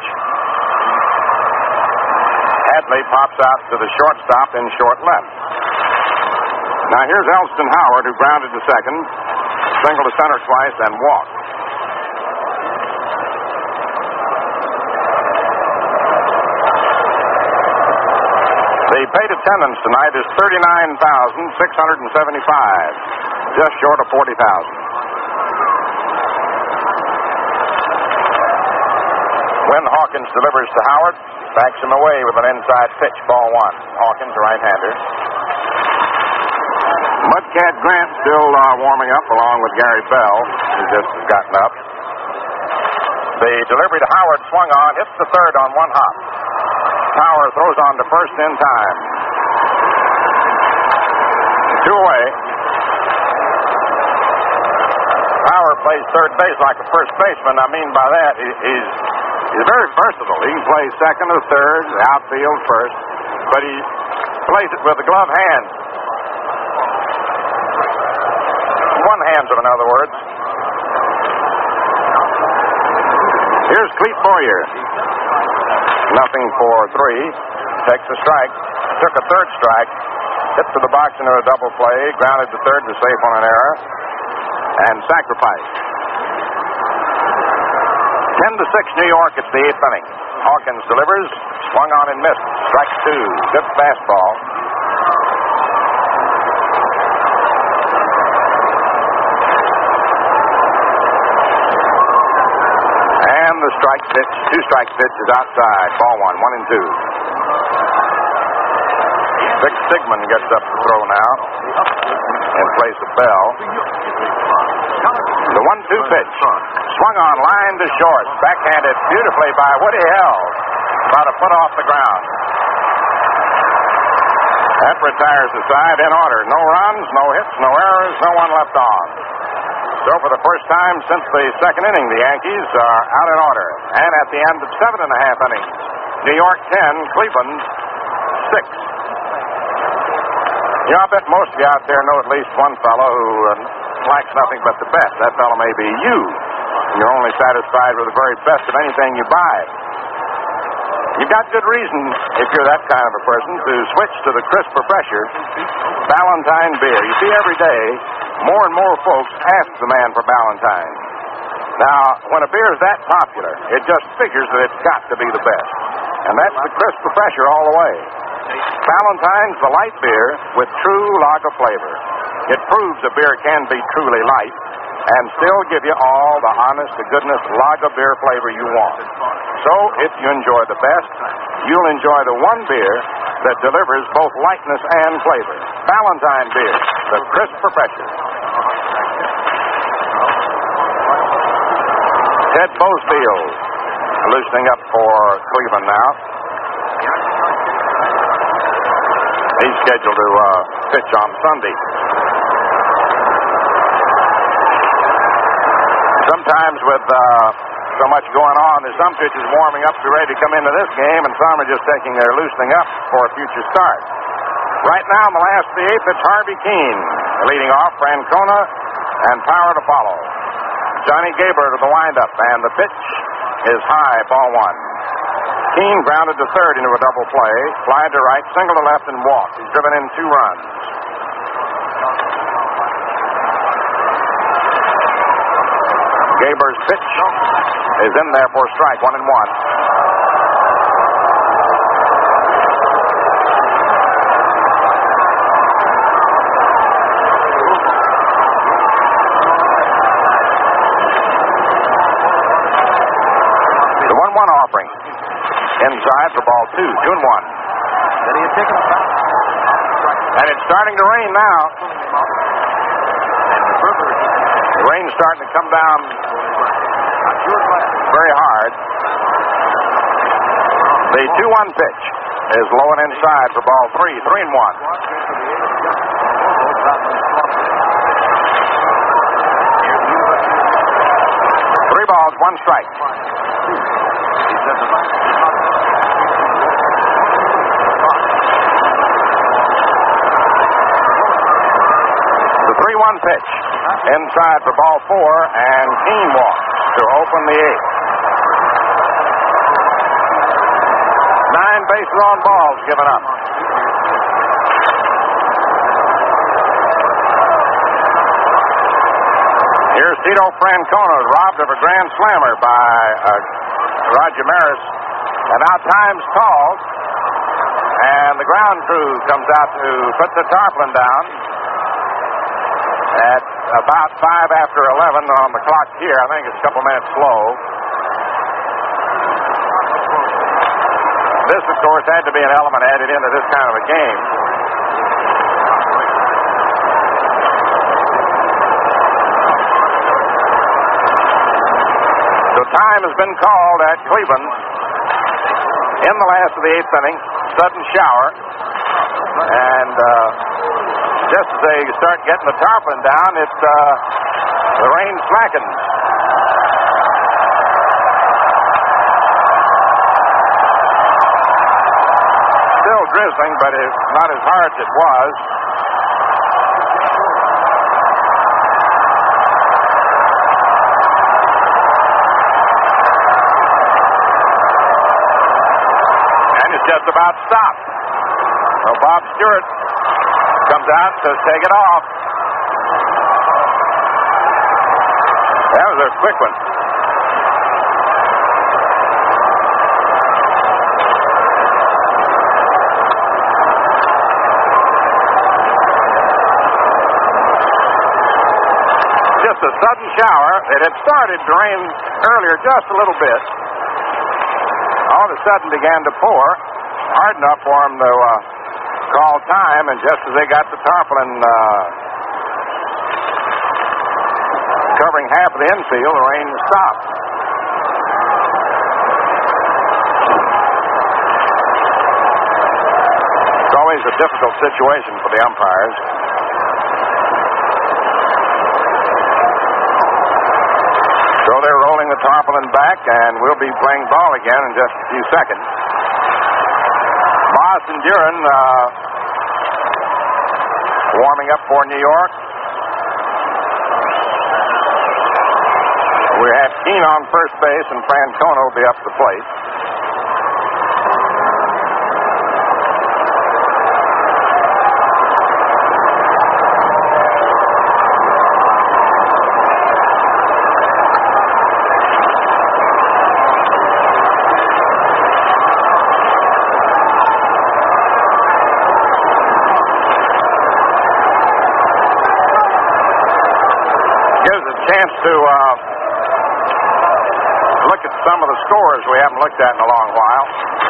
Hadley pops out to the shortstop in short left. Now here's Elston Howard, who grounded to second, singled to center twice, and walked. The paid attendance tonight is thirty-nine thousand six hundred seventy-five, just short of forty thousand. When Hawkins delivers to Howard, backs him away with an inside pitch, ball one. Hawkins, right-hander. Mudcat Grant still uh, warming up along with Gary Bell, who just has gotten up. The delivery to Howard swung on, hits the third on one hop. Power throws on to first in time. Two away. Power plays third base like a first baseman. I mean by that, he, he's he's very versatile. He can play second or third, outfield first, but he plays it with a glove hand. One hand, in other words. Here's Clete Boyer. Nothing for three. Takes a strike. Took a third strike. Hit to the box into a double play. Grounded to third to safe on an error. And sacrificed. Ten to six, New York. It's the eighth inning. Hawkins delivers. Swung on and missed. Strike two. Good fastball. And the strike pitch, two strike pitch is outside. Ball one, one and two. Vic Stigman gets up to throw now in place of Bell. The one two pitch. Swung on, line to short. Backhanded beautifully by Woody Hell. About a foot off the ground. That retires the side in order. No runs, no hits, no errors, no one left on. So for the first time since the second inning, the Yankees are out in order. And at the end of seven and a half innings, New York ten, Cleveland six. You know, I bet most of you out there know at least one fellow who uh, lacks nothing but the best. That fellow may be you. You're only satisfied with the very best of anything you buy. You've got good reason, if you're that kind of a person, to switch to the crisp refresher Ballantine beer. You see, every day, more and more folks ask the man for Ballantine. Now, when a beer is that popular, it just figures that it's got to be the best. And that's the crisp refresher all the way. Ballantine's the light beer with true lager flavor. It proves a beer can be truly light and still give you all the honest to goodness lager beer flavor you want. So, if you enjoy the best, you'll enjoy the one beer that delivers both lightness and flavor. Ballantine beer, the crisp refresher. Ted Boesfield loosening up for Cleveland now. He's scheduled to uh, pitch on Sunday. Sometimes with uh, so much going on, there's some pitchers warming up to be ready to come into this game, and some are just taking their loosening up for a future start. Right now, in the last of the eighth, it's Harvey Keene leading off, Francona, and Power to follow. Johnny Gaber to the windup, and the pitch is high, ball one. Keene grounded to third into a double play, flied to right, single to left, and walked. He's driven in two runs. Gaber's pitch is in there for a strike, one and one. The one one offering. Inside for ball two. two and one. That he had taken a back. And it's starting to rain now. The rain's starting to come down very hard. The two one pitch is low and inside for ball three. Three and one. Three balls, one strike. The three one pitch inside for ball four, and Keene walks to open the eighth. Nine bases on balls given up. Here's Tito Francona, robbed of a grand slammer by uh, Roger Maris. And now time's called, and the ground crew comes out to put the tarpaulin down at about five after eleven on the clock here. I think it's a couple minutes slow. This, of course, had to be an element added into this kind of a game. So time has been called at Cleveland in the last of the eighth inning. Sudden shower. And uh, just as they start getting the tarpaulin down, it, uh, the rain slackens. Still drizzling, but it's not as hard as it was. And it's just about stopped. So Bob Stewart comes out and says, take it off. That was a quick one. Just a sudden shower. It had started to rain earlier just a little bit. All of a sudden began to pour. Hard enough for them to uh, call time, and just as they got the tarpaulin uh, covering half of the infield, the rain stopped. It's always a difficult situation for the umpires. So they're rolling the tarpaulin back, and we'll be playing ball again in just a few seconds. Boston Duran uh, warming up for New York. We have Keene on first base, and Francona will be up the plate. Chance to uh, look at some of the scores we haven't looked at in a long while.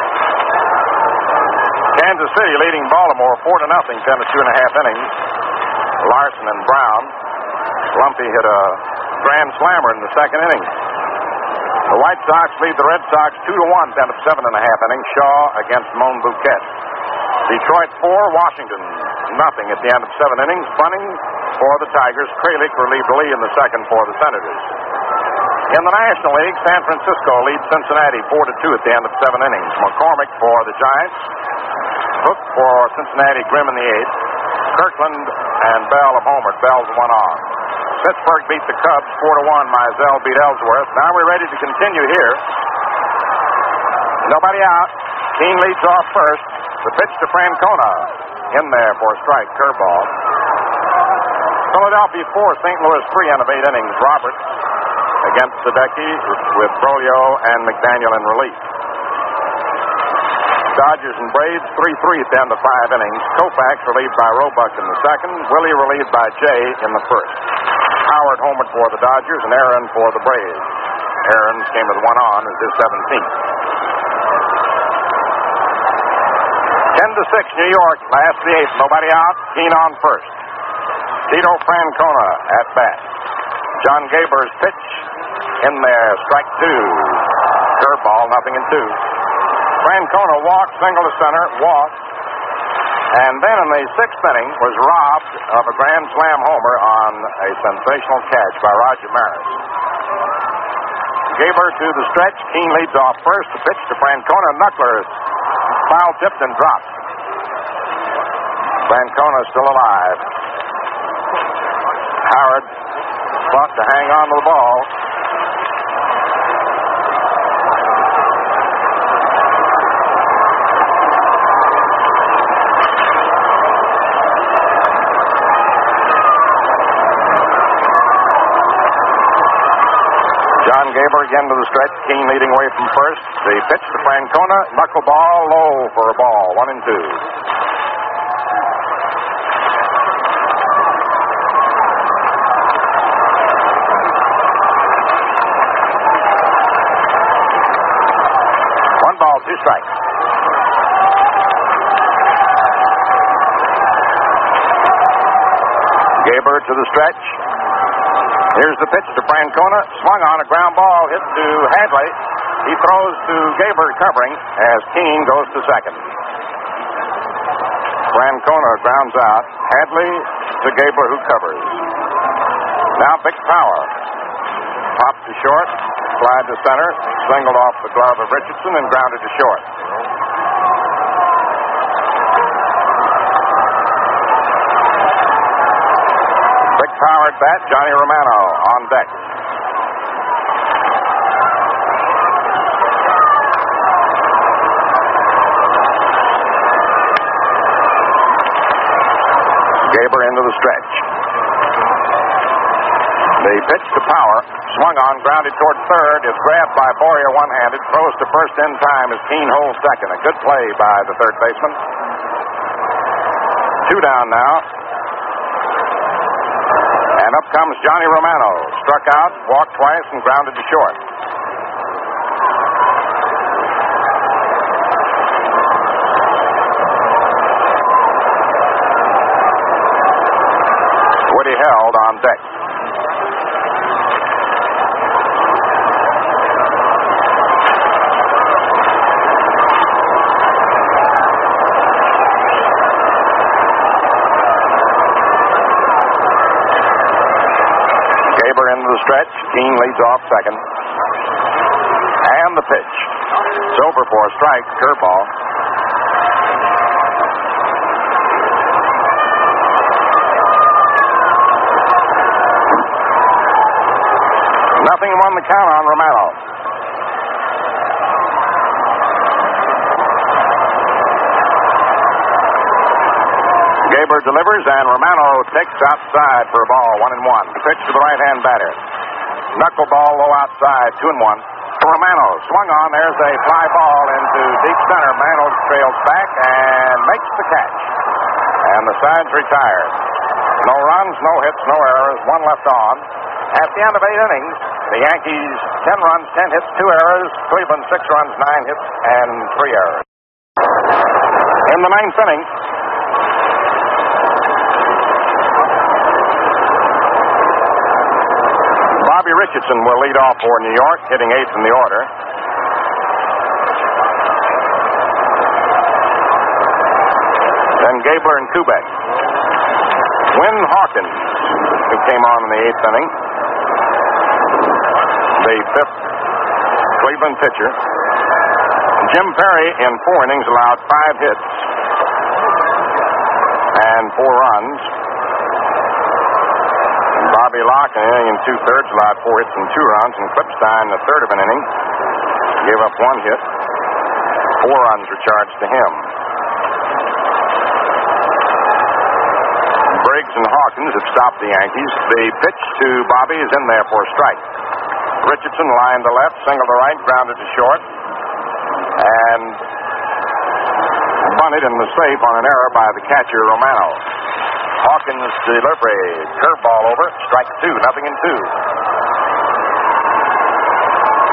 Kansas City leading Baltimore four to nothing, ten to two and a half innings. Larson and Brown. Lumpy hit a grand slammer in the second inning. The White Sox lead the Red Sox two to one, ten to seven and a half innings. Shaw against Moan Bouquet. Detroit four, Washington nothing at the end of seven innings. Bunning for the Tigers. Kralik relieved Lee in the second for the Senators. In the National League, San Francisco leads Cincinnati four to two at the end of seven innings. McCormick for the Giants. Hook for Cincinnati, Grimm in the eighth. Kirkland and Bell have homered. Bell's one off. Pittsburgh beat the Cubs four to one. Mizell beat Ellsworth. Now we're ready to continue here. Nobody out. Keene leads off first. The pitch to Francona. In there for a strike. Curveball. Philadelphia four, Saint Louis three end of eight innings. Roberts against Sadecki with Brolio and McDaniel in relief. Dodgers and Braves three three at the end of five innings. Koufax relieved by Roebuck in the second. Willie relieved by Jay in the first. Howard homered for the Dodgers and Aaron for the Braves. Aaron's came with one on, is his seventeenth. Ten to six, New York. Last of the eighth. Nobody out. Keene on first. Tito Francona at bat. John Gaber's pitch in there. Strike two. Curveball, nothing in two. Francona walked, single to center, walked, and then in the sixth inning was robbed of a grand slam homer on a sensational catch by Roger Maris. Gaber to the stretch. Keene leads off first. The pitch to Francona. Knuckler foul tipped and dropped. Francona still alive. Howard fought to hang on to the ball. John Gaber again to the stretch. Keene leading away from first. The pitch to Francona. Knuckleball low for a ball. One and two. One ball, two strikes. Gaber to the stretch. Here's the pitch to Francona. Swung on a ground ball, hit to Hadley. He throws to Gaber covering as Keene goes to second. Francona grounds out. Hadley to Gaber, who covers. Now big power. Popped to short, slide to center, singled off the glove of Richardson and grounded to short. Powered bat, Johnny Romano on deck. Gaber into the stretch. The pitch to Power, swung on, grounded toward third, is grabbed by Boyer one-handed, throws to first in time as Keene holds second. A good play by the third baseman. Two down now. And up comes Johnny Romano. Struck out, walked twice, and grounded to short. Woody held on deck. Into the stretch. Keene leads off second. And the pitch. It's over for a strike. Curveball. Nothing won the count on Romano. Gaber delivers, and Romano takes outside for a ball, one and one. Pitch to the right-hand batter. Knuckleball low outside, two and one. Romano swung on. There's a fly ball into deep center. Mantle trails back and makes the catch. And the side's retired. No runs, no hits, no errors. One left on. At the end of eight innings, the Yankees ten runs, ten hits, two errors. Cleveland six runs, nine hits, and three errors. In the ninth inning, Bobby Richardson will lead off for New York, hitting eighth in the order. Then Gabler and Kubek. Win Hawkins, who came on in the eighth inning, the fifth Cleveland pitcher. Jim Perry, in four innings, allowed five hits and four runs. Bobby Locke, in an inning and two-thirds, allowed four hits and two runs. And Klipstein, the third of an inning, gave up one hit. Four runs were charged to him. Briggs and Hawkins have stopped the Yankees. The pitch to Bobby is in there for a strike. Richardson lined to left, single to right, grounded to short, and bunted and was safe on an error by the catcher, Romano. Hawkins delivery, curveball over, strike two, nothing in two.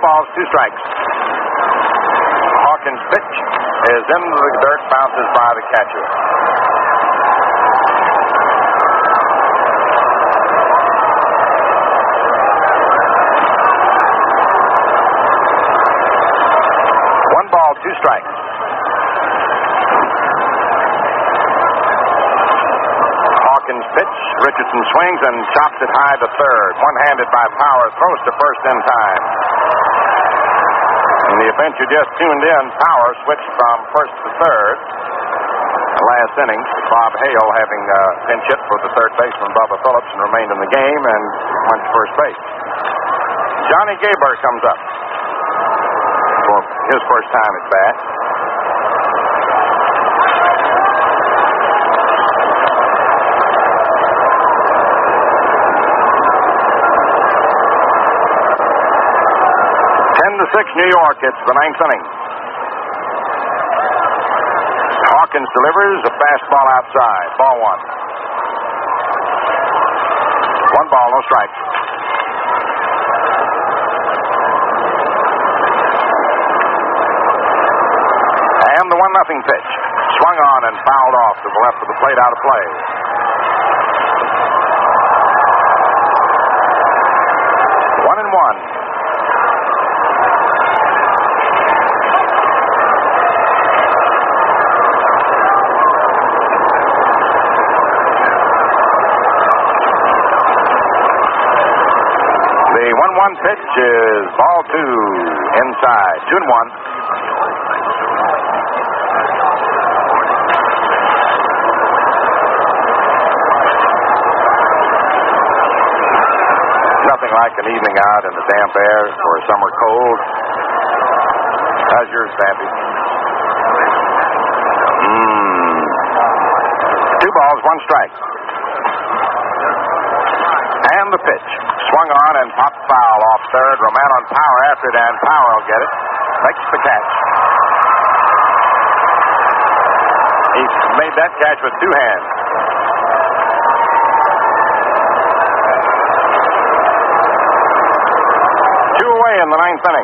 balls, two strikes. Hawkins' pitch is into the dirt, bounces by the catcher. One ball, two strikes. Hawkins' pitch. Richardson swings and chops it high to third. One-handed by Power. Throws to first in time. In the event you just tuned in, Power switched from first to third. The last inning, Bob Hale having uh, pinch hit for the third baseman, Bubba Phillips, and remained in the game and went to first base. Johnny Gaber comes up for his first time at bat. ten to six New York. It's the ninth inning. Hawkins delivers a fastball outside. Ball one. One ball, no strikes. And the one nothing pitch. Swung on and fouled off to the left of the plate, out of play. One and one. The one one pitch is ball two inside. Two and one. Nothing like an evening out in the damp air or a summer cold. How's yours, Stampy? Mmm. Two balls, one strike. And the pitch. Swung on and popped foul off third. Romano and Power after it, and Power will get it. Makes the catch. He made that catch with two hands. Two away in the ninth inning.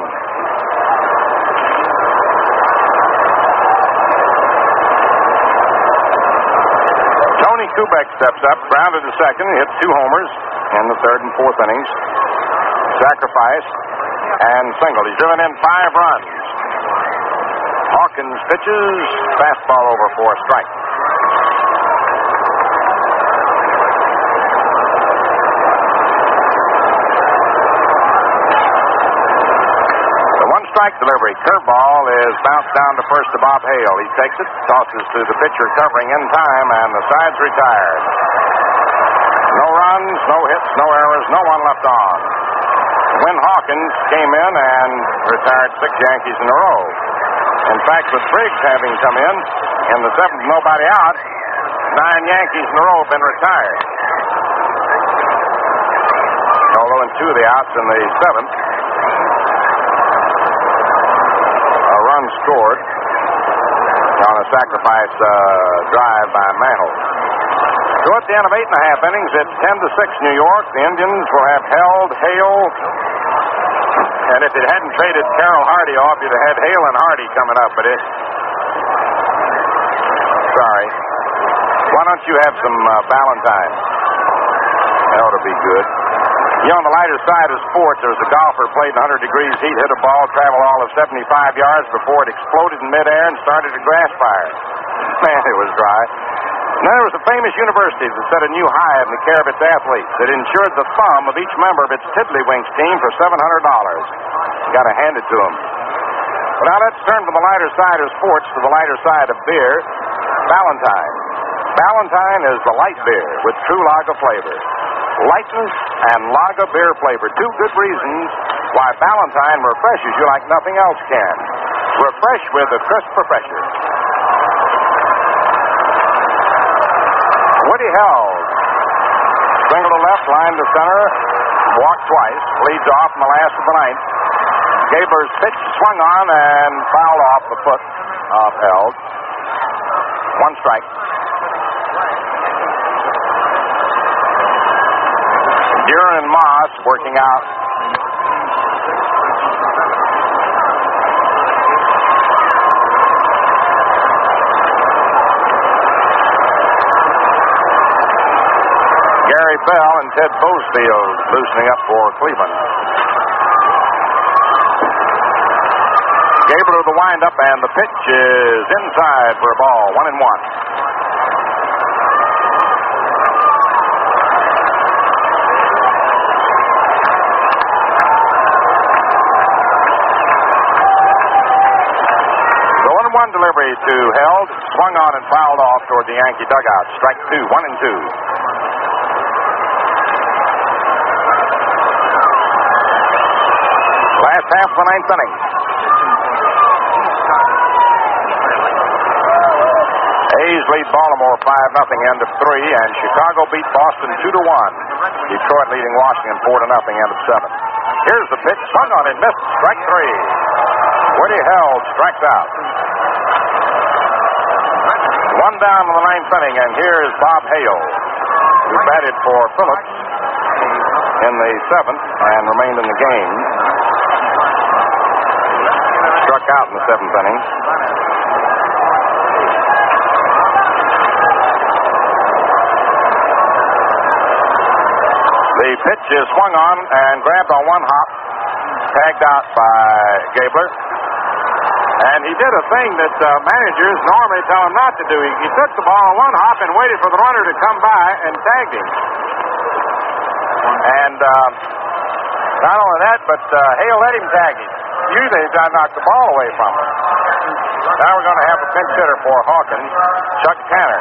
Tony Kubek steps up, grounded to second, hits two homers in the third and fourth innings. Sacrifice and single. He's driven in five runs. Hawkins pitches, fastball over for a strike. The one strike delivery. Curveball is bounced down to first to Bob Hale. He takes it, tosses to the pitcher covering in time, and the side's retired. No runs, no hits, no errors, no one left on. Win Hawkins came in and retired six Yankees in a row. In fact, with Briggs having come in, in the seventh, nobody out, nine Yankees in a row have been retired. Although in two of the outs in the seventh, a run scored on a sacrifice uh, drive by Mantle. So at the end of eight and a half innings, it's ten to six New York. The Indians will have held Hale. And if it hadn't traded Carroll Hardy off, you'd have had Hale and Hardy coming up. But it. Sorry. Why don't you have some uh, Valentine? That ought to be good. You know, on the lighter side of sports, there was a golfer played in one hundred degrees heat, hit a ball, traveled all of seventy-five yards before it exploded in midair and started a grass fire. Man, it was dry. And then there was a famous university that set a new high in the care of its athletes. It insured the thumb of each member of its Tiddlywinks team for seven hundred dollars. You got to hand it to them. But now let's turn from the lighter side of sports to the lighter side of beer. Valentine. Valentine is the light beer with true lager flavor. Lightness and lager beer flavor. Two good reasons why Valentine refreshes you like nothing else can. Refresh with a crisp refresher. Woody held. Single to left, line to center. Walked twice. Leads off in the last of the ninth. Gaber's pitch swung on and fouled off the foot of Held. One strike. Duran and Moss working out Gary Bell and Ted Boesfield loosening up for Cleveland. Gabler with the windup, and the pitch is inside for a ball, one and one. The one and one delivery to Held, swung on and fouled off toward the Yankee dugout. Strike two, one and two. Last half of the ninth inning. A's lead Baltimore five nothing, end of three, and Chicago beat Boston two to one. Detroit leading Washington four to nothing, end of seven. Here's the pitch, swung on and missed, strike three. Woody Held strikes out. One down in the ninth inning, and here's Bob Hale, who batted for Phillips in the seventh and remained in the game. Struck out in the seventh inning. The pitch is swung on and grabbed on one hop, tagged out by Gabler. And he did a thing that uh, managers normally tell him not to do. He, he took the ball on one hop and waited for the runner to come by and tagged him. And uh, not only that, but uh, Hale let him tag him. Usually he's got to knock the ball away from him. Now we're going to have a pinch hitter for Hawkins, Chuck Tanner.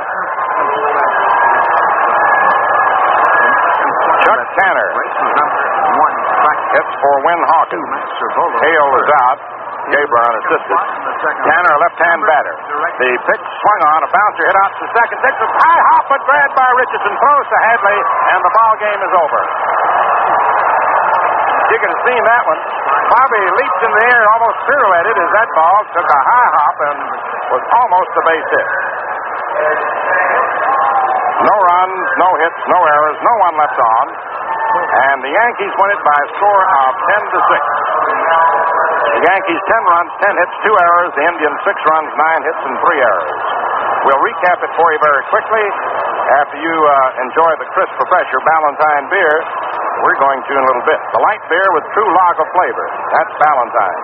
Chuck Tanner hits for Win Hawkins. Hale is out. Gabler unassisted. Tanner, a left-hand batter. The pitch swung on, a bouncer hit out to second. Takes a high hop, but grabbed by Richardson. Throws to Hadley, and the ball game is over. You can have seen that one. Bobby leaped in the air, almost pirouetted as that ball took a high hop and was almost a base hit. No runs, no hits, no errors, no one left on. And the Yankees win it by a score of ten to six. The Yankees ten runs, ten hits, two errors. The Indians six runs, nine hits, and three errors. We'll recap it for you very quickly. After you uh, enjoy the crisp Professor Ballantine beer, we're going to in a little bit. The light beer with true lager flavor. That's Ballantine.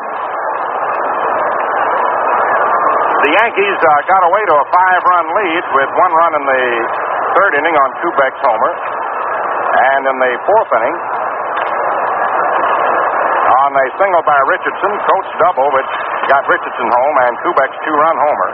The Yankees uh, got away to a five-run lead with one run in the third inning on Kubek's homer. And in the fourth inning, on a single by Richardson, Coates double, which got Richardson home, and Kubek's two-run homer.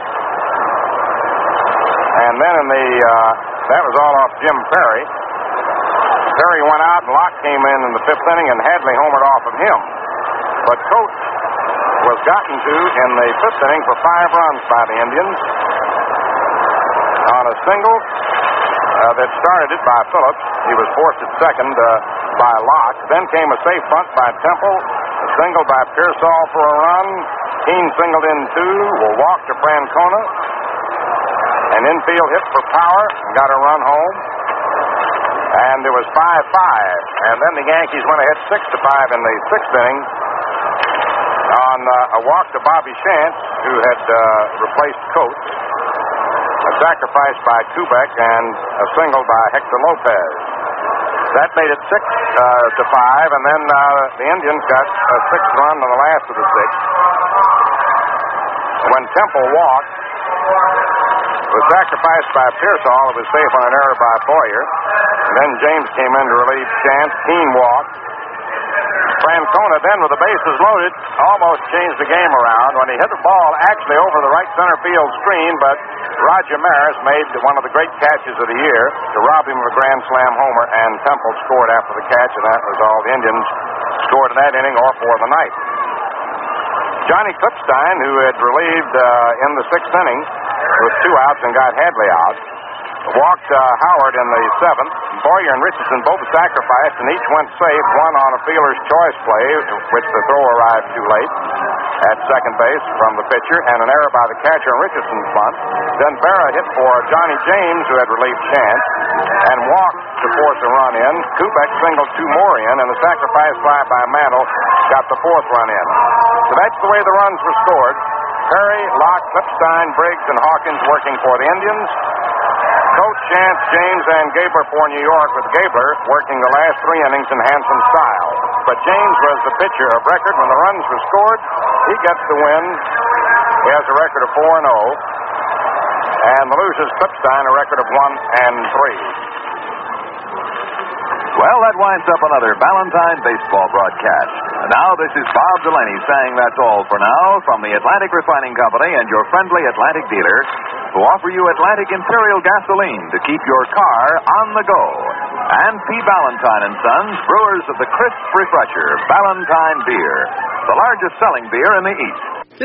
And then in the, uh, that was all off Jim Perry. Perry went out, and Locke came in in the fifth inning, and Hadley homered off of him. But Coates was gotten to in the fifth inning for five runs by the Indians on a single uh, that started it by Phillips. He was forced at second uh, by Locke. Then came a safe bunt by Temple, a single by Pearsall for a run. Keene singled in two, will walk to Francona. An infield hit for Power, got a run home. And it was five five. And then the Yankees went ahead six to five in the sixth inning on uh, a walk to Bobby Shantz, who had uh, replaced Coates. A sacrifice by Kubek and a single by Hector Lopez. That made it six uh, to five, and then uh, the Indians got a sixth run on the last of the sixth. When Temple walked, it was sacrificed by Pearsall. It was safe on an error by Boyer. And then James came in to relieve Chance. Keene walked. Francona then, with the bases loaded, almost changed the game around when he hit the ball actually over the right center field screen, but Roger Maris made one of the great catches of the year to rob him of a grand slam homer, and Temple scored after the catch, and that was all the Indians scored in that inning or for the night. Johnny Klipstein, who had relieved uh, in the sixth inning with two outs and got Hadley out, walked uh, Howard in the seventh. Boyer and Richardson both sacrificed, and each went safe, one on a fielder's choice play, which the throw arrived too late at second base from the pitcher, and an error by the catcher on Richardson's bunt. Then Berra hit for Johnny James, who had relieved Chance, and walked to force a run in. Kubek singled two more in, and a sacrifice fly by Mantle got the fourth run in. So that's the way the runs were scored. Perry, Locke, Klipstein, Briggs, and Hawkins working for the Indians. Coach chance, James and Gabler for New York, with Gabler working the last three innings in handsome style. But James was the pitcher of record. When the runs were scored, he gets the win. He has a record of four and oh. And the losers, Clipstein, a record of one and three. Well, that winds up another Valentine baseball broadcast. And now this is Bob Delaney saying that's all for now from the Atlantic Refining Company and your friendly Atlantic dealer, who offer you Atlantic Imperial gasoline to keep your car on the go. And P. Valentine and Sons, brewers of the crisp refresher, Valentine Beer, the largest selling beer in the East.